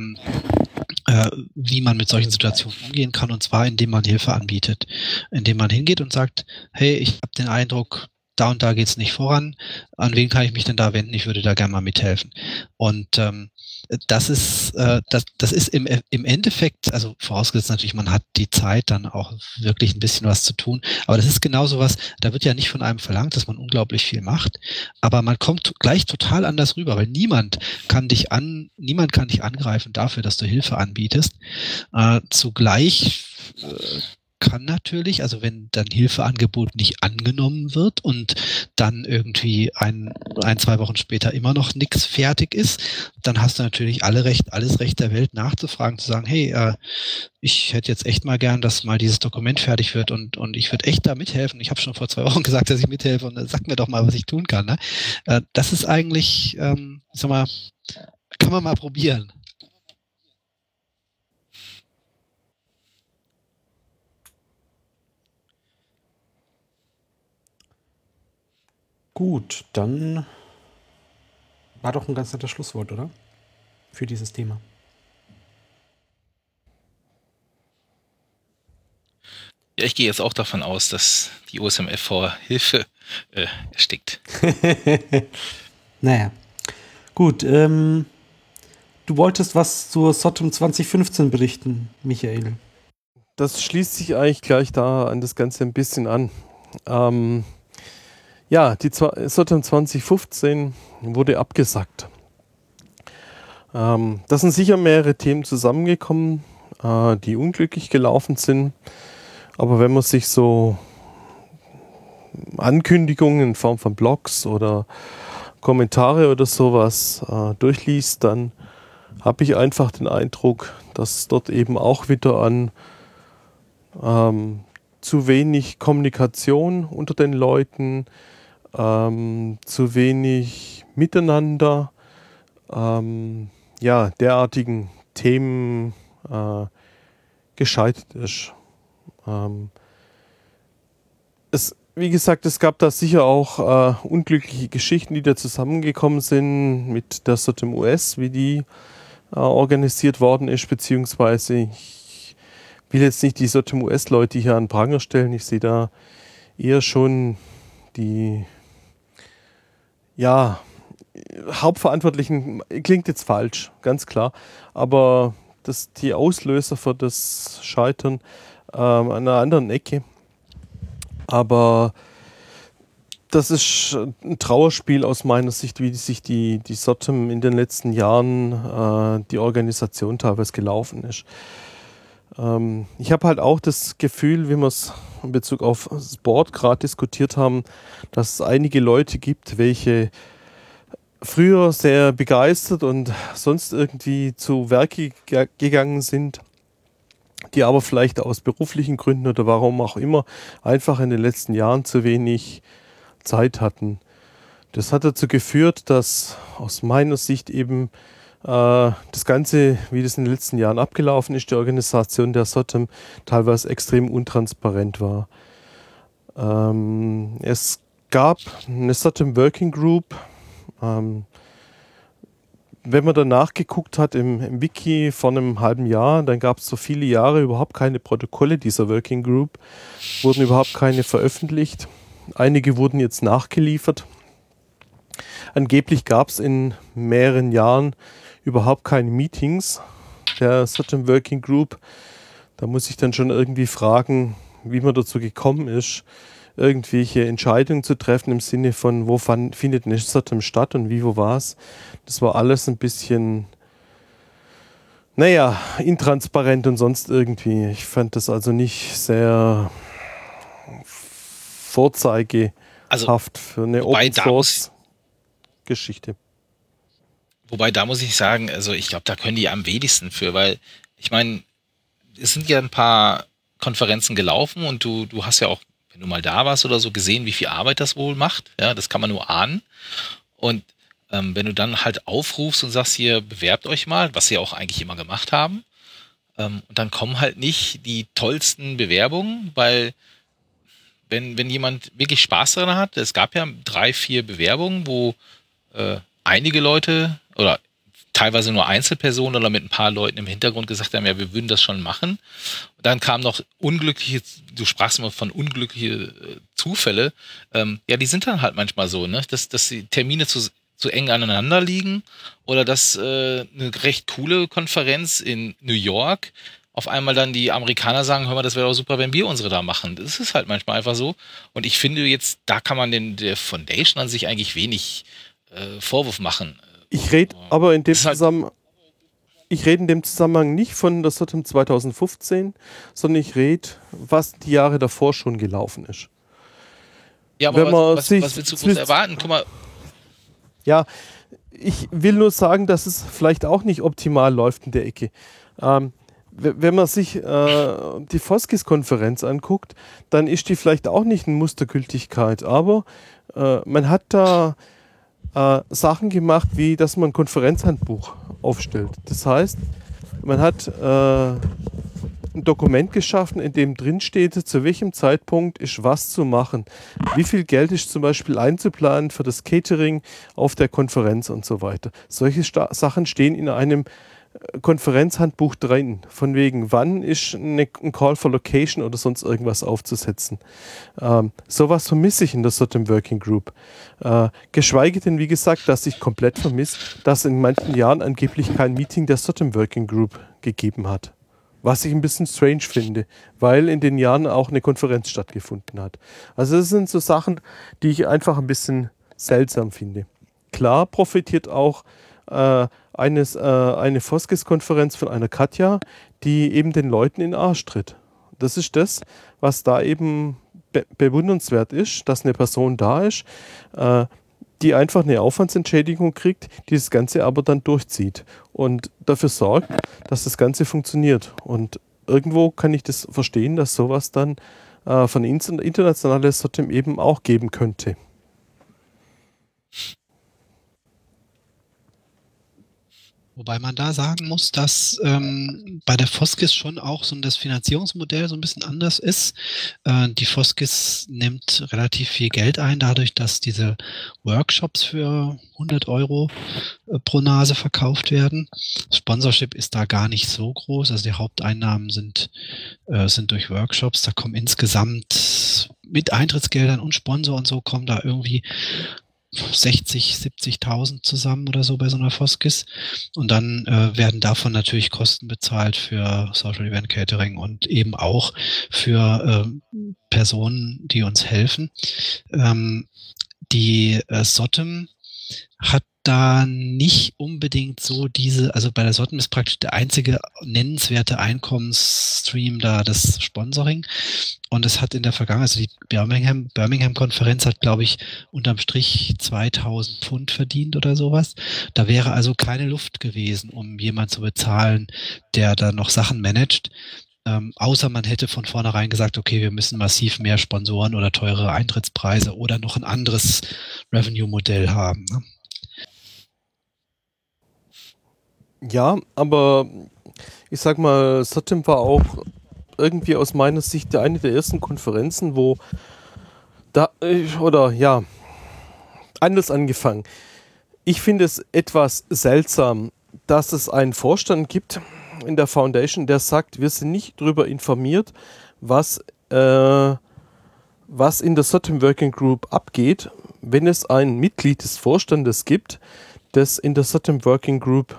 mit solchen Situationen umgehen kann, und zwar indem man Hilfe anbietet, indem man hingeht und sagt, hey, ich habe den Eindruck, da und da geht's nicht voran, an wen kann ich mich denn da wenden, ich würde da gerne mal mithelfen. Und das ist im Endeffekt, also vorausgesetzt natürlich, man hat die Zeit, dann auch wirklich ein bisschen was zu tun, aber das ist genau sowas, da wird ja nicht von einem verlangt, dass man unglaublich viel macht, aber man kommt gleich total anders rüber, weil niemand kann dich angreifen dafür, dass du Hilfe anbietest. Zugleich kann natürlich, also wenn dann Hilfeangebot nicht angenommen wird und dann irgendwie 2 Wochen später immer noch nichts fertig ist, dann hast du natürlich alles Recht der Welt nachzufragen, zu sagen, hey, ich hätte jetzt echt mal gern, dass mal dieses Dokument fertig wird und ich würde echt da mithelfen. Ich habe schon vor 2 Wochen gesagt, dass ich mithelfe und sag mir doch mal, was ich tun kann. Ne? Das ist eigentlich, sag mal, kann man mal probieren. Gut, dann war doch ein ganz nettes Schlusswort, oder? Für dieses Thema. Ja, ich gehe jetzt auch davon aus, dass die OSMF vor Hilfe erstickt. Naja. Gut, du wolltest was zur SOTM 2015 berichten, Michael. Das schließt sich eigentlich gleich da an das Ganze ein bisschen an. Ja, die SOTM 2015 wurde abgesagt. Da sind sicher mehrere Themen zusammengekommen, die unglücklich gelaufen sind. Aber wenn man sich so Ankündigungen in Form von Blogs oder Kommentare oder sowas durchliest, dann habe ich einfach den Eindruck, dass dort eben auch wieder an zu wenig Kommunikation unter den Leuten, zu wenig Miteinander, derartigen Themen gescheitert ist. Wie gesagt, es gab da sicher auch unglückliche Geschichten, die da zusammengekommen sind mit der SOTM US, wie die organisiert worden ist, beziehungsweise ich will jetzt nicht die SOTM US-Leute hier an den Pranger stellen, ich sehe da eher schon die Hauptverantwortlichen, klingt jetzt falsch, ganz klar, aber die Auslöser für das Scheitern an einer anderen Ecke. Aber das ist ein Trauerspiel aus meiner Sicht, wie sich die SOTM in den letzten Jahren, die Organisation teilweise gelaufen ist. Ich habe halt auch das Gefühl, wie wir es in Bezug auf das Board gerade diskutiert haben, dass es einige Leute gibt, welche früher sehr begeistert und sonst irgendwie zu Werke gegangen sind, die aber vielleicht aus beruflichen Gründen oder warum auch immer einfach in den letzten Jahren zu wenig Zeit hatten. Das hat dazu geführt, dass aus meiner Sicht eben das Ganze, wie das in den letzten Jahren abgelaufen ist, die Organisation der SOTM teilweise extrem untransparent war. Es gab eine SOTM Working Group. Wenn man danach geguckt hat im Wiki vor einem halben Jahr, dann gab es so viele Jahre überhaupt keine Protokolle dieser Working Group, wurden überhaupt keine veröffentlicht. Einige wurden jetzt nachgeliefert. Angeblich gab es in mehreren Jahren überhaupt keine Meetings der SOTM Working Group. Da muss ich dann schon irgendwie fragen, wie man dazu gekommen ist, irgendwelche Entscheidungen zu treffen im Sinne von, wo findet eine SOTM statt und wie, wo war es. Das war alles ein bisschen, intransparent und sonst irgendwie. Ich fand das also nicht sehr vorzeigehaft für eine Open-Source-Geschichte. Wobei, da muss ich sagen, also ich glaube, da können die am wenigsten für, weil ich meine, es sind ja ein paar Konferenzen gelaufen und du hast ja auch, wenn du mal da warst oder so, gesehen, wie viel Arbeit das wohl macht. Ja, das kann man nur ahnen. Und wenn du dann halt aufrufst und sagst, hier, bewerbt euch mal, was sie ja auch eigentlich immer gemacht haben, und dann kommen halt nicht die tollsten Bewerbungen, weil wenn jemand wirklich Spaß daran hat, es gab ja 3, 4 Bewerbungen, wo einige Leute oder teilweise nur Einzelpersonen oder mit ein paar Leuten im Hintergrund gesagt haben, ja, wir würden das schon machen. Und dann kamen noch unglückliche, du sprachst immer von unglückliche Zufälle, ja, die sind dann halt manchmal so, ne, dass die Termine zu eng aneinander liegen oder dass eine recht coole Konferenz in New York auf einmal dann die Amerikaner sagen, hör mal, das wäre doch super, wenn wir unsere da machen. Das ist halt manchmal einfach so. Und ich finde jetzt, da kann man der Foundation an sich eigentlich wenig Vorwurf machen. Ich rede aber in dem Das ist halt- Zusammenhang nicht von der SOTM 2015, sondern ich rede, was die Jahre davor schon gelaufen ist. Ja, aber Wenn man was sich willst du groß erwarten? Guck mal, Ja, ich will nur sagen, dass es vielleicht auch nicht optimal läuft in der Ecke. Wenn man sich die Foskis-Konferenz anguckt, dann ist die vielleicht auch nicht in Mustergültigkeit, aber man hat da Sachen gemacht, wie dass man ein Konferenzhandbuch aufstellt. Das heißt, man hat ein Dokument geschaffen, in dem drin steht, zu welchem Zeitpunkt ist was zu machen. Wie viel Geld ist zum Beispiel einzuplanen für das Catering auf der Konferenz und so weiter. Solche Sachen stehen in einem Konferenzhandbuch drin, von wegen, wann ist ein Call for Location oder sonst irgendwas aufzusetzen. Sowas vermisse ich in der SOTM Working Group. Geschweige denn, wie gesagt, dass ich komplett vermisse, dass in manchen Jahren angeblich kein Meeting der SOTM Working Group gegeben hat. Was ich ein bisschen strange finde, weil in den Jahren auch eine Konferenz stattgefunden hat. Also das sind so Sachen, die ich einfach ein bisschen seltsam finde. Klar profitiert auch eine Foskis-Konferenz von einer Katja, die eben den Leuten in den Arsch tritt. Das ist das, was da eben bewundernswert ist, dass eine Person da ist, die einfach eine Aufwandsentschädigung kriegt, die das Ganze aber dann durchzieht und dafür sorgt, dass das Ganze funktioniert. Und irgendwo kann ich das verstehen, dass sowas dann von internationaler SOTM eben auch geben könnte. Wobei man da sagen muss, dass bei der Foskis schon auch so das Finanzierungsmodell so ein bisschen anders ist. Die Foskis nimmt relativ viel Geld ein, dadurch, dass diese Workshops für 100 € pro Nase verkauft werden. Sponsorship ist da gar nicht so groß, also die Haupteinnahmen sind durch Workshops. Da kommen insgesamt mit Eintrittsgeldern und Sponsor und so kommen da irgendwie 60, 70.000 zusammen oder so bei so einer Foskis. Und dann werden davon natürlich Kosten bezahlt für Social Event Catering und eben auch für Personen, die uns helfen. Die SOTM hat da nicht unbedingt so also bei der SOTM ist praktisch der einzige nennenswerte Einkommensstream da das Sponsoring. Und es hat in der Vergangenheit, also die Birmingham-Konferenz hat, glaube ich, unterm Strich 2.000 Pfund verdient oder sowas. Da wäre also keine Luft gewesen, um jemanden zu bezahlen, der da noch Sachen managt. Außer man hätte von vornherein gesagt, okay, wir müssen massiv mehr Sponsoren oder teurere Eintrittspreise oder noch ein anderes Revenue-Modell haben. Ne? Ja, aber ich sag mal, SOTM war auch irgendwie aus meiner Sicht eine der ersten Konferenzen, wo anders angefangen. Ich finde es etwas seltsam, dass es einen Vorstand gibt in der Foundation, der sagt, wir sind nicht darüber informiert, was in der SOTM Working Group abgeht, wenn es ein Mitglied des Vorstandes gibt, das in der SOTM Working Group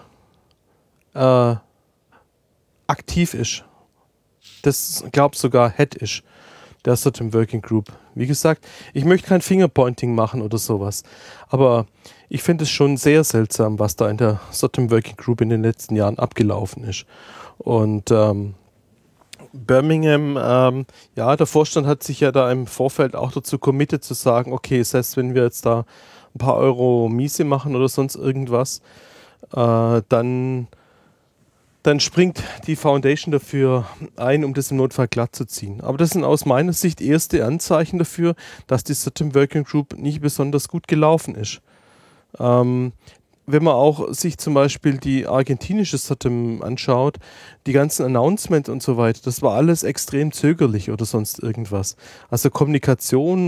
aktiv ist. Das glaubt sogar Head ist, der SOTM Working Group. Wie gesagt, ich möchte kein Fingerpointing machen oder sowas, aber ich finde es schon sehr seltsam, was da in der SOTM Working Group in den letzten Jahren abgelaufen ist. Und Birmingham, der Vorstand hat sich ja da im Vorfeld auch dazu committed zu sagen, okay, selbst wenn wir jetzt da ein paar Euro Miese machen oder sonst irgendwas, dann springt die Foundation dafür ein, um das im Notfall glatt zu ziehen. Aber das sind aus meiner Sicht erste Anzeichen dafür, dass die SOTM Working Group nicht besonders gut gelaufen ist. Wenn man auch sich zum Beispiel die argentinische SOTM anschaut, die ganzen Announcements und so weiter, das war alles extrem zögerlich oder sonst irgendwas. Also Kommunikation,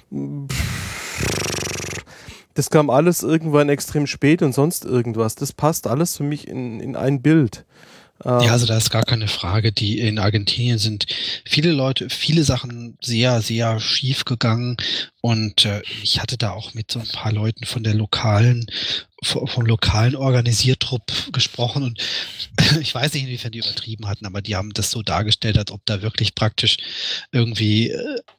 das kam alles irgendwann extrem spät und sonst irgendwas. Das passt alles für mich in ein Bild. Ja, also da ist gar keine Frage. In Argentinien sind viele Sachen sehr, sehr schief gegangen. Und ich hatte da auch mit so ein paar Leuten vom lokalen Organisiertrupp gesprochen. Und ich weiß nicht, inwiefern die übertrieben hatten, aber die haben das so dargestellt, als ob da wirklich praktisch irgendwie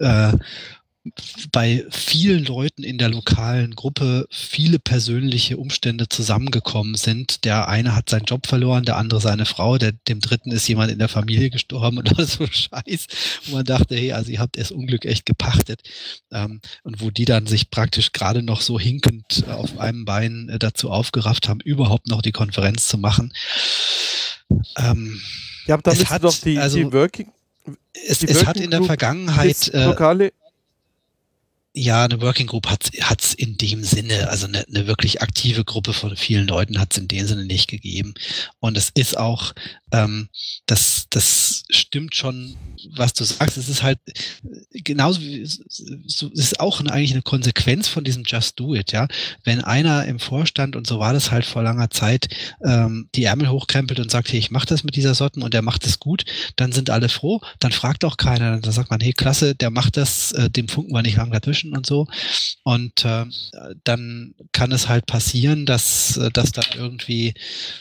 bei vielen Leuten in der lokalen Gruppe viele persönliche Umstände zusammengekommen sind. Der eine hat seinen Job verloren, der andere seine Frau, dem dritten ist jemand in der Familie gestorben und alles so Scheiß. Und man dachte, hey, also ihr habt das Unglück echt gepachtet. Und wo die dann sich praktisch gerade noch so hinkend auf einem Bein dazu aufgerafft haben, überhaupt noch die Konferenz zu machen. Ja, aber dann ist doch die Working... Es hat in der Vergangenheit... lokale Ja, eine Working Group hat's in dem Sinne, also eine wirklich aktive Gruppe von vielen Leuten hat's in dem Sinne nicht gegeben. Und es ist auch, das stimmt schon, was du sagst. Es ist halt genauso wie, es ist auch eigentlich eine Konsequenz von diesem Just Do It, ja. Wenn einer im Vorstand, und so war das halt vor langer Zeit, die Ärmel hochkrempelt und sagt, hey, ich mache das mit dieser Sorten und der macht es gut, dann sind alle froh, dann fragt auch keiner, dann sagt man, hey, klasse, der macht das, dem funken wir nicht lang dazwischen und so. Und dann kann es halt passieren, dass das dann irgendwie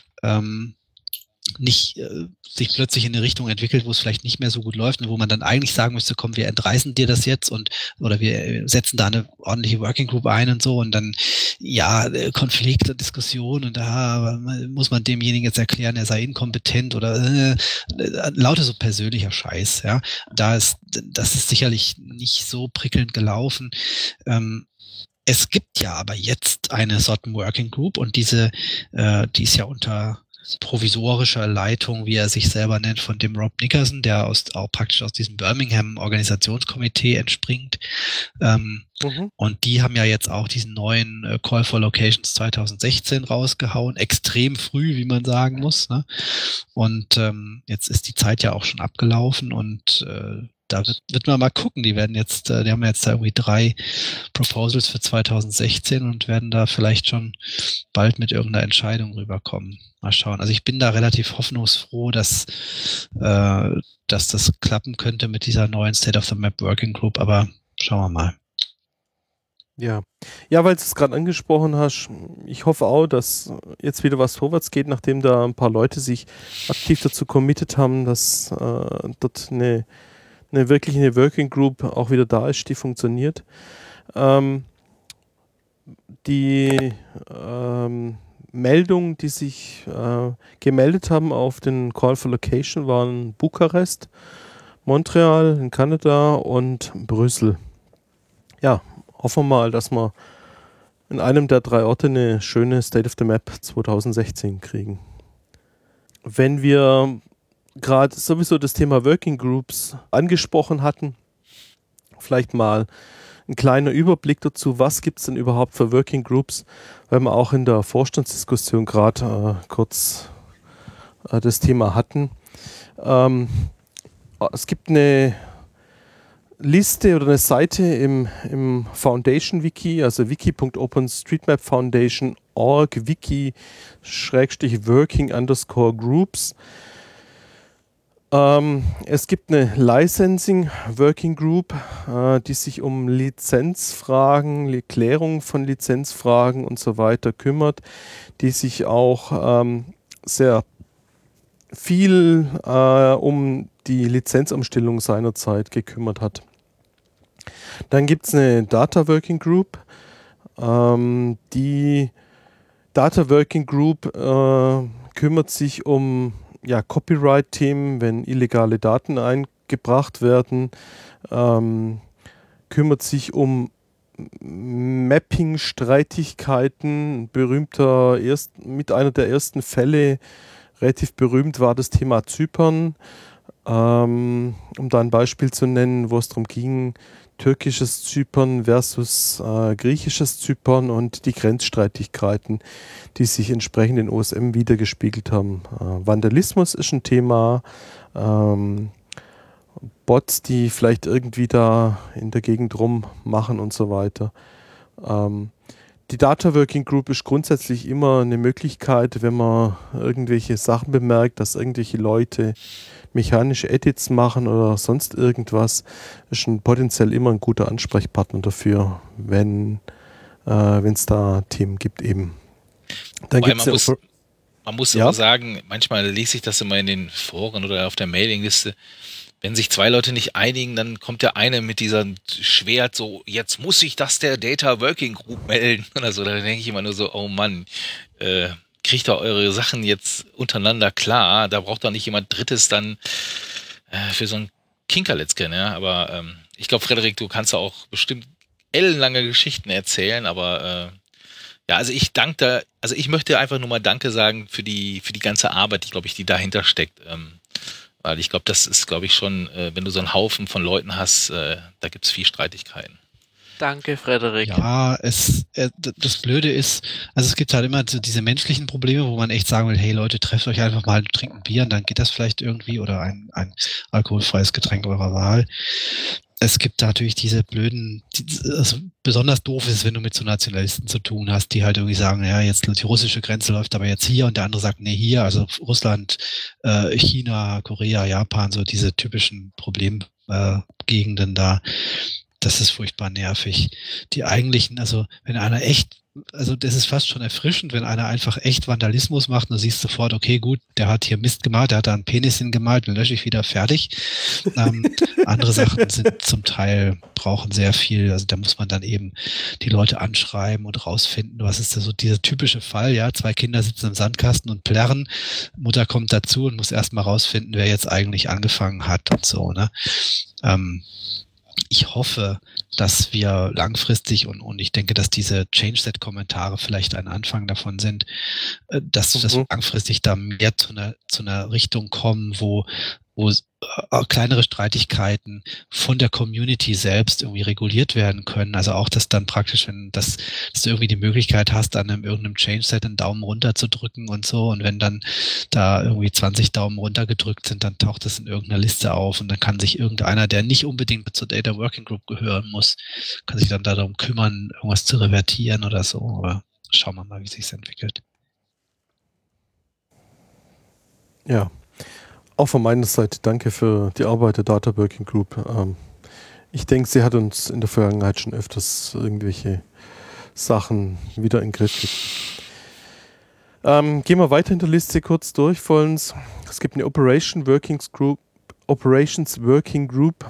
nicht sich plötzlich in eine Richtung entwickelt, wo es vielleicht nicht mehr so gut läuft und wo man dann eigentlich sagen müsste, komm, wir entreißen dir das jetzt oder wir setzen da eine ordentliche Working Group ein und so und dann, ja, Konflikt und Diskussion und da muss man demjenigen jetzt erklären, er sei inkompetent oder lauter so persönlicher Scheiß, ja. Das ist sicherlich nicht so prickelnd gelaufen. Es gibt ja aber jetzt eine SOTM Working Group und die ist ja unter provisorischer Leitung, wie er sich selber nennt, von dem Rob Nickerson, der auch praktisch aus diesem Birmingham Organisationskomitee entspringt. Und die haben ja jetzt auch diesen neuen Call for Locations 2016 rausgehauen, extrem früh, wie man sagen muss, ne? Und jetzt ist die Zeit ja auch schon abgelaufen und da wird man mal gucken. Die haben jetzt da irgendwie 3 Proposals für 2016 und werden da vielleicht schon bald mit irgendeiner Entscheidung rüberkommen. Mal schauen. Also ich bin da relativ hoffnungsfroh, dass das klappen könnte mit dieser neuen State of the Map Working Group, aber schauen wir mal. Ja, weil du es gerade angesprochen hast, ich hoffe auch, dass jetzt wieder was vorwärts geht, nachdem da ein paar Leute sich aktiv dazu committed haben, dass dort eine Working Group auch wieder da ist, die funktioniert. Die Meldungen, die sich gemeldet haben auf den Call for Location, waren Bukarest, Montreal in Kanada und Brüssel. Ja, hoffen wir mal, dass wir in einem der 3 Orte eine schöne State of the Map 2016 kriegen. Wenn wir gerade sowieso das Thema Working Groups angesprochen hatten, vielleicht mal ein kleiner Überblick dazu, was gibt es denn überhaupt für Working Groups, weil wir auch in der Vorstandsdiskussion gerade kurz das Thema hatten. Es gibt eine Liste oder eine Seite im Foundation-Wiki, also wiki.openstreetmapfoundation.org, wiki/working_groups. Es gibt eine Licensing Working Group, die sich um Lizenzfragen, Klärung von Lizenzfragen und so weiter kümmert, die sich auch sehr viel um die Lizenzumstellung seinerzeit gekümmert hat. Dann gibt es eine Data Working Group. Die Data Working Group kümmert sich um Copyright-Themen, wenn illegale Daten eingebracht werden, kümmert sich um Mapping-Streitigkeiten, mit einer der ersten Fälle, relativ berühmt war das Thema Zypern, um da ein Beispiel zu nennen, wo es darum ging, türkisches Zypern versus griechisches Zypern und die Grenzstreitigkeiten, die sich entsprechend in OSM wiedergespiegelt haben. Vandalismus ist ein Thema, Bots, die vielleicht irgendwie da in der Gegend rummachen und so weiter. Die Data Working Group ist grundsätzlich immer eine Möglichkeit, wenn man irgendwelche Sachen bemerkt, dass irgendwelche Leute mechanische Edits machen oder sonst irgendwas, ist potenziell immer ein guter Ansprechpartner dafür, wenn es da Themen gibt eben. Dann gibt's man muss aber sagen, manchmal lese ich das immer in den Foren oder auf der Mailingliste, wenn sich zwei Leute nicht einigen, dann kommt der eine mit diesem Schwert so, jetzt muss ich das der Data Working Group melden oder so. Da denke ich immer nur so, oh Mann, kriegt ihr eure Sachen jetzt untereinander klar? Da braucht doch nicht jemand Drittes dann für so ein Kinkerlitzke, ne? Aber ich glaube, Frederik, du kannst auch bestimmt ellenlange Geschichten erzählen, aber ja, also ich möchte einfach nur mal Danke sagen für die ganze Arbeit, die dahinter steckt. Weil ich glaube, das ist, schon, wenn du so einen Haufen von Leuten hast, da gibt es viel Streitigkeiten. Danke, Frederik. Ja, das Blöde ist, also es gibt halt immer so diese menschlichen Probleme, wo man echt sagen will, hey Leute, trefft euch einfach mal, trinkt ein Bier und dann geht das vielleicht irgendwie oder ein alkoholfreies Getränk eurer Wahl. Es gibt natürlich diese blöden, also besonders doof ist, wenn du mit so Nationalisten zu tun hast, die halt irgendwie sagen, ja, jetzt die russische Grenze läuft aber jetzt hier und der andere sagt, nee, hier, also Russland, China, Korea, Japan, so diese typischen Problemgegenden da. Das ist furchtbar nervig. Die eigentlichen, also wenn einer das ist fast schon erfrischend, wenn einer einfach echt Vandalismus macht und du siehst sofort, okay, gut, der hat hier Mist gemalt, der hat da einen Penis hingemalt, den lösche ich wieder, fertig. Andere Sachen sind zum Teil, brauchen sehr viel, also da muss man dann eben die Leute anschreiben und rausfinden, was ist da so dieser typische Fall, ja, 2 Kinder sitzen im Sandkasten und plärren, Mutter kommt dazu und muss erstmal rausfinden, wer jetzt eigentlich angefangen hat und so, ne. Ich hoffe, dass wir langfristig und ich denke, dass diese Change-Set-Kommentare vielleicht ein Anfang davon sind, dass wir langfristig da mehr zu einer Richtung kommen, wo kleinere Streitigkeiten von der Community selbst irgendwie reguliert werden können. Also auch, dass dann praktisch, dass du irgendwie die Möglichkeit hast, an irgendeinem Change-Set einen Daumen runter zu drücken und so. Und wenn dann da irgendwie 20 Daumen runter gedrückt sind, dann taucht das in irgendeiner Liste auf und dann kann sich irgendeiner, der nicht unbedingt zur Data Working Group gehören muss, kann sich dann darum kümmern, irgendwas zu revertieren oder so. Aber schauen wir mal, wie sich's entwickelt. Ja. Auch von meiner Seite danke für die Arbeit der Data Working Group. Ich denke, sie hat uns in der Vergangenheit schon öfters irgendwelche Sachen wieder in den Griff gekriegt. Gehen wir weiter in der Liste kurz durch, vollends. Es gibt eine Operations Working Group.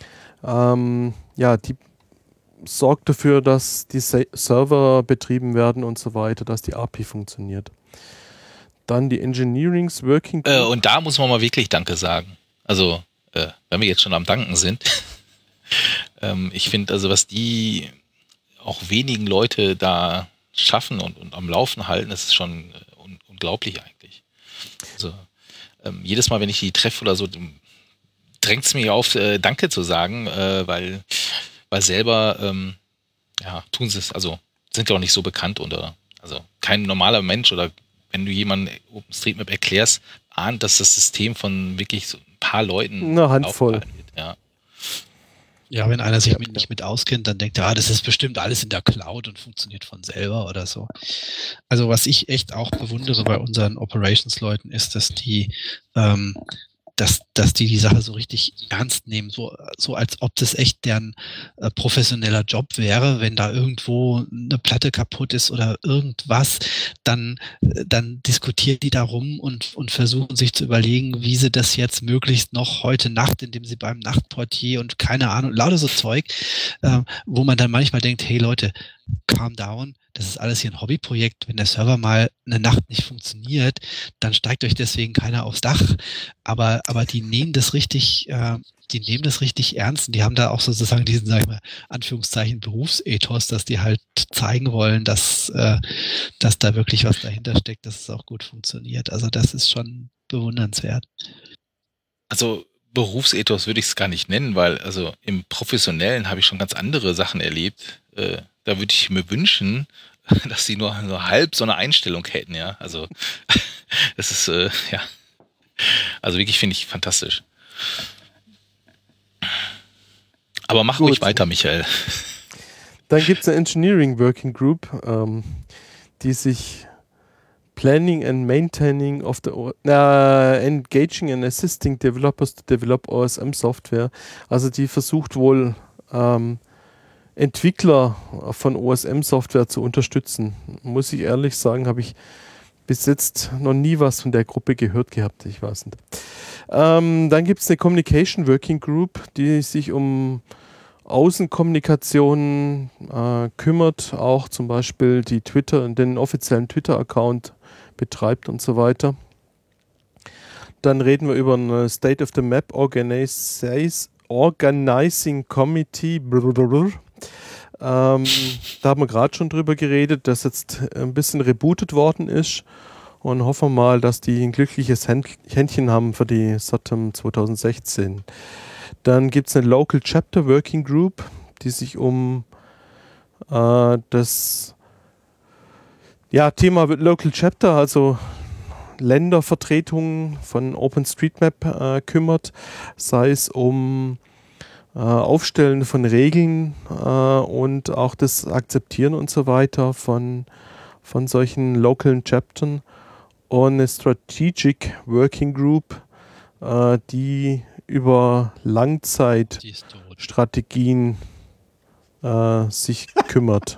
Die sorgt dafür, dass die Server betrieben werden und so weiter, dass die API funktioniert. Dann die Engineering's Working Group. Und da muss man mal wirklich Danke sagen. Also, wenn wir jetzt schon am Danken sind. Ich finde, also was die auch wenigen Leute da schaffen und am Laufen halten, das ist schon unglaublich eigentlich. Also, jedes Mal, wenn ich die treffe oder so, drängt es mich auf, Danke zu sagen, weil selber tun sie es, also sind ja auch nicht so bekannt also kein normaler Mensch oder wenn du jemandem OpenStreetMap erklärst, ahnt, dass das System von wirklich so ein paar Leuten eine Handvoll wird. Ja, wenn einer sich nicht mit auskennt, dann denkt er, das ist bestimmt alles in der Cloud und funktioniert von selber oder so. Also was ich echt auch bewundere bei unseren Operations-Leuten ist, dass die die Sache so richtig ernst nehmen, so als ob das echt deren professioneller Job wäre, wenn da irgendwo eine Platte kaputt ist oder irgendwas, dann diskutieren die darum und versuchen sich zu überlegen, wie sie das jetzt möglichst noch heute Nacht, indem sie beim Nachtportier und keine Ahnung, lauter so Zeug, wo man dann manchmal denkt, hey Leute, calm down, das ist alles hier ein Hobbyprojekt. Wenn der Server mal eine Nacht nicht funktioniert, dann steigt euch deswegen keiner aufs Dach. Aber die nehmen das richtig die nehmen das richtig ernst und die haben da auch sozusagen diesen, sagen wir, Anführungszeichen Berufsethos, dass die halt zeigen wollen, dass da wirklich was dahinter steckt, dass es auch gut funktioniert. Also das ist schon bewundernswert. Also Berufsethos würde ich es gar nicht nennen, weil also im Professionellen habe ich schon ganz andere Sachen erlebt. Da würde ich mir wünschen, dass sie nur halb so eine Einstellung hätten, ja. Also das ist ja, also wirklich finde ich fantastisch. Aber mach ruhig weiter, Michael. Dann gibt es eine Engineering Working Group, die sich Planning and Maintaining of the Engaging and Assisting Developers to Develop OSM Software. Also die versucht wohl Entwickler von OSM-Software zu unterstützen. Muss ich ehrlich sagen, habe ich bis jetzt noch nie was von der Gruppe gehört gehabt. Ich weiß nicht. Dann gibt es eine Communication Working Group, die sich um Außenkommunikation kümmert, auch zum Beispiel den offiziellen Twitter-Account betreibt und so weiter. Dann reden wir über ein State of the Map Organizing Committee. Da haben wir gerade schon drüber geredet, dass jetzt ein bisschen rebootet worden ist und hoffen wir mal, dass die ein glückliches Händchen haben für die SOTM 2016. Dann gibt es eine Local Chapter Working Group, die sich um das Thema Local Chapter, also Ländervertretungen von OpenStreetMap kümmert, sei es um Aufstellen von Regeln und auch das Akzeptieren und so weiter von solchen lokalen Chaptern, und eine Strategic Working Group, die über Langzeitstrategien sich kümmert.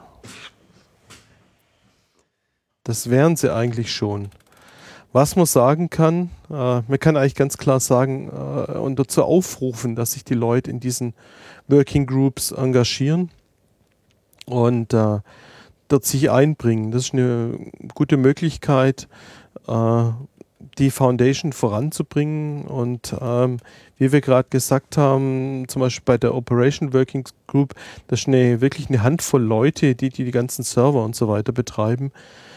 Das wären sie eigentlich schon. Was man sagen kann, man kann eigentlich ganz klar sagen und dazu aufrufen, dass sich die Leute in diesen Working Groups engagieren und dort sich einbringen. Das ist eine gute Möglichkeit, die Foundation voranzubringen. Und wie wir gerade gesagt haben, zum Beispiel bei der Operation Working Group, das ist wirklich eine Handvoll Leute, die ganzen Server und so weiter betreiben.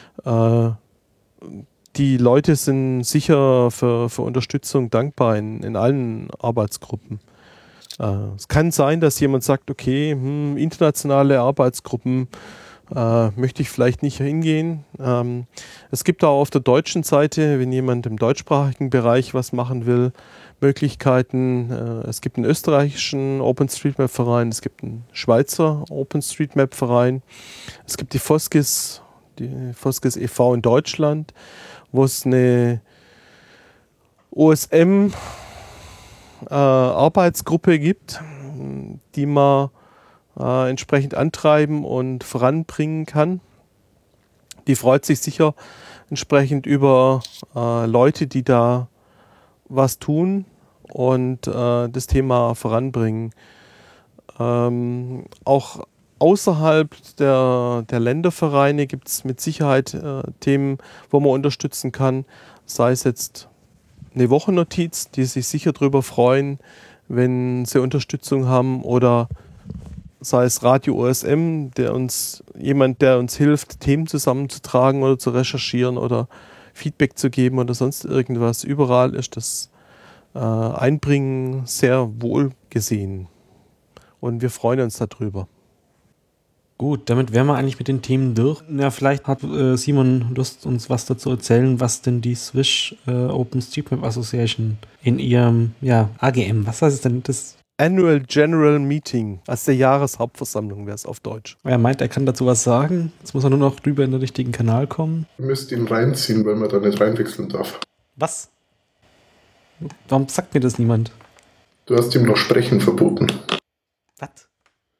Die Leute sind sicher für Unterstützung dankbar in allen Arbeitsgruppen. Es kann sein, dass jemand sagt, okay, internationale Arbeitsgruppen möchte ich vielleicht nicht hingehen. Es gibt auch auf der deutschen Seite, wenn jemand im deutschsprachigen Bereich was machen will, Möglichkeiten. Es gibt einen österreichischen OpenStreetMap-Verein, es gibt einen Schweizer OpenStreetMap-Verein, es gibt die Foskis e.V. in Deutschland, wo es eine OSM-Arbeitsgruppe gibt, die man entsprechend antreiben und voranbringen kann. Die freut sich sicher entsprechend über Leute, die da was tun und das Thema voranbringen. Auch außerhalb der Ländervereine gibt es mit Sicherheit Themen, wo man unterstützen kann. Sei es jetzt eine Wochennotiz, die sich sicher darüber freuen, wenn sie Unterstützung haben, oder sei es Radio OSM, der uns hilft, Themen zusammenzutragen oder zu recherchieren oder Feedback zu geben oder sonst irgendwas. Überall ist das Einbringen sehr wohl gesehen. Und wir freuen uns darüber. Gut, damit wären wir eigentlich mit den Themen durch. Ja, vielleicht hat Simon Lust, uns was dazu erzählen, was denn die Swiss OpenStreetMap Association in ihrem AGM, was heißt denn das? Annual General Meeting, als der Jahreshauptversammlung wäre es auf Deutsch. Er meint, er kann dazu was sagen. Jetzt muss er nur noch rüber in den richtigen Kanal kommen. Ihr müsst ihn reinziehen, weil man da nicht reinwechseln darf. Was? Warum sagt mir das niemand? Du hast ihm noch Sprechen verboten. Was?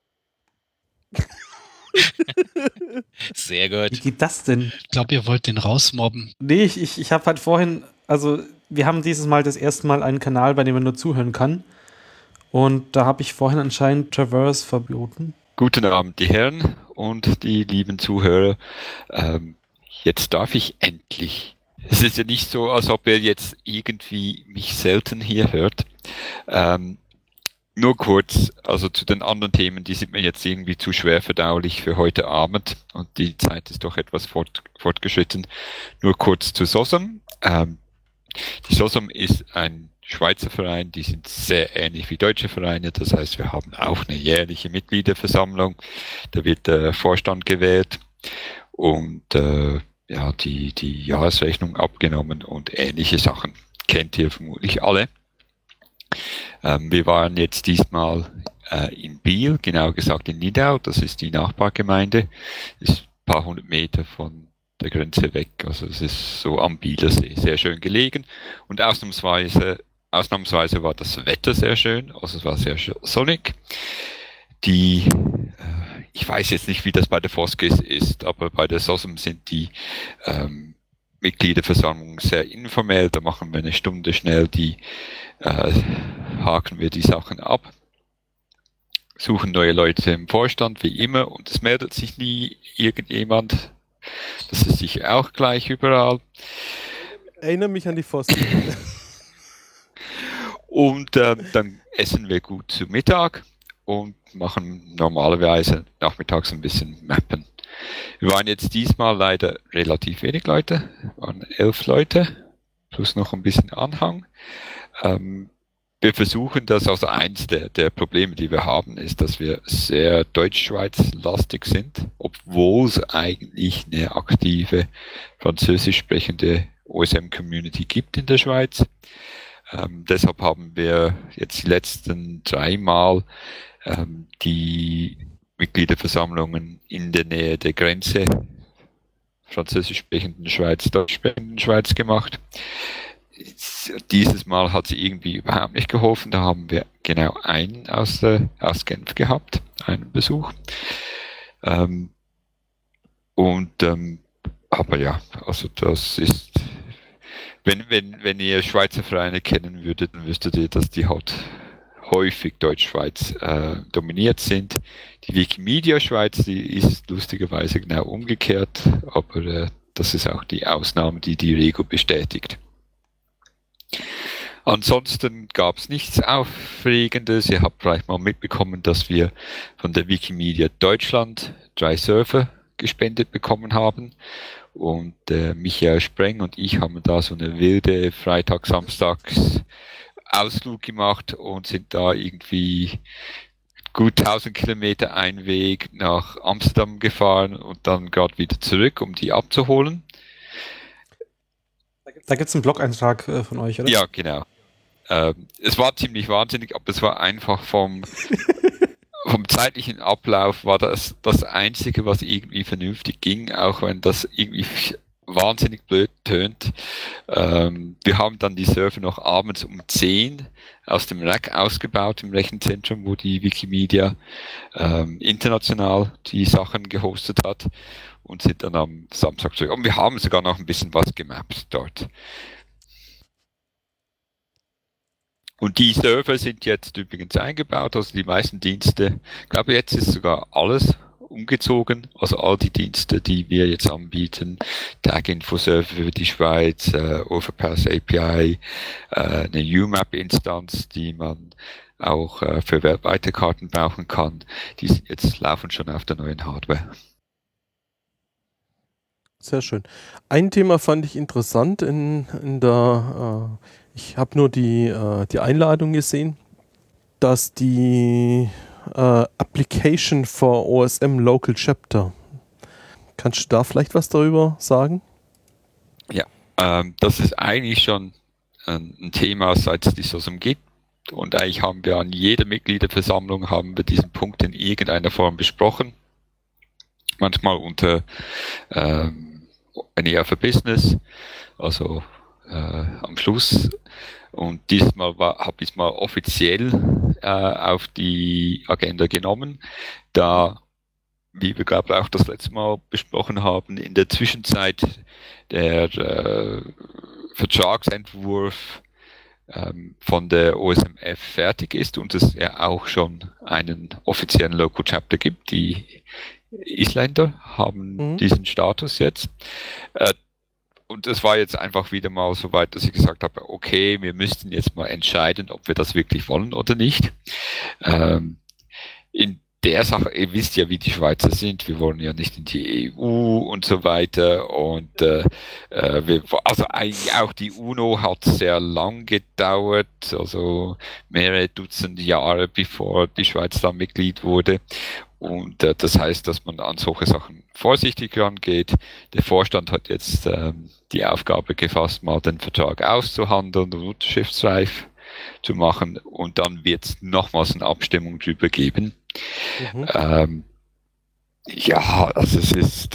Sehr gut. Wie geht das denn? Ich glaube, ihr wollt den rausmobben. Nee, ich habe halt vorhin, also wir haben dieses Mal das erste Mal einen Kanal, bei dem man nur zuhören kann. Und da habe ich vorhin anscheinend Traverse verboten. Guten Abend, die Herren und die lieben Zuhörer. Jetzt darf ich endlich. Es ist ja nicht so, als ob ihr jetzt irgendwie mich selten hier hört. Nur kurz, also zu den anderen Themen, die sind mir jetzt irgendwie zu schwer verdaulich für heute Abend und die Zeit ist doch etwas fortgeschritten. Nur kurz zu SOSM. Die SOSM ist ein Schweizer Verein, die sind sehr ähnlich wie deutsche Vereine, das heißt, wir haben auch eine jährliche Mitgliederversammlung, da wird der Vorstand gewählt und die Jahresrechnung abgenommen und ähnliche Sachen. Kennt ihr vermutlich alle. Wir waren jetzt diesmal in Biel, genau gesagt in Nidau, das ist die Nachbargemeinde, ist ein paar hundert Meter von der Grenze weg, also es ist so am Bielersee, sehr schön gelegen und ausnahmsweise war das Wetter sehr schön, also es war sehr sonnig. Ich weiß jetzt nicht, wie das bei der Foskis ist, aber bei der SOSM sind die Mitgliederversammlungen sehr informell, da machen wir eine Stunde schnell haken wir die Sachen ab, suchen neue Leute im Vorstand, wie immer, und es meldet sich nie irgendjemand. Das ist sicher auch gleich überall. Erinnere mich an die Pfosten. Und dann essen wir gut zu Mittag und machen normalerweise nachmittags ein bisschen Mappen. Wir waren jetzt diesmal leider relativ wenig Leute, waren 11 Leute, plus noch ein bisschen Anhang. Wir versuchen das, also eins der Probleme, die wir haben, ist, dass wir sehr Deutschschweiz-lastig sind, obwohl es eigentlich eine aktive französisch sprechende OSM-Community gibt in der Schweiz. Deshalb haben wir jetzt die letzten 3 Mal die Mitgliederversammlungen in der Nähe der Grenze französisch sprechenden Schweiz, deutsch sprechenden Schweiz gemacht. Dieses Mal hat sie irgendwie überhaupt nicht geholfen. Da haben wir genau einen aus Genf gehabt, einen Besuch. Aber ja, also das ist, wenn ihr Schweizer Vereine kennen würdet, dann wüsstet ihr, dass die halt häufig Deutschschweiz dominiert sind. Die Wikimedia Schweiz, die ist lustigerweise genau umgekehrt, aber das ist auch die Ausnahme, die Regel bestätigt. Ansonsten gab es nichts Aufregendes. Ihr habt vielleicht mal mitbekommen, dass wir von der Wikimedia Deutschland 3 Server gespendet bekommen haben. Und Michael Spreng und ich haben da so eine wilde Freitag-Samstags Ausflug gemacht und sind da irgendwie gut 1000 Kilometer einen Weg nach Amsterdam gefahren und dann gerade wieder zurück, um die abzuholen. Da gibt es einen Blog-Eintrag von euch, oder? Ja, genau. Es war ziemlich wahnsinnig, aber es war einfach vom zeitlichen Ablauf war das Einzige, was irgendwie vernünftig ging, auch wenn das irgendwie wahnsinnig blöd tönt. Wir haben dann die Server noch abends um 10 aus dem Rack ausgebaut im Rechenzentrum, wo die Wikimedia international die Sachen gehostet hat und sind dann am Samstag zurück. Und wir haben sogar noch ein bisschen was gemappt dort. Und die Server sind jetzt übrigens eingebaut, also die meisten Dienste, ich glaube jetzt ist sogar alles umgezogen, also all die Dienste, die wir jetzt anbieten, Tag-Info-Server für die Schweiz, Overpass API, eine UMAP-Instanz, die man auch für weltweite Karten brauchen kann, die sind jetzt laufen schon auf der neuen Hardware. Sehr schön. Ein Thema fand ich interessant ich habe nur die Einladung gesehen, dass die Application for OSM Local Chapter. Kannst du da vielleicht was darüber sagen? Ja, das ist eigentlich schon ein Thema, seit es die SOSM gibt. Und eigentlich haben wir an jeder Mitgliederversammlung diesen Punkt in irgendeiner Form besprochen. Manchmal unter NEA for Business, also am Schluss. Und diesmal habe ich es mal offiziell auf die Agenda genommen, da, wie wir glaube ich auch das letzte Mal besprochen haben, in der Zwischenzeit der Vertragsentwurf von der OSMF fertig ist und es ja auch schon einen offiziellen Local Chapter gibt. Die Isländer haben diesen Status jetzt. und es war jetzt einfach wieder mal so weit, dass ich gesagt habe, okay, wir müssten jetzt mal entscheiden, ob wir das wirklich wollen oder nicht. In der Sache, ihr wisst ja, wie die Schweizer sind, wir wollen ja nicht in die EU und so weiter und also eigentlich auch die UNO hat sehr lang gedauert, also mehrere Dutzend Jahre bevor die Schweiz da Mitglied wurde. Und das heißt, dass man an solche Sachen vorsichtig rangeht. Der Vorstand hat jetzt die Aufgabe gefasst, mal den Vertrag auszuhandeln und unterschriftsreif zu machen. Und dann wird es nochmals eine Abstimmung drüber geben. Ja, also es ist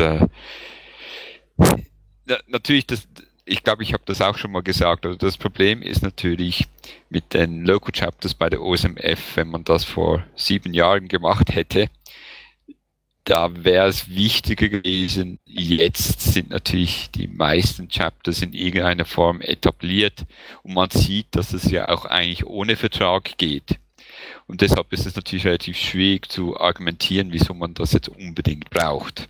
natürlich ich glaube, ich habe das auch schon mal gesagt. Also das Problem ist natürlich mit den Local Chapters bei der OSMF, wenn man das vor 7 Jahren gemacht hätte, da wäre es wichtiger gewesen. Jetzt sind natürlich die meisten Chapters in irgendeiner Form etabliert und man sieht, dass es ja auch eigentlich ohne Vertrag geht. Und deshalb ist es natürlich relativ schwierig zu argumentieren, wieso man das jetzt unbedingt braucht.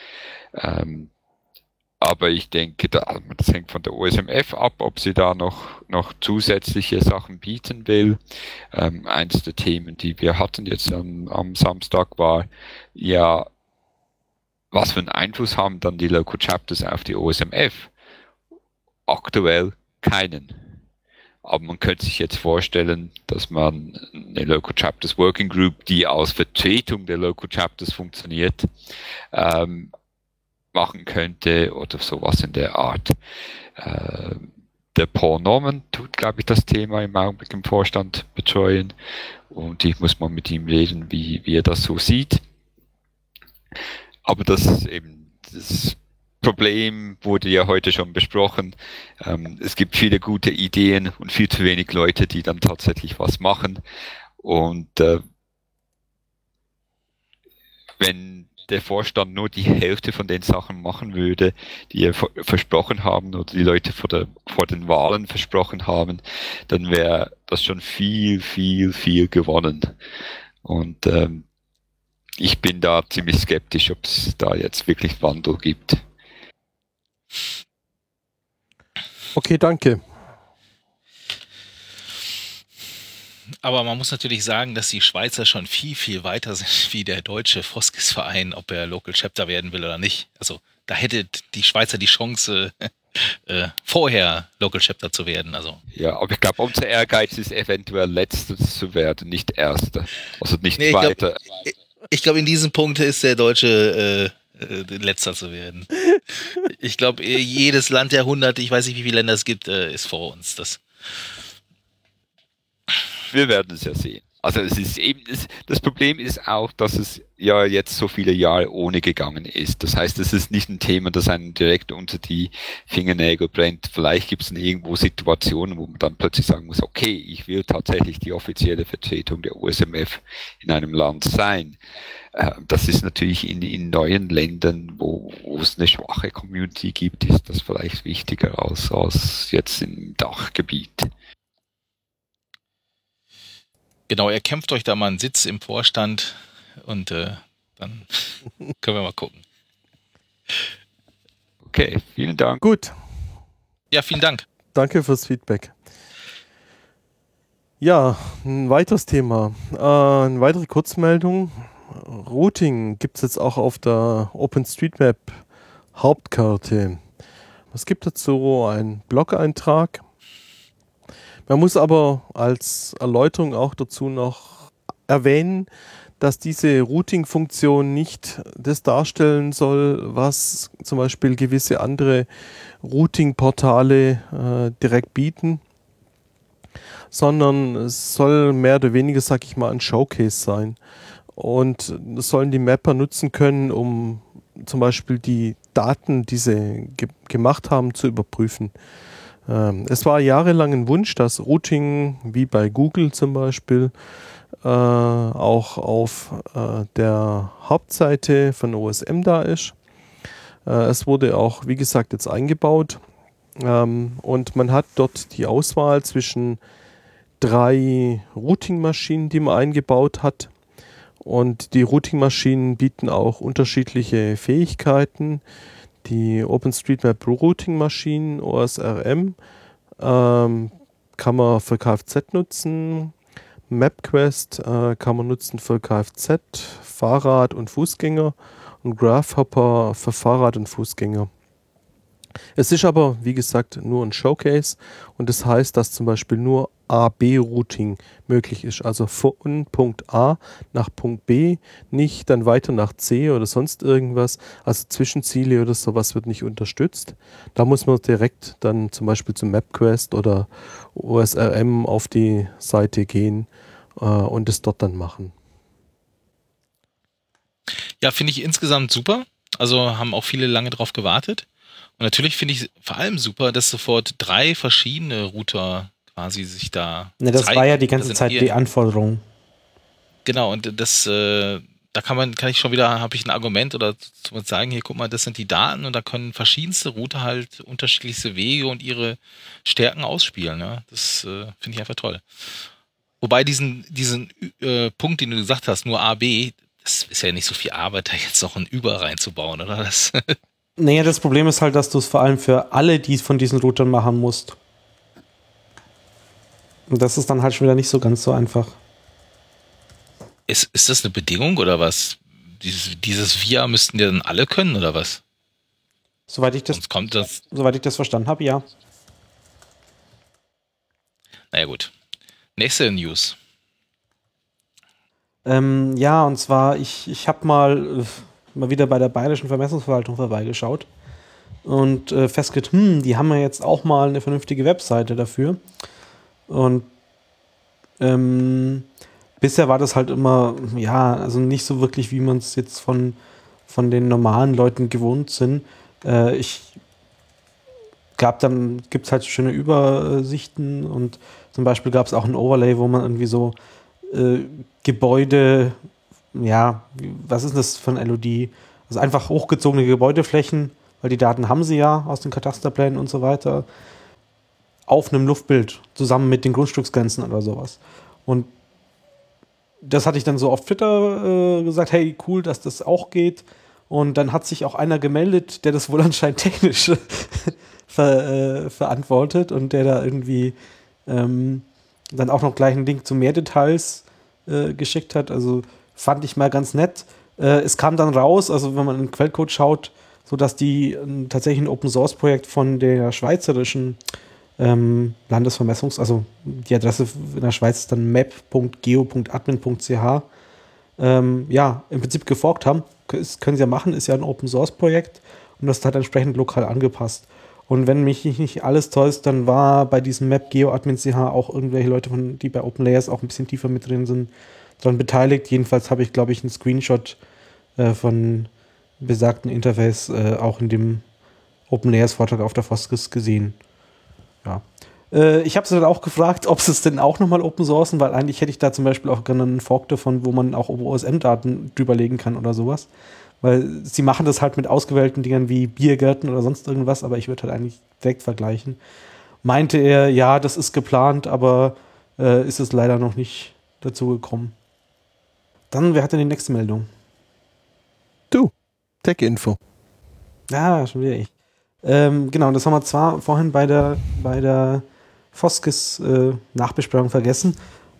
Aber ich denke, das hängt von der OSMF ab, ob sie da noch zusätzliche Sachen bieten will. Eins der Themen, die wir hatten jetzt am Samstag, war ja, was für einen Einfluss haben dann die Local Chapters auf die OSMF? Aktuell keinen. Aber man könnte sich jetzt vorstellen, dass man eine Local Chapters Working Group, die als Vertretung der Local Chapters funktioniert, machen könnte oder sowas in der Art. Der Paul Norman tut, glaube ich, das Thema im Augenblick im Vorstand betreuen und ich muss mal mit ihm reden, wie er das so sieht. Aber das Problem wurde ja heute schon besprochen. Es gibt viele gute Ideen und viel zu wenig Leute, die dann tatsächlich was machen. Und wenn der Vorstand nur die Hälfte von den Sachen machen würde, die er versprochen haben oder die Leute vor den Wahlen versprochen haben, dann wäre das schon viel, viel, viel gewonnen. Und ich bin da ziemlich skeptisch, ob es da jetzt wirklich Wandel gibt. Okay, danke. Aber man muss natürlich sagen, dass die Schweizer schon viel, viel weiter sind wie der deutsche Foskis-Verein, ob er Local Chapter werden will oder nicht. Also da hätte die Schweizer die Chance, vorher Local Chapter zu werden. Also. Ja, aber ich glaube, unser Ehrgeiz ist eventuell Letzter zu werden, nicht Erster. Also nicht Zweiter. Ich glaube, in diesem Punkt ist der Deutsche Letzter zu werden. Ich glaube, jedes Land der 100, ich weiß nicht, wie viele Länder es gibt, ist vor uns. Wir werden es ja sehen. Also es ist eben, das Problem ist auch, dass es ja jetzt so viele Jahre ohne gegangen ist. Das heißt, es ist nicht ein Thema, das einem direkt unter die Fingernägel brennt. Vielleicht gibt es irgendwo Situationen, wo man dann plötzlich sagen muss, okay, ich will tatsächlich die offizielle Vertretung der OSMF in einem Land sein. Das ist natürlich in neuen Ländern, wo es eine schwache Community gibt, ist das vielleicht wichtiger als jetzt im Dachgebiet. Genau, er kämpft euch da mal einen Sitz im Vorstand und dann können wir mal gucken. Okay, vielen Dank. Gut. Ja, vielen Dank. Danke fürs Feedback. Ja, ein weiteres Thema. Eine weitere Kurzmeldung. Routing gibt es jetzt auch auf der OpenStreetMap Hauptkarte. Es gibt dazu einen Blog-Eintrag. Man muss aber als Erläuterung auch dazu noch erwähnen, dass diese Routing-Funktion nicht das darstellen soll, was zum Beispiel gewisse andere Routing-Portale direkt bieten, sondern es soll mehr oder weniger, sag ich mal, ein Showcase sein. Und das sollen die Mapper nutzen können, um zum Beispiel die Daten, die sie gemacht haben, zu überprüfen. Es war jahrelang ein Wunsch, dass Routing, wie bei Google zum Beispiel, auch auf der Hauptseite von OSM da ist. Es wurde auch, wie gesagt, jetzt eingebaut. Und man hat dort die Auswahl zwischen 3 Routing-Maschinen, die man eingebaut hat. Und die Routing-Maschinen bieten auch unterschiedliche Fähigkeiten. die OpenStreetMap Routing Maschinen, OSRM, kann man für Kfz nutzen. MapQuest kann man nutzen für Kfz, Fahrrad und Fußgänger und Graphhopper für Fahrrad und Fußgänger. Es ist aber, wie gesagt, nur ein Showcase und das heißt, dass zum Beispiel nur A-B-Routing möglich ist, also von Punkt A nach Punkt B, nicht dann weiter nach C oder sonst irgendwas, also Zwischenziele oder sowas wird nicht unterstützt. Da muss man direkt dann zum Beispiel zum MapQuest oder OSRM auf die Seite gehen und es dort dann machen. Ja, finde ich insgesamt super. Also haben auch viele lange drauf gewartet. Und natürlich finde ich vor allem super, dass sofort 3 verschiedene Router quasi sich da Ne, das zeigen. war ja die ganze Zeit die Anforderung. Genau, und das, da kann ich schon wieder, habe ich ein Argument oder zu sagen, hier guck mal, das sind die Daten und da können verschiedenste Router halt unterschiedlichste Wege und ihre Stärken ausspielen. Ja? Das finde ich einfach toll. Wobei diesen Punkt, den du gesagt hast, nur A, B, das ist ja nicht so viel Arbeit, da jetzt noch ein Über reinzubauen, oder? Das Naja, das Problem ist halt, dass du es vor allem für alle die von diesen Routern machen musst. Und das ist dann halt schon wieder nicht so ganz so einfach. Ist das eine Bedingung oder was? Dieses VIA müssten ja dann alle können oder was? Soweit ich das verstanden habe, ja. Naja gut. Nächste News. Ja, und zwar, ich habe mal wieder bei der Bayerischen Vermessungsverwaltung vorbeigeschaut und festgestellt, die haben ja jetzt auch mal eine vernünftige Webseite dafür. Und bisher war das halt immer, ja, also nicht so wirklich, wie man es jetzt von den normalen Leuten gewohnt sind. Gibt es halt schöne Übersichten und zum Beispiel gab es auch ein Overlay, wo man irgendwie so Gebäude, ja, was ist das für ein LOD? Also einfach hochgezogene Gebäudeflächen, weil die Daten haben sie ja aus den Katasterplänen und so weiter, auf einem Luftbild, zusammen mit den Grundstücksgrenzen oder sowas. Und das hatte ich dann so auf Twitter gesagt, hey, cool, dass das auch geht. Und dann hat sich auch einer gemeldet, der das wohl anscheinend technisch verantwortet und der da irgendwie dann auch noch gleich einen Link zu mehr Details geschickt hat. Also fand ich mal ganz nett. Es kam dann raus, also wenn man in den Quellcode schaut, so dass die tatsächlich ein Open-Source-Projekt von der schweizerischen also die Adresse in der Schweiz ist dann map.geo.admin.ch ja, im Prinzip geforkt haben. Das können sie ja machen, ist ja ein Open-Source-Projekt und das hat entsprechend lokal angepasst. Und wenn mich nicht alles täuscht, dann war bei diesem map.geo.admin.ch auch irgendwelche Leute, die bei OpenLayers auch ein bisschen tiefer mit drin sind, daran beteiligt. Jedenfalls habe ich, glaube ich, einen Screenshot von besagten Interface auch in dem OpenLayers-Vortrag auf der Foskis gesehen. Ja. Ich habe sie dann auch gefragt, ob sie es denn auch nochmal open sourcen, weil eigentlich hätte ich da zum Beispiel auch gerne einen Fork davon, wo man auch OSM-Daten drüberlegen kann oder sowas. Weil sie machen das halt mit ausgewählten Dingern wie Biergärten oder sonst irgendwas, aber ich würde halt eigentlich direkt vergleichen. Meinte er, ja, das ist geplant, aber ist es leider noch nicht dazu gekommen. Dann, wer hat denn die nächste Meldung? Du, Tech-Info. Ja, schon wieder ich. Genau, das haben wir zwar vorhin bei der Foskis Nachbesprechung vergessen.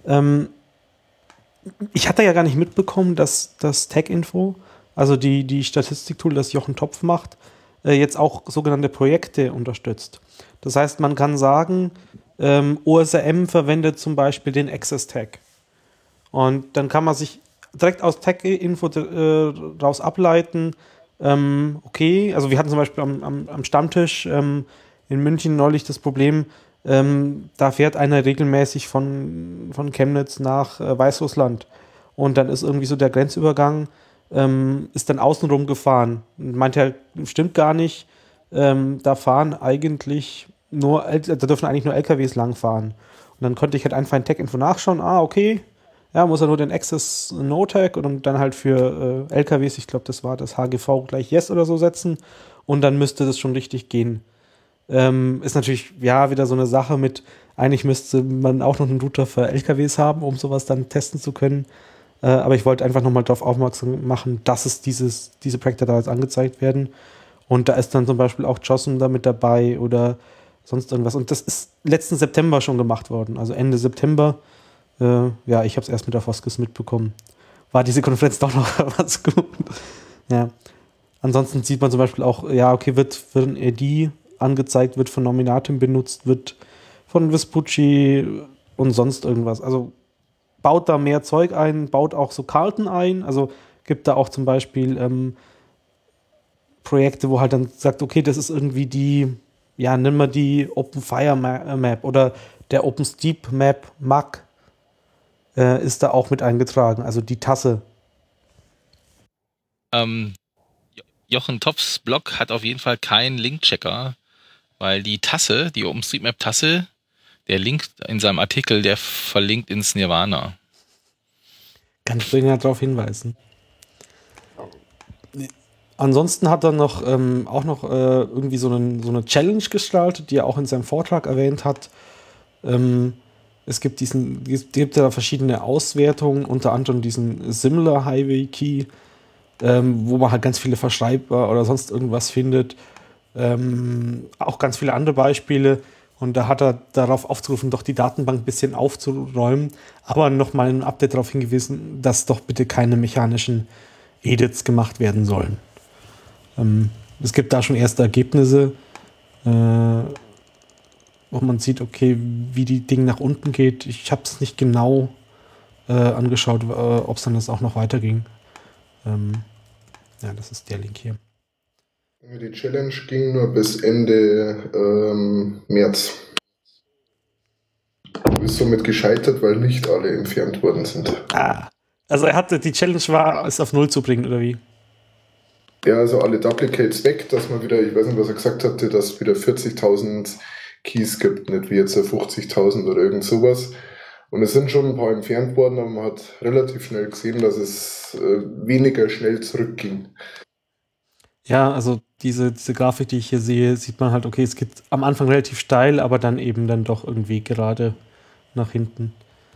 Ich hatte ja gar nicht mitbekommen, dass das Tech-Info, also die Statistiktool, das Jochen Topf macht, jetzt auch sogenannte Projekte unterstützt. Das heißt, man kann sagen, OSRM verwendet zum Beispiel den Access Tag. Und dann kann man sich direkt aus Tech-Info raus ableiten, okay, also wir hatten zum Beispiel am Stammtisch in München neulich das Problem, da fährt einer regelmäßig von Chemnitz nach Weißrussland und dann ist irgendwie so der Grenzübergang, ist dann außenrum gefahren und meinte halt, stimmt gar nicht, da fahren eigentlich da dürfen eigentlich nur LKWs langfahren. Und dann konnte ich halt einfach in Tech-Info nachschauen, okay, ja, muss er nur den Access No-Tag und dann halt für LKWs, ich glaube, das war das HGV gleich Yes oder so setzen und dann müsste das schon richtig gehen. Ist natürlich, ja, wieder so eine Sache mit, eigentlich müsste man auch noch einen Router für LKWs haben, um sowas dann testen zu können. Aber ich wollte einfach nochmal darauf aufmerksam machen, dass es diese Projekte da jetzt angezeigt werden. Und da ist dann zum Beispiel auch Jossum da mit dabei oder sonst irgendwas. Und das ist letzten September schon gemacht worden, also Ende September. Ja, ich habe es erst mit der Foskis mitbekommen. War diese Konferenz doch noch was gut. Ja. Ansonsten sieht man zum Beispiel auch, ja, okay, wird ein AD angezeigt, wird von Nominatim benutzt, wird von Vespucci und sonst irgendwas. Also baut da mehr Zeug ein, baut auch so Karten ein. Also gibt da auch zum Beispiel Projekte, wo halt dann sagt, okay, das ist irgendwie die, ja, nimm mal die OpenFire Map oder der OpenSteep Map MAC ist da auch mit eingetragen, also die Tasse. Jochen Topfs Blog hat auf jeden Fall keinen Link-Checker, weil die Tasse, die OpenStreetMap-Tasse, der Link in seinem Artikel, der verlinkt ins Nirvana. Kannst du ihn ja darauf hinweisen. Ansonsten hat er noch irgendwie so eine Challenge gestaltet, die er auch in seinem Vortrag erwähnt hat. Es gibt da verschiedene Auswertungen, unter anderem diesen Similar Highway Key, wo man halt ganz viele Verschreibbar oder sonst irgendwas findet. Auch ganz viele andere Beispiele. Und da hat er darauf aufgerufen, doch die Datenbank ein bisschen aufzuräumen, aber nochmal ein Update darauf hingewiesen, dass doch bitte keine mechanischen Edits gemacht werden sollen. Es gibt da schon erste Ergebnisse, wo man sieht, okay, wie die Dinge nach unten geht. Ich habe es nicht genau angeschaut, ob es dann das auch noch weiterging. Ja, das ist der Link hier. Die Challenge ging nur bis Ende März. Ist somit gescheitert, weil nicht alle entfernt worden sind. Also die Challenge war, es auf 0 zu bringen, oder wie? Ja, also alle Duplicates weg, dass man wieder, ich weiß nicht, was er gesagt hatte, dass es wieder 40.000 Keys gibt, nicht wie jetzt 50.000 oder irgend sowas. Und es sind schon ein paar entfernt worden, aber man hat relativ schnell gesehen, dass es weniger schnell zurückging. Ja, also diese Grafik, die ich hier sehe, sieht man halt, okay, es geht am Anfang relativ steil, aber dann eben dann doch irgendwie gerade nach hinten.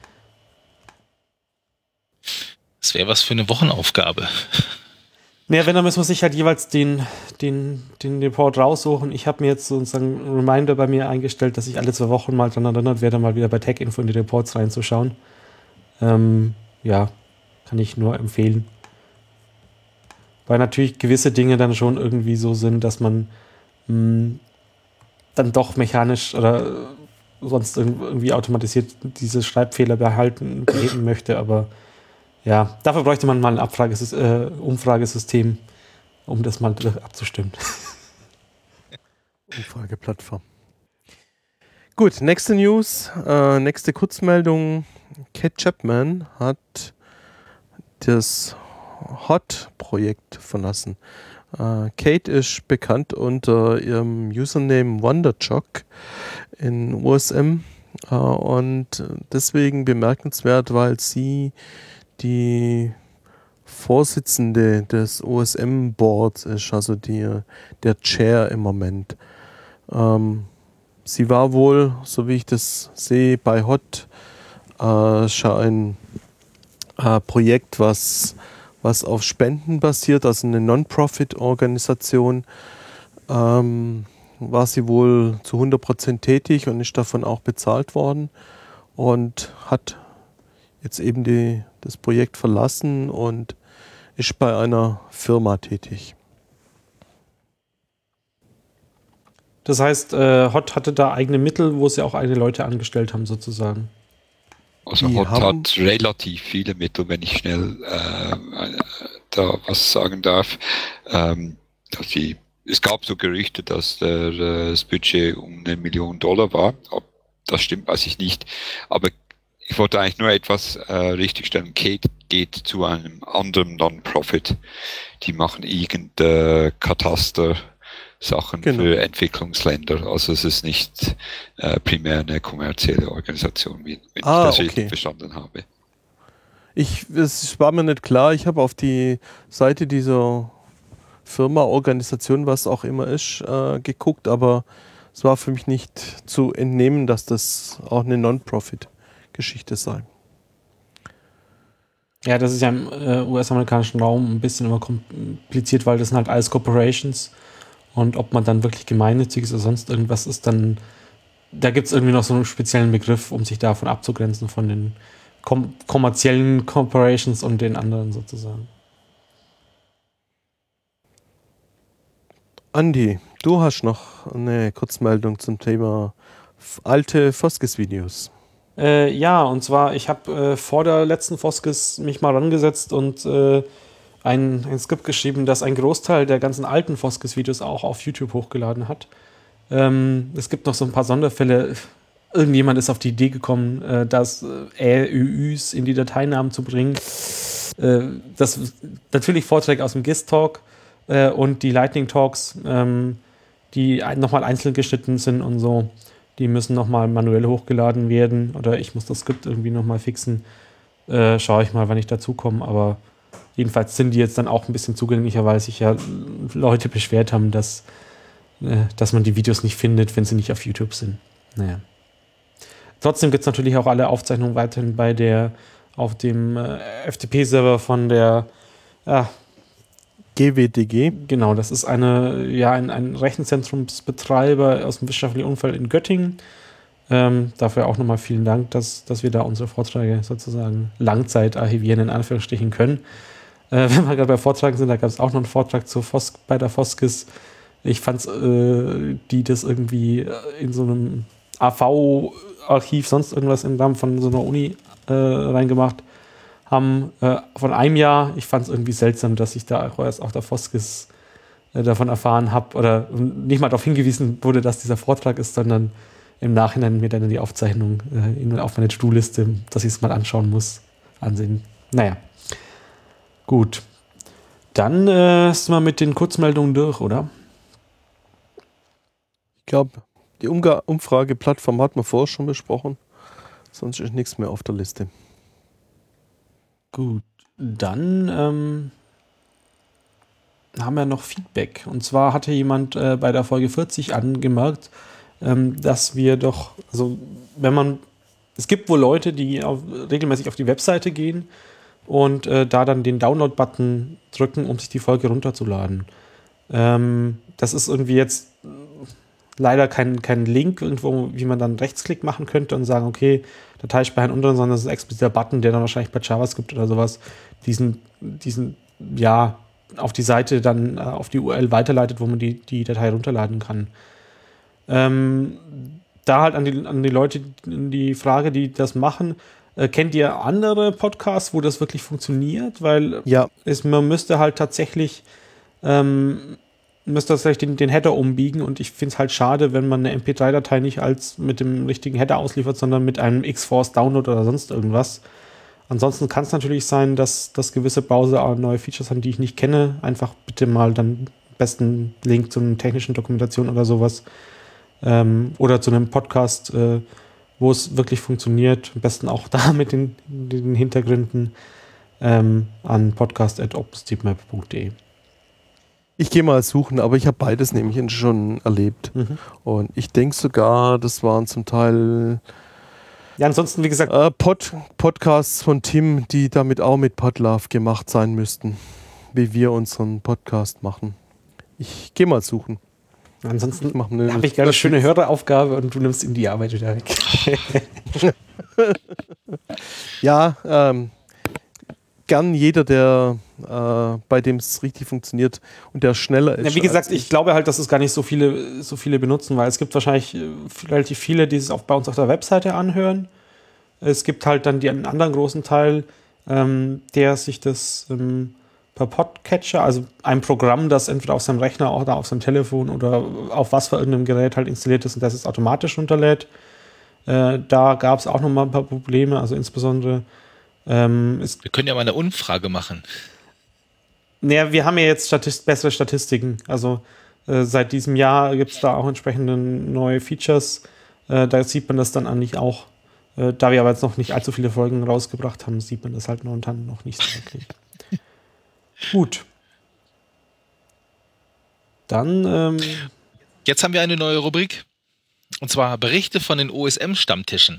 Das wäre was für eine Wochenaufgabe. Ja, wenn, dann müssen wir sich halt jeweils den Report raussuchen. Ich habe mir jetzt sozusagen einen Reminder bei mir eingestellt, dass ich alle 2 Wochen mal dran erinnert werde, mal wieder bei TechInfo in die Reports reinzuschauen. Ja, kann ich nur empfehlen. Weil natürlich gewisse Dinge dann schon irgendwie so sind, dass man dann doch mechanisch oder sonst irgendwie automatisiert diese Schreibfehler beheben möchte, aber ja, dafür bräuchte man mal ein Umfragesystem, um das mal abzustimmen. Umfrageplattform. Gut, nächste News, nächste Kurzmeldung. Kate Chapman hat das HOT-Projekt verlassen. Kate ist bekannt unter ihrem Username WonderJock in USM und deswegen bemerkenswert, weil sie die Vorsitzende des OSM-Boards ist, also der Chair im Moment. Sie war wohl, so wie ich das sehe, bei HOT schon ein Projekt, was auf Spenden basiert, also eine Non-Profit-Organisation, war sie wohl zu 100% tätig und ist davon auch bezahlt worden und hat jetzt eben das Projekt verlassen und ist bei einer Firma tätig. Das heißt, HOT hatte da eigene Mittel, wo sie auch eigene Leute angestellt haben, sozusagen. Also HOT hat relativ viele Mittel, wenn ich schnell da was sagen darf. Es gab so Gerüchte, dass das Budget um $1 Million war. Ob das stimmt, weiß ich nicht. Aber ich wollte eigentlich nur etwas richtigstellen. Kate geht zu einem anderen Non-Profit. Die machen irgendeine Kataster-Sachen für Entwicklungsländer. Also es ist nicht primär eine kommerzielle Organisation, wie ich das richtig verstanden habe. Es war mir nicht klar. Ich habe auf die Seite dieser Firma, Organisation, was auch immer ist, geguckt, aber es war für mich nicht zu entnehmen, dass das auch eine Non-Profit-Geschichte sei. Ja, das ist ja im US-amerikanischen Raum ein bisschen immer kompliziert, weil das sind halt alles Corporations Und ob man dann wirklich gemeinnützig ist oder sonst irgendwas ist, dann da gibt es irgendwie noch so einen speziellen Begriff, um sich davon abzugrenzen von den kommerziellen Corporations und den anderen sozusagen. Andi, du hast noch eine Kurzmeldung zum Thema alte Foskis-Videos. Ja, und zwar, ich habe vor der letzten Foskis mich mal rangesetzt und ein Skript geschrieben, das einen Großteil der ganzen alten Foskis-Videos auch auf YouTube hochgeladen hat. Es gibt noch so ein paar Sonderfälle. Irgendjemand ist auf die Idee gekommen, das ÖÜs in die Dateinamen zu bringen. Das natürlich Vorträge aus dem GIST-Talk und die Lightning Talks, die nochmal einzeln geschnitten sind und so. Die müssen nochmal manuell hochgeladen werden oder ich muss das Skript irgendwie nochmal fixen. Schaue ich mal, wann ich dazu komme, aber jedenfalls sind die jetzt dann auch ein bisschen zugänglicher, weil sich ja Leute beschwert haben, dass man die Videos nicht findet, wenn sie nicht auf YouTube sind. Naja. Trotzdem gibt es natürlich auch alle Aufzeichnungen weiterhin auf dem FTP-Server von der GWDG. Genau, das ist ein Rechenzentrumsbetreiber aus dem wissenschaftlichen Umfeld in Göttingen. Dafür auch nochmal vielen Dank, dass wir da unsere Vorträge sozusagen Langzeit archivieren, in Anführungsstrichen können. Wenn wir gerade bei Vorträgen sind, da gab es auch noch einen Vortrag bei der Foskis. Ich fand es, die das irgendwie in so einem AV-Archiv, sonst irgendwas im Rahmen von so einer Uni reingemacht haben, von einem Jahr. Ich fand es irgendwie seltsam, dass ich da auch erst auf der Foskis davon erfahren habe oder nicht mal darauf hingewiesen wurde, dass dieser Vortrag ist, sondern im Nachhinein mir dann die Aufzeichnung auf meine To-Do-Liste, dass ich es mal anschauen muss, ansehen. Naja, gut. Dann sind wir mit den Kurzmeldungen durch, oder? Ich glaube, die Umfrageplattform hat man vorher schon besprochen. Sonst ist nichts mehr auf der Liste. Gut, dann haben wir noch Feedback. Und zwar hatte jemand bei der Folge 40 angemerkt, dass wir doch, also es gibt wohl Leute, die regelmäßig auf die Webseite gehen und da dann den Download-Button drücken, um sich die Folge runterzuladen. Das ist irgendwie jetzt leider kein Link irgendwo, wie man dann Rechtsklick machen könnte und sagen, okay, Dateispeichern unten, sondern das ist ein expliziter Button, der dann wahrscheinlich bei JavaScript oder sowas diesen auf die Seite dann auf die URL weiterleitet, wo man die Datei runterladen kann. Da halt an die Leute die Frage, die das machen, kennt ihr andere Podcasts, wo das wirklich funktioniert? Weil ja, man müsste halt tatsächlich den Header umbiegen und ich finde es halt schade, wenn man eine MP3-Datei nicht mit dem richtigen Header ausliefert, sondern mit einem Xforce-Download oder sonst irgendwas. Ansonsten kann es natürlich sein, dass gewisse Browser auch neue Features haben, die ich nicht kenne. Einfach bitte mal dann besten Link zu einer technischen Dokumentation oder sowas. Oder zu einem Podcast, wo es wirklich funktioniert. Am besten auch da mit den Hintergründen an podcast@openstreetmap.de. Ich gehe mal suchen, aber ich habe beides nämlich schon erlebt. Mhm. Und ich denke sogar, das waren zum Teil ja, ansonsten, wie gesagt, Podcasts von Tim, die damit auch mit Podlove gemacht sein müssten, wie wir unseren Podcast machen. Ich gehe mal suchen. Ansonsten habe ich gerade eine schöne Höreraufgabe und du nimmst ihm die Arbeit wieder weg. Ja, gern jeder, der bei dem es richtig funktioniert und der schneller ist. Ja, wie gesagt, ich glaube halt, dass es gar nicht so viele benutzen, weil es gibt wahrscheinlich relativ viele, die es auch bei uns auf der Webseite anhören. Es gibt halt dann einen anderen großen Teil, der sich das per Podcatcher, also ein Programm, das entweder auf seinem Rechner oder auf seinem Telefon oder auf was für irgendeinem Gerät halt installiert ist und das es automatisch runterlädt. Da gab es auch noch mal ein paar Probleme, also insbesondere wir können ja mal eine Umfrage machen. Naja, wir haben ja jetzt bessere Statistiken. Also seit diesem Jahr gibt es da auch entsprechende neue Features. Da sieht man das dann eigentlich auch. Da wir aber jetzt noch nicht allzu viele Folgen rausgebracht haben, sieht man das halt momentan noch nicht so wirklich. Gut. Dann jetzt haben wir eine neue Rubrik. Und zwar Berichte von den OSM-Stammtischen.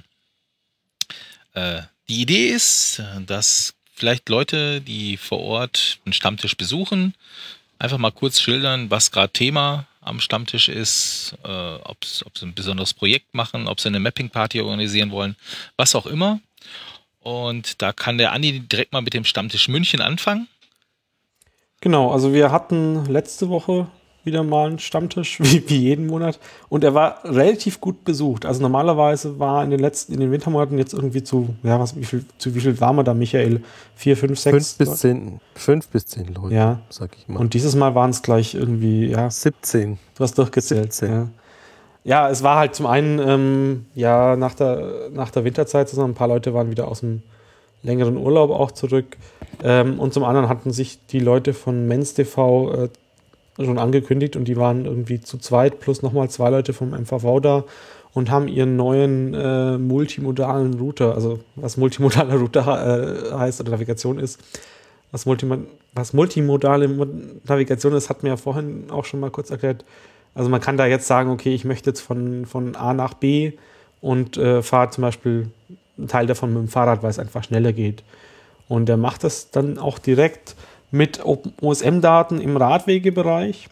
Die Idee ist, dass vielleicht Leute, die vor Ort einen Stammtisch besuchen, einfach mal kurz schildern, was gerade Thema am Stammtisch ist, ob sie ein besonderes Projekt machen, ob sie eine Mapping-Party organisieren wollen, was auch immer. Und da kann der Andi direkt mal mit dem Stammtisch München anfangen. Genau, also wir hatten letzte Woche wieder mal einen Stammtisch, wie jeden Monat. Und er war relativ gut besucht. Also normalerweise war in den Wintermonaten jetzt irgendwie zu wie viel war man da, Michael? 4, 5, 6? 5 bis 10 Leute, ja. Sag ich mal. Und dieses Mal waren es gleich irgendwie, 17. Du hast durchgezählt. 17. Ja, es war halt zum einen, nach der Winterzeit, sondern ein paar Leute waren wieder aus dem längeren Urlaub auch zurück. Und zum anderen hatten sich die Leute von Men's TV schon angekündigt und die waren irgendwie zu zweit plus nochmal 2 Leute vom MVV da und haben ihren neuen multimodalen Router, also was multimodaler Router heißt oder Navigation ist, was multimodale Navigation ist, hat mir ja vorhin auch schon mal kurz erklärt. Also man kann da jetzt sagen, okay, ich möchte jetzt von A nach B und fahre zum Beispiel einen Teil davon mit dem Fahrrad, weil es einfach schneller geht. Und er macht das dann auch direkt mit OSM-Daten im Radwegebereich.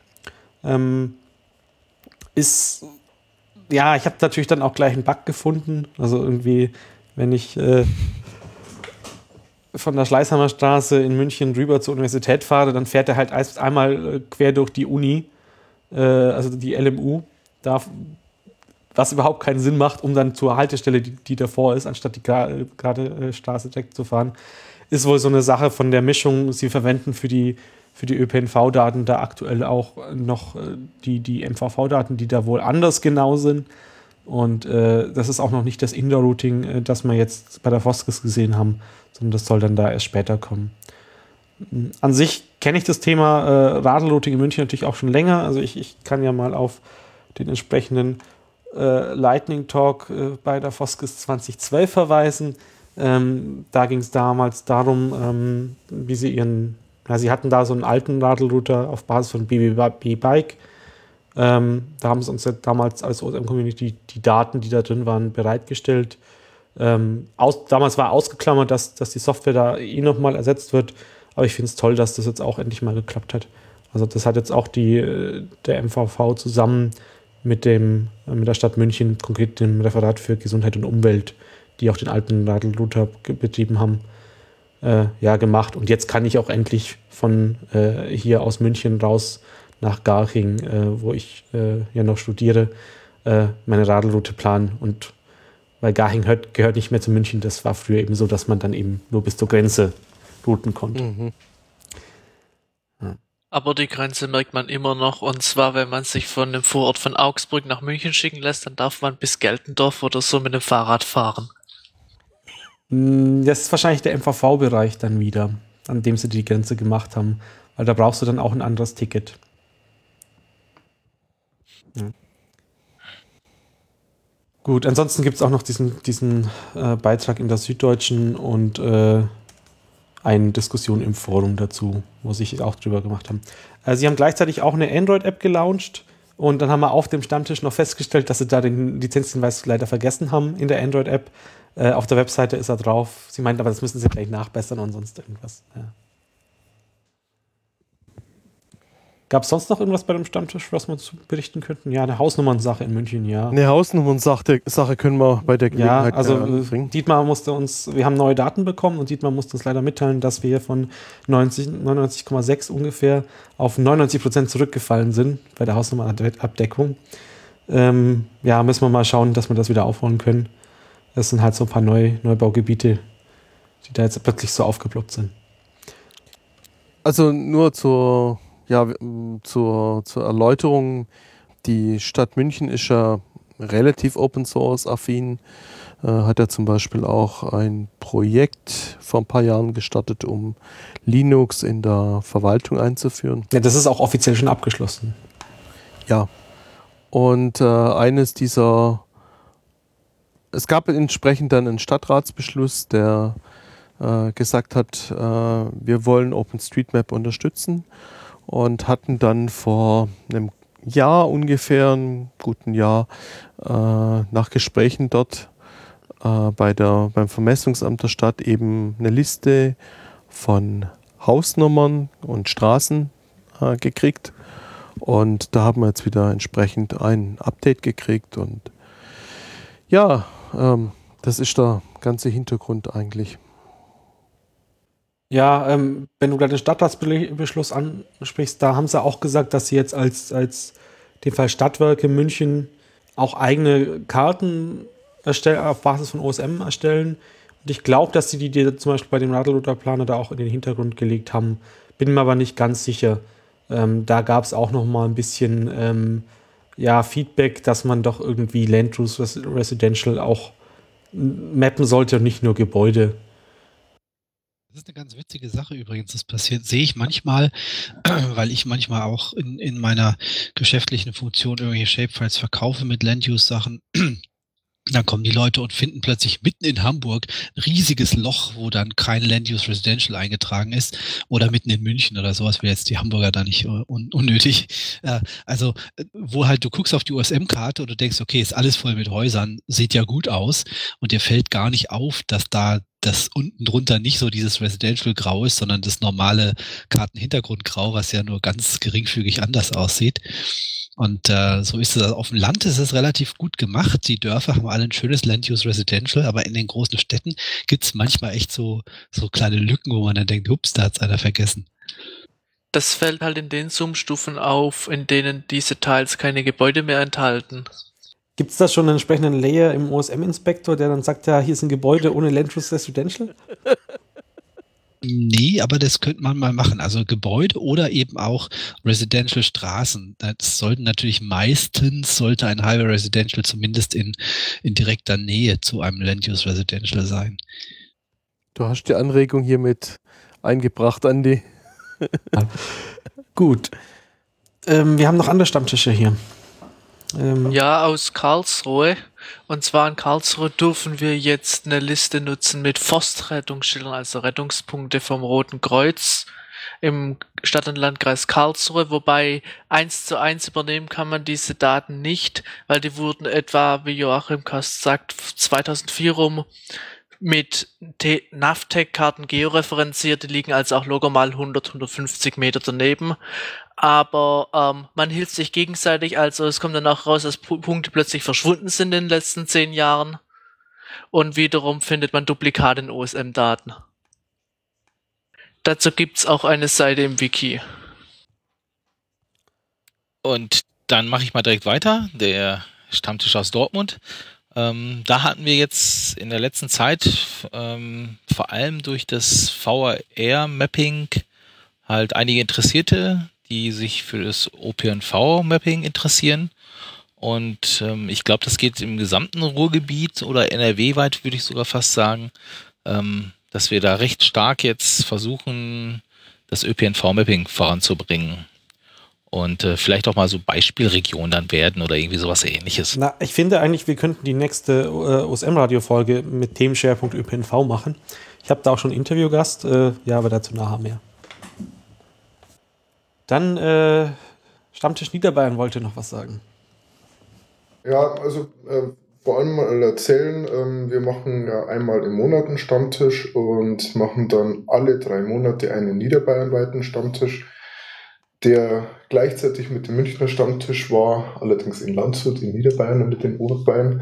Ich habe natürlich dann auch gleich einen Bug gefunden. Also irgendwie, wenn ich von der Schleißheimer Straße in München rüber zur Universität fahre, dann fährt er halt einmal quer durch die Uni, also die LMU, was überhaupt keinen Sinn macht, um dann zur Haltestelle, die davor ist, anstatt die gerade Straße direkt zu fahren. Ist wohl so eine Sache von der Mischung. Sie verwenden für die ÖPNV-Daten da aktuell auch noch die MVV-Daten, die da wohl anders genau sind. Und das ist auch noch nicht das Indoor-Routing, das wir jetzt bei der Foskes gesehen haben, sondern das soll dann da erst später kommen. An sich kenne ich das Thema Radl-Routing in München natürlich auch schon länger. Also ich kann ja mal auf den entsprechenden Lightning Talk bei der Foskes 2012 verweisen. Da ging es damals darum, wie sie sie hatten da so einen alten Radl-Router auf Basis von BB Bike. Da haben sie uns ja damals als OSM-Community die Daten, die da drin waren, bereitgestellt. Damals war ausgeklammert, dass die Software da nochmal ersetzt wird. Aber ich finde es toll, dass das jetzt auch endlich mal geklappt hat. Also das hat jetzt auch der MVV zusammen mit der Stadt München, konkret dem Referat für Gesundheit und Umwelt, die auch den alten Radl-Router betrieben haben, gemacht. Und jetzt kann ich auch endlich von hier aus München raus nach Garching, wo ich noch studiere, meine Radlroute planen. Und weil Garching gehört nicht mehr zu München, das war früher eben so, dass man dann eben nur bis zur Grenze routen konnte. Mhm. Ja. Aber die Grenze merkt man immer noch, und zwar, wenn man sich von dem Vorort von Augsburg nach München schicken lässt, dann darf man bis Geltendorf oder so mit dem Fahrrad fahren. Das ist wahrscheinlich der MVV-Bereich dann wieder, an dem sie die Grenze gemacht haben, weil da brauchst du dann auch ein anderes Ticket. Ja. Gut, ansonsten gibt es auch noch diesen Beitrag in der Süddeutschen und eine Diskussion im Forum dazu, wo sie sich auch drüber gemacht haben. Sie haben gleichzeitig auch eine Android-App gelauncht und dann haben wir auf dem Stammtisch noch festgestellt, dass sie da den Lizenzhinweis leider vergessen haben in der Android-App. Auf der Webseite ist er drauf. Sie meint aber, das müssen sie gleich nachbessern und sonst irgendwas. Ja. Gab es sonst noch irgendwas bei dem Stammtisch, was wir uns berichten könnten? Ja, eine Hausnummernsache in München, ja. Eine Hausnummernsache können wir bei der Gelegenheit bringen. Dietmar wir haben neue Daten bekommen und Dietmar musste uns leider mitteilen, dass wir von 99,6 ungefähr auf 99% zurückgefallen sind bei der Hausnummernabdeckung. Müssen wir mal schauen, dass wir das wieder aufholen können. Das sind halt so ein paar Neubaugebiete, die da jetzt plötzlich so aufgeploppt sind. Also nur zur Erläuterung, die Stadt München ist ja relativ Open Source affin, hat ja zum Beispiel auch ein Projekt vor ein paar Jahren gestartet, um Linux in der Verwaltung einzuführen. Ja, das ist auch offiziell schon abgeschlossen. Ja, und es gab entsprechend dann einen Stadtratsbeschluss, der gesagt hat, wir wollen OpenStreetMap unterstützen. Und hatten dann vor einem Jahr ungefähr, einem guten Jahr, nach Gesprächen dort beim Vermessungsamt der Stadt eben eine Liste von Hausnummern und Straßen gekriegt Und da haben wir jetzt wieder entsprechend ein Update gekriegt und ja, das ist der ganze Hintergrund eigentlich. Ja, wenn du da den Stadtratsbeschluss ansprichst, da haben sie auch gesagt, dass sie jetzt als den Fall Stadtwerke München auch eigene Karten auf Basis von OSM erstellen. Und ich glaube, dass sie die zum Beispiel bei dem Radlrouter-Planer da auch in den Hintergrund gelegt haben. Bin mir aber nicht ganz sicher. Da gab es auch noch mal ein bisschen Feedback, dass man doch irgendwie Land-Use Residential auch mappen sollte und nicht nur Gebäude. Das ist eine ganz witzige Sache übrigens. Das sehe ich manchmal, weil ich manchmal auch in meiner geschäftlichen Funktion irgendwelche Shapefiles verkaufe mit Land-Use-Sachen. Dann kommen die Leute und finden plötzlich mitten in Hamburg ein riesiges Loch, wo dann kein Land-Use Residential eingetragen ist, oder mitten in München oder sowas, wäre jetzt die Hamburger da nicht unnötig. Wo halt du guckst auf die USM-Karte und du denkst, okay, ist alles voll mit Häusern, sieht ja gut aus, und dir fällt gar nicht auf, dass da das unten drunter nicht so dieses Residential-Grau ist, sondern das normale Kartenhintergrundgrau, was ja nur ganz geringfügig anders aussieht. Und so ist es. Also auf dem Land ist es relativ gut gemacht. Die Dörfer haben alle ein schönes Land-Use Residential, aber in den großen Städten gibt es manchmal echt so kleine Lücken, wo man dann denkt, ups, da hat's einer vergessen. Das fällt halt in den Zoom-Stufen auf, in denen diese Teils keine Gebäude mehr enthalten. Gibt es da schon einen entsprechenden Layer im OSM-Inspektor, der dann sagt, ja, hier ist ein Gebäude ohne Land-Use Residential? Nee, aber das könnte man mal machen. Also Gebäude oder eben auch Residential Straßen. Das sollte ein Highway Residential zumindest in direkter Nähe zu einem Land-Use Residential sein. Du hast die Anregung hiermit eingebracht, Andi. Gut. Wir haben noch andere Stammtische hier. Ja, aus Karlsruhe. Und zwar in Karlsruhe dürfen wir jetzt eine Liste nutzen mit Forstrettungsschildern, also Rettungspunkte vom Roten Kreuz im Stadt- und Landkreis Karlsruhe, wobei 1:1 übernehmen kann man diese Daten nicht, weil die wurden etwa, wie Joachim Kast sagt, 2004 rum mit Navtec-Karten georeferenziert, die liegen also auch locker mal 150 Meter daneben. Aber man hilft sich gegenseitig, also es kommt dann auch raus, dass Punkte plötzlich verschwunden sind in den letzten 10 Jahren. Und wiederum findet man Duplikate in OSM-Daten. Dazu gibt's auch eine Seite im Wiki. Und dann mache ich mal direkt weiter, der Stammtisch aus Dortmund. Da hatten wir jetzt in der letzten Zeit vor allem durch das VRR-Mapping halt einige Interessierte, die sich für das OPNV-Mapping interessieren. Und ich glaube, das geht im gesamten Ruhrgebiet oder NRW-weit, würde ich sogar fast sagen, dass wir da recht stark jetzt versuchen, das ÖPNV-Mapping voranzubringen. Und vielleicht auch mal so Beispielregionen dann werden oder irgendwie sowas Ähnliches. Na, ich finde eigentlich, wir könnten die nächste OSM-Radio-Folge mit Themenschwerpunkt ÖPNV machen. Ich habe da auch schon einen Interviewgast, aber dazu nachher mehr. Dann Stammtisch Niederbayern wollte noch was sagen. Ja, also vor allem mal erzählen, wir machen ja einmal im Monat einen Stammtisch und machen dann alle 3 Monate einen niederbayernweiten Stammtisch, der gleichzeitig mit dem Münchner Stammtisch war, allerdings in Landshut, in Niederbayern und mit den Oberbayern.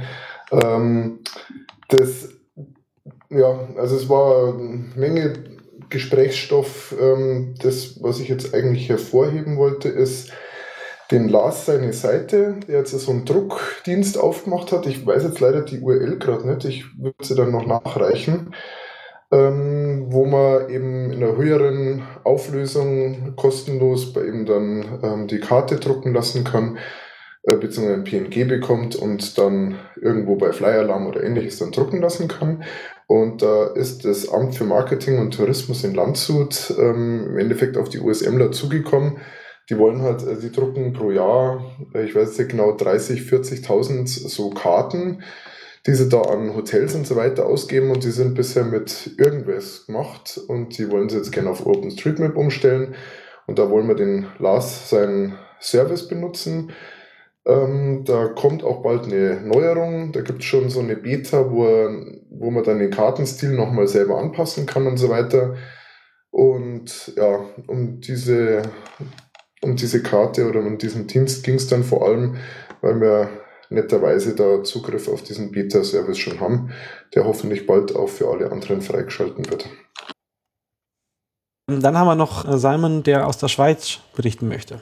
Also es war eine Menge Gesprächsstoff. Das, was ich jetzt eigentlich hervorheben wollte, ist den Lars seine Seite, der jetzt so einen Druckdienst aufgemacht hat. Ich weiß jetzt leider die URL gerade nicht, ich würde sie dann noch nachreichen. Wo man eben in einer höheren Auflösung kostenlos bei ihm dann die Karte drucken lassen kann, beziehungsweise ein PNG bekommt und dann irgendwo bei Flyalarm oder ähnliches dann drucken lassen kann. Und da ist das Amt für Marketing und Tourismus in Landshut im Endeffekt auf die USMler zugekommen. Die wollen halt, die drucken pro Jahr, ich weiß nicht genau, 30.000, 40.000 so Karten, die sie da an Hotels und so weiter ausgeben, und die sind bisher mit irgendwas gemacht und die wollen sie jetzt gerne auf OpenStreetMap umstellen, und da wollen wir den Lars seinen Service benutzen. Da kommt auch bald eine Neuerung, da gibt es schon so eine Beta, wo man dann den Kartenstil nochmal selber anpassen kann und so weiter. Und ja, um diese um diese Karte oder um diesen Dienst ging es dann vor allem, weil wir netterweise da Zugriff auf diesen Beta-Service schon haben, der hoffentlich bald auch für alle anderen freigeschalten wird. Dann haben wir noch Simon, der aus der Schweiz berichten möchte.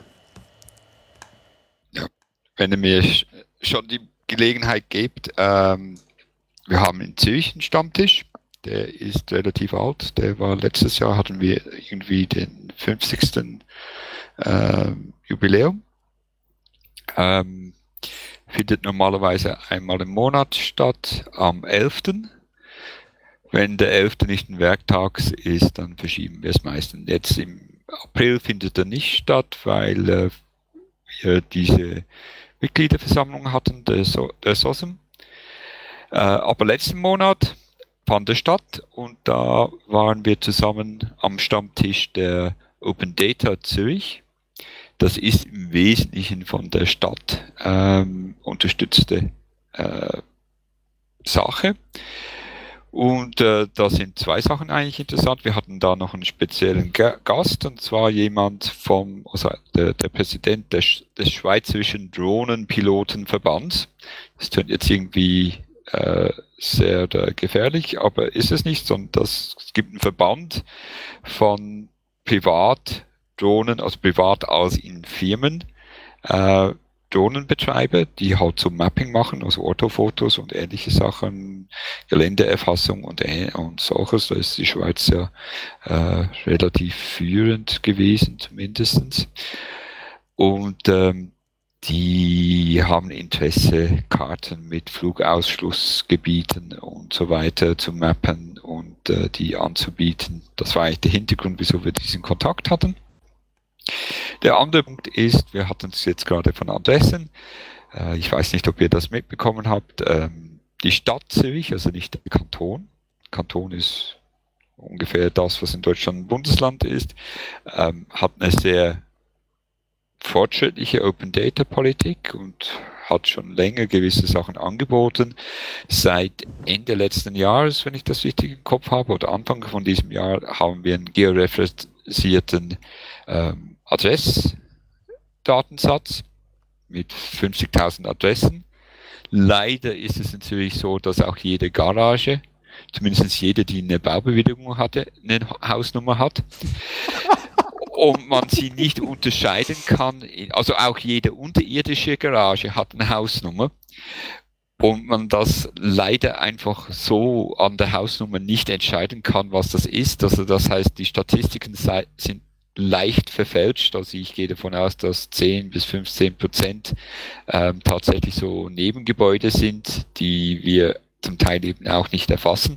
Ja, wenn ihr mir schon die Gelegenheit gebt, wir haben in Zürich einen Stammtisch, der ist relativ alt, der war letztes Jahr, hatten wir irgendwie den 50. Jubiläum. Findet normalerweise einmal im Monat statt, am 11. Wenn der 11. nicht ein Werktag ist, dann verschieben wir es meistens. Jetzt im April findet er nicht statt, weil wir diese Mitgliederversammlung hatten, der SOSM. Aber letzten Monat fand er statt und da waren wir zusammen am Stammtisch der Open Data Zürich. Das ist im Wesentlichen von der Stadt unterstützte Sache. Und da sind zwei Sachen eigentlich interessant. Wir hatten da noch einen speziellen Gast, und zwar jemand der Präsident des Schweizerischen Drohnenpilotenverbands. Das klingt jetzt irgendwie sehr gefährlich, aber ist es nicht, sondern es gibt einen Verband von Privatdrohnen, also privat als in Firmen, Drohnenbetreiber, die halt so Mapping machen, also Orthofotos und ähnliche Sachen, Geländeerfassung und solches. Da ist die Schweiz ja relativ führend gewesen, zumindestens. Und die haben Interesse, Karten mit Flugausschlussgebieten und so weiter zu mappen und die anzubieten. Das war eigentlich der Hintergrund, wieso wir diesen Kontakt hatten. Der andere Punkt ist, wir hatten es jetzt gerade von Adressen. Ich weiß nicht, ob ihr das mitbekommen habt. Die Stadt Zürich, also nicht der Kanton. Kanton ist ungefähr das, was in Deutschland ein Bundesland ist, hat eine sehr fortschrittliche Open Data Politik und hat schon länger gewisse Sachen angeboten. Seit Ende letzten Jahres, wenn ich das richtig im Kopf habe, oder Anfang von diesem Jahr, haben wir einen georeferenzierten Adressdatensatz mit 50.000 Adressen. Leider ist es natürlich so, dass auch jede Garage, zumindest jede, die eine Baubewilligung hatte, eine Hausnummer hat. Und man sie nicht unterscheiden kann, also auch jede unterirdische Garage hat eine Hausnummer und man das leider einfach so an der Hausnummer nicht entscheiden kann, was das ist. Also das heißt, die Statistiken sind leicht verfälscht, also ich gehe davon aus, dass 10-15% tatsächlich so Nebengebäude sind, die wir zum Teil eben auch nicht erfassen.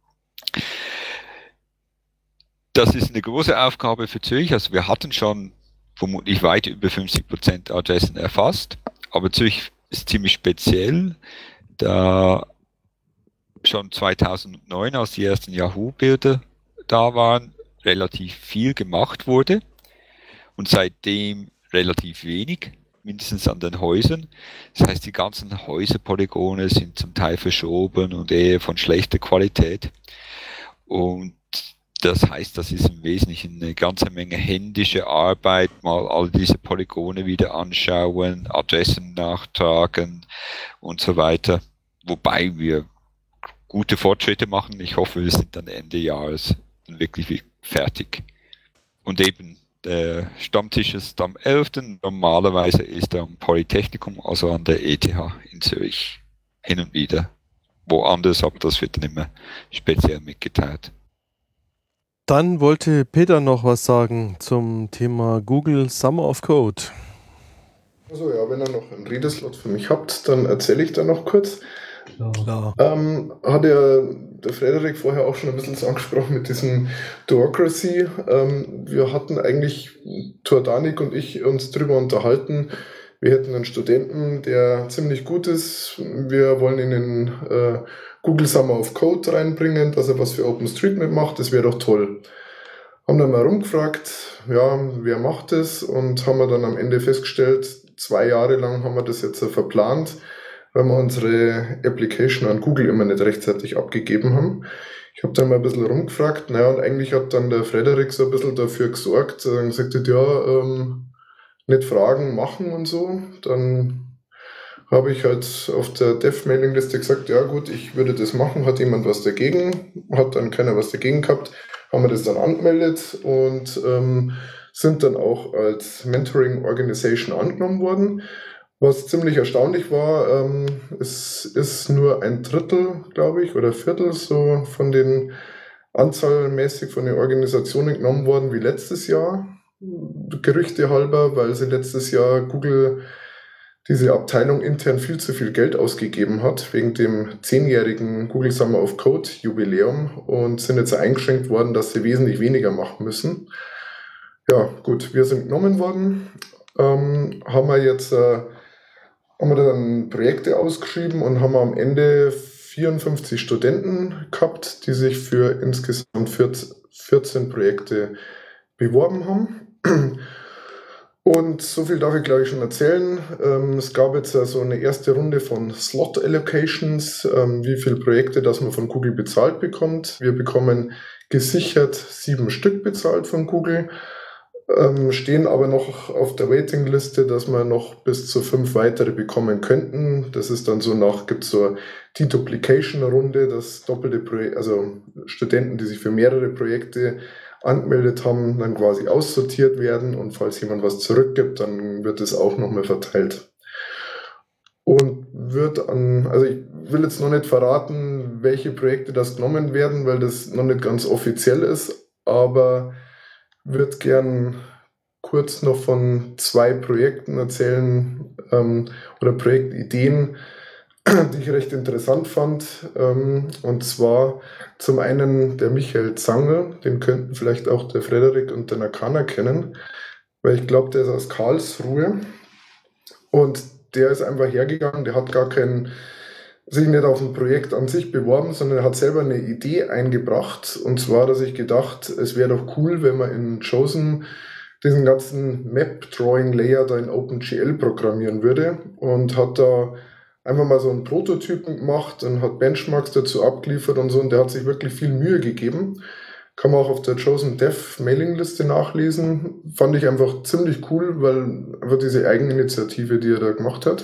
Das ist eine große Aufgabe für Zürich. Also wir hatten schon vermutlich weit über 50% Adressen erfasst, aber Zürich ist ziemlich speziell, da schon 2009, als die ersten Yahoo-Bilder da waren, relativ viel gemacht wurde und seitdem relativ wenig, mindestens an den Häusern. Das heißt, die ganzen Häuserpolygone sind zum Teil verschoben und eher von schlechter Qualität. Und das heißt, das ist im Wesentlichen eine ganze Menge händische Arbeit, mal all diese Polygone wieder anschauen, Adressen nachtragen und so weiter. Wobei wir gute Fortschritte machen. Ich hoffe, wir sind dann Ende Jahres wirklich fertig. Und eben, der Stammtisch ist am 11. Normalerweise ist er am Polytechnikum, also an der ETH in Zürich, hin und wieder. Woanders, aber das wird dann immer speziell mitgeteilt. Dann wollte Peter noch was sagen zum Thema Google Summer of Code. Also ja, wenn ihr noch einen Redeslot für mich habt, dann erzähle ich da noch kurz. Klar. Hat ja der Frederik vorher auch schon ein bisschen angesprochen mit diesem Duocracy. Wir hatten eigentlich, Tordanik und ich, uns drüber unterhalten. Wir hätten einen Studenten, der ziemlich gut ist. Wir wollen ihn in Google Summer of Code reinbringen, dass er was für OpenStreetMap macht. Das wäre doch toll. Haben dann mal rumgefragt, ja, wer macht das? Und haben wir dann am Ende festgestellt, 2 Jahre lang haben wir das jetzt verplant, weil wir unsere Application an Google immer nicht rechtzeitig abgegeben haben. Ich habe dann mal ein bisschen rumgefragt, naja, und eigentlich hat dann der Frederik so ein bisschen dafür gesorgt, gesagt hat, ja, nicht fragen, machen und so. Dann habe ich halt auf der Dev-Mailing-Liste gesagt, ja gut, ich würde das machen, hat jemand was dagegen, hat dann keiner was dagegen gehabt, haben wir das dann angemeldet und sind dann auch als Mentoring Organization angenommen worden. Was ziemlich erstaunlich war, es ist nur ein Drittel, glaube ich, oder Viertel so von den anzahlmäßig von den Organisationen genommen worden wie letztes Jahr. Gerüchte halber, weil sie letztes Jahr Google diese Abteilung intern viel zu viel Geld ausgegeben hat, wegen dem 10-jährigen Google Summer of Code Jubiläum und sind jetzt eingeschränkt worden, dass sie wesentlich weniger machen müssen. Ja, gut, wir sind genommen worden, haben wir dann Projekte ausgeschrieben und haben am Ende 54 Studenten gehabt, die sich für insgesamt 14 Projekte beworben haben. Und so viel darf ich, glaube ich, schon erzählen. Es gab jetzt so eine erste Runde von Slot Allocations, wie viele Projekte, das man von Google bezahlt bekommt. Wir bekommen gesichert 7 Stück bezahlt von Google, stehen aber noch auf der Waiting-Liste, dass wir noch bis zu 5 weitere bekommen könnten. Das ist dann so gibt es so die Duplication-Runde, dass doppelte Projekte, also Studenten, die sich für mehrere Projekte angemeldet haben, dann quasi aussortiert werden und falls jemand was zurückgibt, dann wird es auch nochmal verteilt. Und also ich will jetzt noch nicht verraten, welche Projekte das genommen werden, weil das noch nicht ganz offiziell ist, aber würde gern kurz noch von 2 Projekten erzählen oder Projektideen, die ich recht interessant fand. Und zwar zum einen der Michael Zanger, den könnten vielleicht auch der Frederik und der Nakana kennen, weil ich glaube, der ist aus Karlsruhe und der ist einfach hergegangen, der hat sich nicht auf ein Projekt an sich beworben, sondern er hat selber eine Idee eingebracht und zwar, dass ich gedacht, es wäre doch cool, wenn man in JOSM diesen ganzen Map-Drawing-Layer da in OpenGL programmieren würde und hat da einfach mal so einen Prototypen gemacht und hat Benchmarks dazu abgeliefert und so und der hat sich wirklich viel Mühe gegeben. Kann man auch auf der JOSM Dev Mailingliste nachlesen. Fand ich einfach ziemlich cool, weil einfach diese Eigeninitiative, die er da gemacht hat.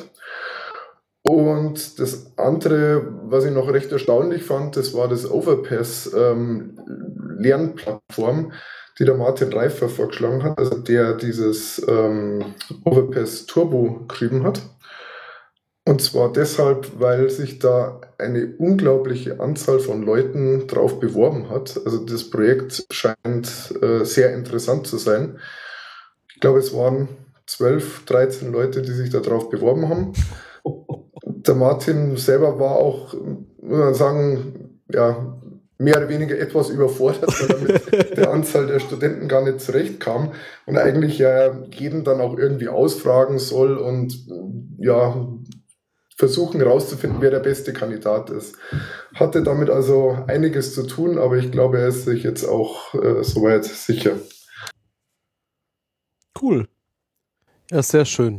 Und das andere, was ich noch recht erstaunlich fand, das war das Overpass Lernplattform, die der Martin Reifer vorgeschlagen hat, also der dieses Overpass Turbo geschrieben hat. Und zwar deshalb, weil sich da eine unglaubliche Anzahl von Leuten drauf beworben hat. Also das Projekt scheint sehr interessant zu sein. Ich glaube, es waren 12, 13 Leute, die sich da drauf beworben haben. Der Martin selber war auch, muss man sagen, ja, mehr oder weniger etwas überfordert, weil er mit der Anzahl der Studenten gar nicht zurechtkam und eigentlich ja jeden dann auch irgendwie ausfragen soll und ja, versuchen herauszufinden, wer der beste Kandidat ist. Hatte damit also einiges zu tun, aber ich glaube, er ist sich jetzt auch soweit sicher. Cool. Ja, sehr schön.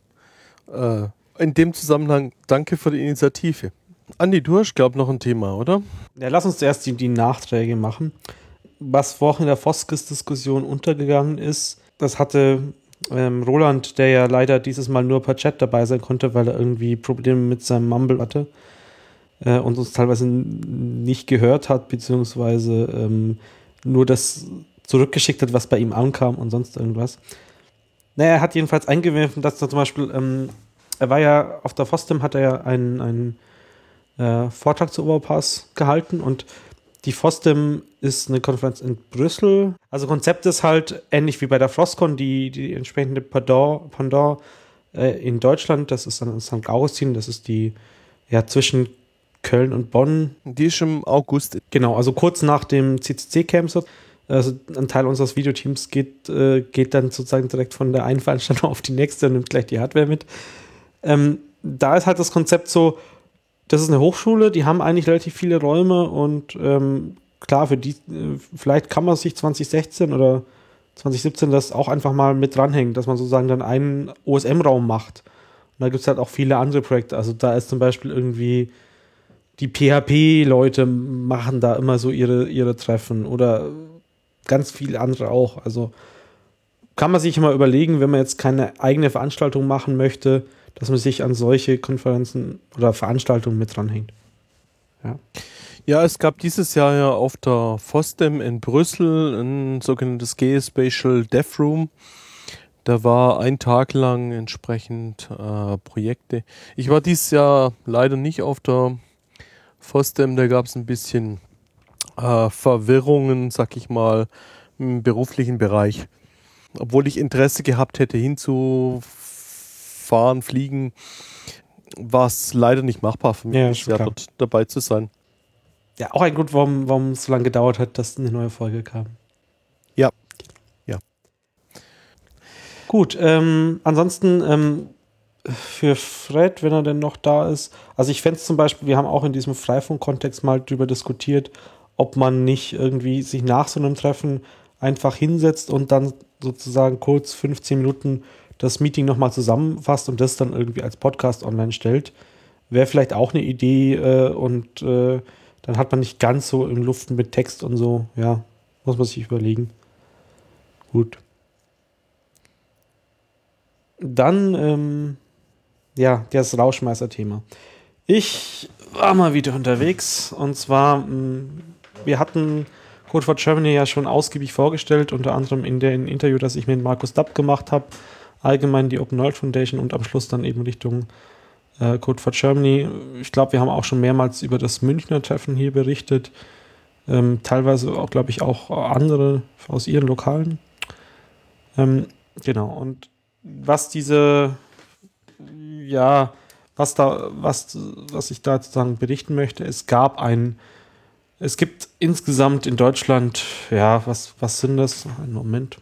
In dem Zusammenhang danke für die Initiative. Andi, du hast, glaube ich, noch ein Thema, oder? Ja, lass uns zuerst die Nachträge machen. Was vorhin in der Foskes-Diskussion untergegangen ist, das hatte Roland, der ja leider dieses Mal nur per Chat dabei sein konnte, weil er irgendwie Probleme mit seinem Mumble hatte und uns teilweise nicht gehört hat, beziehungsweise nur das zurückgeschickt hat, was bei ihm ankam und sonst irgendwas. Naja, er hat jedenfalls eingeworfen, dass da zum Beispiel, er war ja auf der FOSDEM, hat er ja einen Vortrag zu Overpass gehalten und die FOSDEM ist eine Konferenz in Brüssel. Also Konzept ist halt ähnlich wie bei der FrostCon, die entsprechende Pendant in Deutschland, das ist dann in St. Augustin, das ist die ja zwischen Köln und Bonn. Die ist im August. Genau, also kurz nach dem CCC-Camp. Also ein Teil unseres Videoteams geht dann sozusagen direkt von der einen Veranstaltung auf die nächste und nimmt gleich die Hardware mit. Da ist halt das Konzept so, das ist eine Hochschule, die haben eigentlich relativ viele Räume und klar, für die, vielleicht kann man sich 2016 oder 2017 das auch einfach mal mit dranhängen, dass man sozusagen dann einen OSM-Raum macht. Und da gibt es halt auch viele andere Projekte. Also da ist zum Beispiel irgendwie die PHP-Leute machen da immer so ihre Treffen oder ganz viele andere auch. Also kann man sich mal überlegen, wenn man jetzt keine eigene Veranstaltung machen möchte, dass man sich an solche Konferenzen oder Veranstaltungen mit dranhängt. Ja. Ja, es gab dieses Jahr ja auf der FOSDEM in Brüssel ein sogenanntes Geospatial Dev Room. Da war ein Tag lang entsprechend Projekte. Ich war dieses Jahr leider nicht auf der FOSDEM, da gab es ein bisschen Verwirrungen, sag ich mal, im beruflichen Bereich. Obwohl ich Interesse gehabt hätte, hinzufahren, fliegen, war es leider nicht machbar für mich, dort dabei zu sein. Ja, auch ein Grund, warum es so lange gedauert hat, dass eine neue Folge kam. Ja. Gut, ansonsten für Fred, wenn er denn noch da ist, also ich fände es zum Beispiel, wir haben auch in diesem Freifunk-Kontext mal drüber diskutiert, ob man nicht irgendwie sich nach so einem Treffen einfach hinsetzt und dann sozusagen kurz 15 Minuten das Meeting nochmal zusammenfasst und das dann irgendwie als Podcast online stellt. Wäre vielleicht auch eine Idee und dann hat man nicht ganz so im Luften mit Text und so. Ja, muss man sich überlegen. Gut. Dann, das Rauschmeißer-Thema. Ich war mal wieder unterwegs und zwar, wir hatten Code for Germany ja schon ausgiebig vorgestellt, unter anderem in dem Interview, das ich mit Markus Dapp gemacht habe, allgemein die Open World Foundation und am Schluss dann eben Richtung Code for Germany. Ich glaube, wir haben auch schon mehrmals über das Münchner Treffen hier berichtet, teilweise auch, glaube ich, auch andere aus ihren Lokalen. Genau, und was ich da sozusagen berichten möchte, es gibt insgesamt in Deutschland, was sind das? Einen Moment.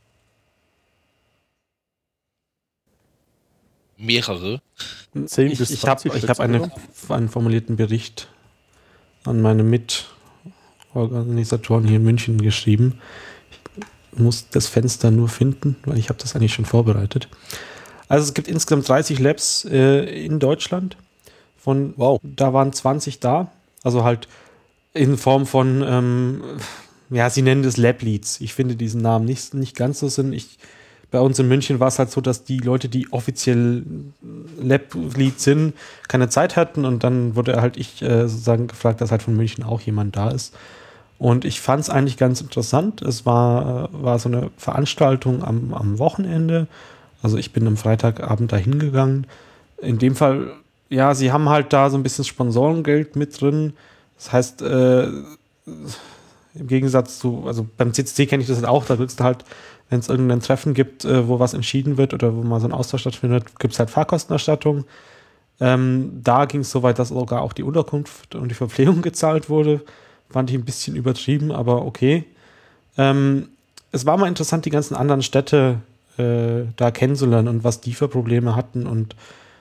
Mehrere. Ich habe einen formulierten Bericht an meine Mitorganisatoren hier in München geschrieben. Ich muss das Fenster nur finden, weil ich habe das eigentlich schon vorbereitet. Also es gibt insgesamt 30 Labs in Deutschland. Da waren 20 da. Also halt in Form von, sie nennen das Lab Leads. Ich finde diesen Namen nicht ganz so sinnig. Bei uns in München war es halt so, dass die Leute, die offiziell Lab Leads sind, keine Zeit hatten und dann wurde halt sozusagen gefragt, dass halt von München auch jemand da ist. Und ich fand es eigentlich ganz interessant. Es war so eine Veranstaltung am Wochenende. Also ich bin am Freitagabend da hingegangen. In dem Fall, sie haben halt da so ein bisschen Sponsorengeld mit drin. Das heißt, im Gegensatz zu, also beim CCC kenne ich das halt auch, da kriegst du halt, wenn es irgendein Treffen gibt, wo was entschieden wird oder wo mal so ein Austausch stattfindet, gibt es halt Fahrkostenerstattung. Da ging es so weit, dass sogar auch die Unterkunft und die Verpflegung gezahlt wurde. Fand ich ein bisschen übertrieben, aber okay. Es war mal interessant, die ganzen anderen Städte da kennenzulernen und was die für Probleme hatten und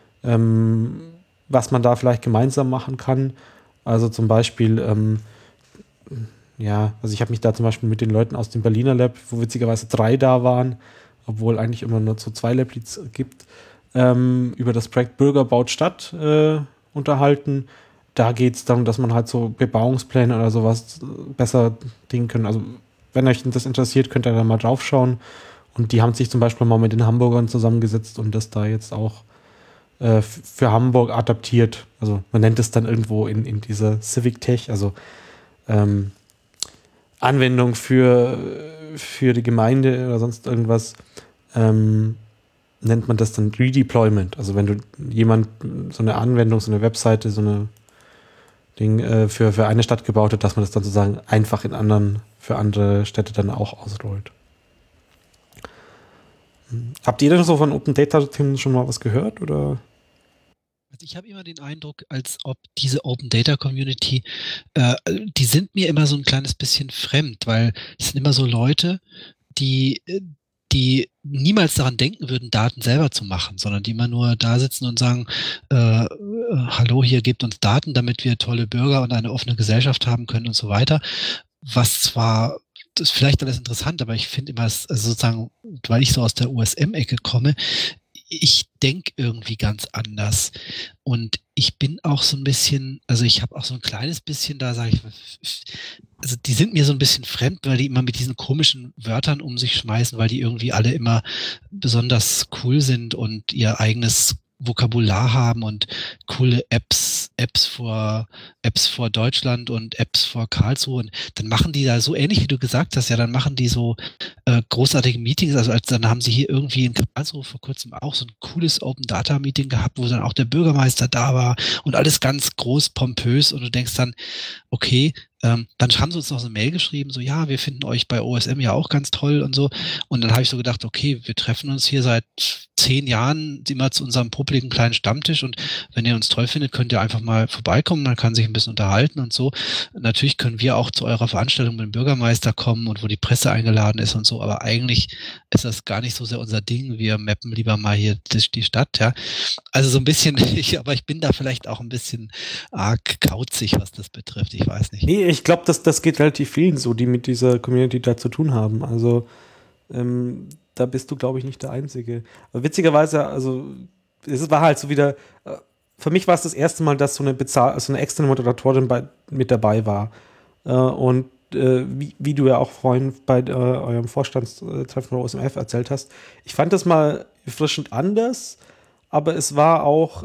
was man da vielleicht gemeinsam machen kann. Also zum Beispiel, also ich habe mich da zum Beispiel mit den Leuten aus dem Berliner Lab, wo witzigerweise 3 da waren, obwohl eigentlich immer nur so 2 Lab-Leads gibt, über das Projekt Bürger baut Stadt unterhalten. Da geht es darum, dass man halt so Bebauungspläne oder sowas besser dingen kann. Also wenn euch das interessiert, könnt ihr da mal drauf schauen. Und die haben sich zum Beispiel mal mit den Hamburgern zusammengesetzt und das da jetzt auch für Hamburg adaptiert. Also man nennt es dann irgendwo in dieser Civic Tech, also Anwendung für die Gemeinde oder sonst irgendwas, nennt man das dann Redeployment. Also wenn du jemand so eine Anwendung, so eine Webseite, so eine Ding für eine Stadt gebaut hat, dass man das dann sozusagen einfach für andere Städte dann auch ausrollt. Habt ihr denn so von Open Data Themen schon mal was gehört, oder? Also ich habe immer den Eindruck, als ob diese Open Data Community, die sind mir immer so ein kleines bisschen fremd, weil es sind immer so Leute, die niemals daran denken würden, Daten selber zu machen, sondern die immer nur da sitzen und sagen, hallo, hier gebt uns Daten, damit wir tolle Bürger und eine offene Gesellschaft haben können und so weiter. Was zwar, das ist vielleicht alles interessant, aber ich finde immer, also sozusagen, weil ich so aus der USM-Ecke komme, ich denke irgendwie ganz anders. Und ich bin auch so ein bisschen, also ich habe auch so ein kleines bisschen, da sage ich, also die sind mir so ein bisschen fremd, weil die immer mit diesen komischen Wörtern um sich schmeißen, weil die irgendwie alle immer besonders cool sind und ihr eigenes Vokabular haben und coole Apps vor Deutschland und Apps vor Karlsruhe. Und dann machen die da so ähnlich, wie du gesagt hast, ja, dann machen die so großartige Meetings. Also dann haben sie hier irgendwie in Karlsruhe vor kurzem auch so ein cooles Open Data Meeting gehabt, wo dann auch der Bürgermeister da war und alles ganz groß pompös. Und du denkst dann, okay, dann haben sie uns noch so eine Mail geschrieben, so, ja, wir finden euch bei OSM ja auch ganz toll und so. Und dann habe ich so gedacht, okay, wir treffen uns hier seit 10 Jahren immer zu unserem publiken kleinen Stammtisch und wenn ihr uns toll findet, könnt ihr einfach mal vorbeikommen, man kann sich ein bisschen unterhalten und so. Natürlich können wir auch zu eurer Veranstaltung mit dem Bürgermeister kommen und wo die Presse eingeladen ist und so, aber eigentlich ist das gar nicht so sehr unser Ding. Wir mappen lieber mal hier die Stadt, ja. Also so ein bisschen, aber ich bin da vielleicht auch ein bisschen arg kauzig, was das betrifft, ich weiß nicht. Nee, ich glaube, das geht relativ vielen so, die mit dieser Community da zu tun haben. Also da bist du, glaube ich, nicht der Einzige. Aber witzigerweise, also es war halt so wieder, für mich war es das erste Mal, dass so eine externe Moderatorin mit dabei war. Und wie du ja auch vorhin bei eurem Vorstandstreffen von OSMF erzählt hast, ich fand das mal erfrischend anders, aber es war auch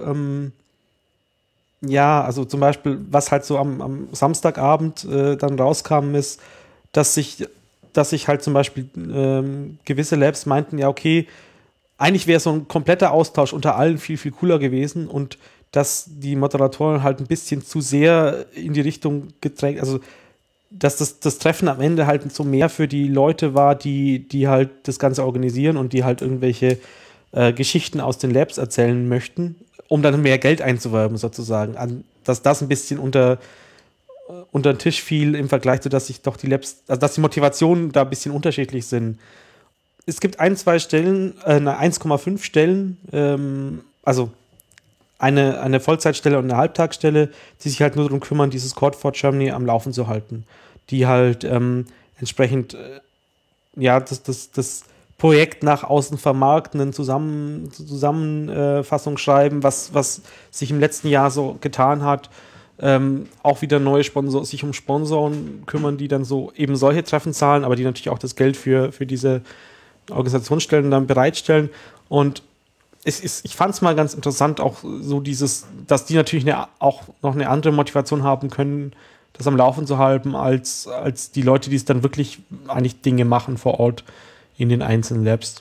ja, also zum Beispiel, was halt so am Samstagabend dann rauskam, ist, dass sich halt zum Beispiel gewisse Labs meinten, ja, okay, eigentlich wäre so ein kompletter Austausch unter allen viel, viel cooler gewesen und dass die Moderatoren halt ein bisschen zu sehr in die Richtung gedrängt, also dass das Treffen am Ende halt so mehr für die Leute war, die halt das Ganze organisieren und die halt irgendwelche Geschichten aus den Labs erzählen möchten, um dann mehr Geld einzuwerben sozusagen. Dass das ein bisschen unter den Tisch fiel im Vergleich zu, dass sich doch die Labs, also dass die Motivationen da ein bisschen unterschiedlich sind. Es gibt 1,2 Stellen, 1,5 Stellen, also eine Vollzeitstelle und eine Halbtagsstelle, die sich halt nur darum kümmern, dieses Code for Germany am Laufen zu halten. Die halt entsprechend ja, das Projekt nach außen vermarkten, eine Zusammenfassung schreiben, was sich im letzten Jahr so getan hat. Auch wieder neue sich um Sponsoren kümmern, die dann so eben solche Treffen zahlen, aber die natürlich auch das Geld für diese Organisationsstellen dann bereitstellen. Und ich fand es mal ganz interessant, auch so dass die natürlich auch noch eine andere Motivation haben können, das am Laufen zu halten, als die Leute, die es dann wirklich eigentlich Dinge machen vor Ort in den einzelnen Labs.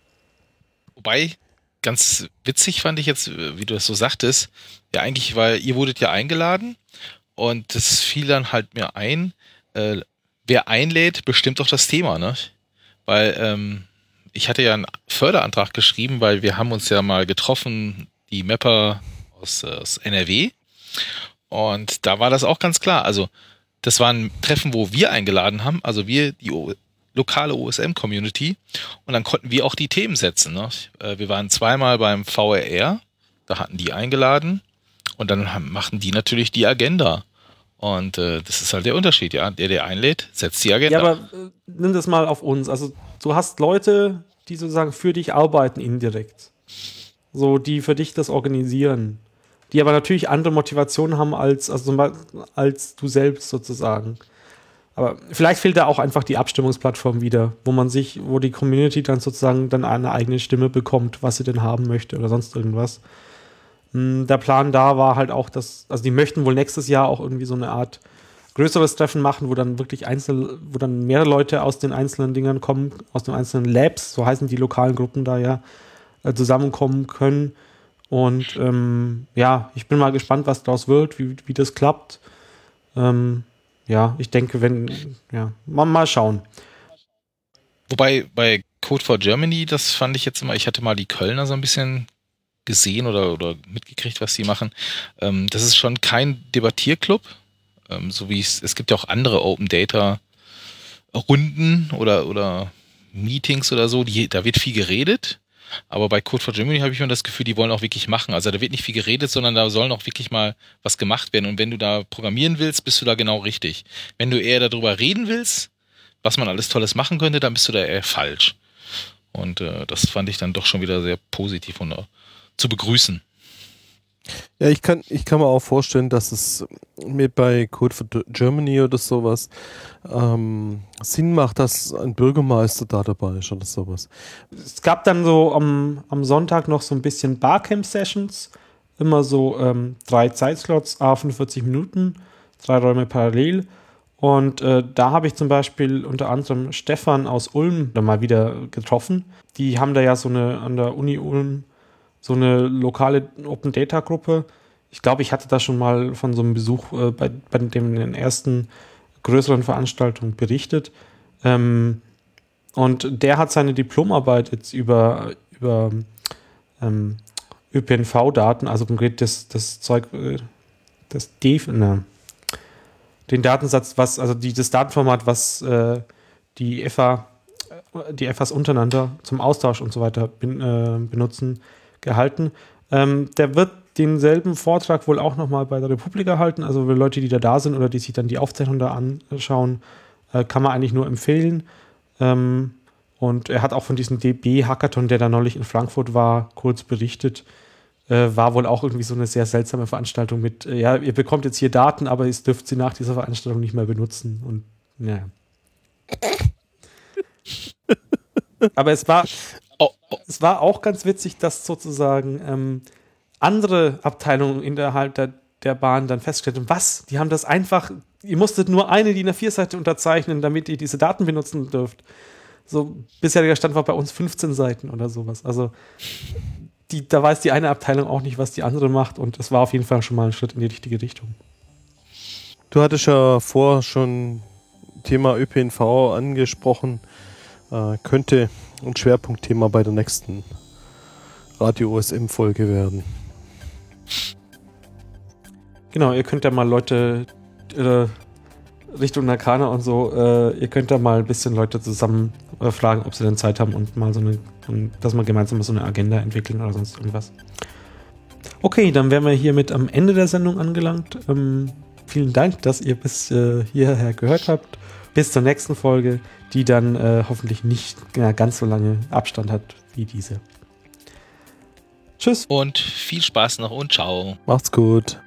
Wobei, ganz witzig fand ich jetzt, wie du das so sagtest, ja eigentlich, weil ihr wurdet ja eingeladen und das fiel dann halt mir ein, wer einlädt, bestimmt doch das Thema, ne? Weil ich hatte ja einen Förderantrag geschrieben, weil wir haben uns ja mal getroffen, die Mapper aus NRW und da war das auch ganz klar, also das war ein Treffen, wo wir eingeladen haben, also wir, die lokale OSM-Community und dann konnten wir auch die Themen setzen. Ne? Wir waren zweimal beim VRR, da hatten die eingeladen und dann machten die natürlich die Agenda. Und das ist halt der Unterschied, ja. Der einlädt, setzt die Agenda. Ja, aber nimm das mal auf uns. Also du hast Leute, die sozusagen für dich arbeiten indirekt. So, die für dich das organisieren. Die aber natürlich andere Motivationen haben als du selbst sozusagen. Aber vielleicht fehlt da auch einfach die Abstimmungsplattform wieder, wo die Community dann sozusagen dann eine eigene Stimme bekommt, was sie denn haben möchte oder sonst irgendwas. Der Plan da war halt auch, also die möchten wohl nächstes Jahr auch irgendwie so eine Art größeres Treffen machen, wo dann wirklich wo dann mehrere Leute aus den einzelnen Dingern kommen, aus den einzelnen Labs, so heißen die lokalen Gruppen da ja, zusammenkommen können. Und ja, ich bin mal gespannt, was daraus wird, wie das klappt. Ja, ich denke, mal schauen. Wobei bei Code for Germany, das fand ich jetzt immer, ich hatte mal die Kölner so ein bisschen gesehen oder mitgekriegt, was die machen. Das ist schon kein Debattierclub, so wie es gibt ja auch andere Open Data Runden oder Meetings oder so, da wird viel geredet. Aber bei Code for Germany habe ich immer das Gefühl, die wollen auch wirklich machen. Also da wird nicht viel geredet, sondern da sollen auch wirklich mal was gemacht werden. Und wenn du da programmieren willst, bist du da genau richtig. Wenn du eher darüber reden willst, was man alles Tolles machen könnte, dann bist du da eher falsch. Und das fand ich dann doch schon wieder sehr positiv und zu begrüßen. Ja, ich kann mir auch vorstellen, dass es mir bei Code for Germany oder sowas Sinn macht, dass ein Bürgermeister da dabei ist oder sowas. Es gab dann so am Sonntag noch so ein bisschen Barcamp-Sessions. Immer so 3 Zeitslots, 45 Minuten, 3 Räume parallel. Und da habe ich zum Beispiel unter anderem Stefan aus Ulm dann mal wieder getroffen. Die haben da ja an der Uni Ulm so eine lokale Open-Data-Gruppe. Ich glaube, ich hatte da schon mal von so einem Besuch bei den ersten größeren Veranstaltungen berichtet. Und der hat seine Diplomarbeit jetzt über ÖPNV-Daten, also konkret das Zeug, den Datensatz, das Datenformat, was die FAs untereinander zum Austausch und so weiter benutzen, gehalten. Der wird denselben Vortrag wohl auch nochmal bei der Republika halten, also für Leute, die da sind oder die sich dann die Aufzeichnung da anschauen, kann man eigentlich nur empfehlen. Und er hat auch von diesem DB-Hackathon, der da neulich in Frankfurt war, kurz berichtet. War wohl auch irgendwie so eine sehr seltsame Veranstaltung mit, ihr bekommt jetzt hier Daten, aber ihr dürft sie nach dieser Veranstaltung nicht mehr benutzen. Und ja. Aber es war auch ganz witzig, dass sozusagen andere Abteilungen innerhalb der Bahn dann festgestellt haben, was? Die haben das einfach, ihr musstet nur eine DIN A4-Seite unterzeichnen, damit ihr diese Daten benutzen dürft. So, bisheriger Stand war bei uns 15 Seiten oder sowas. Also da weiß die eine Abteilung auch nicht, was die andere macht, und es war auf jeden Fall schon mal ein Schritt in die richtige Richtung. Du hattest ja vorher schon Thema ÖPNV angesprochen. Könnte ein Schwerpunktthema bei der nächsten Radio OSM-Folge werden. Genau, ihr könnt ja mal Leute Richtung Nakana und so, ihr könnt da mal ein bisschen Leute zusammen fragen, ob sie denn Zeit haben und mal dass wir gemeinsam so eine Agenda entwickeln oder sonst irgendwas. Okay, dann wären wir hiermit am Ende der Sendung angelangt. Vielen Dank, dass ihr bis hierher gehört habt. Bis zur nächsten Folge, die dann hoffentlich nicht ganz so lange Abstand hat wie diese. Tschüss. Und viel Spaß noch und ciao. Macht's gut.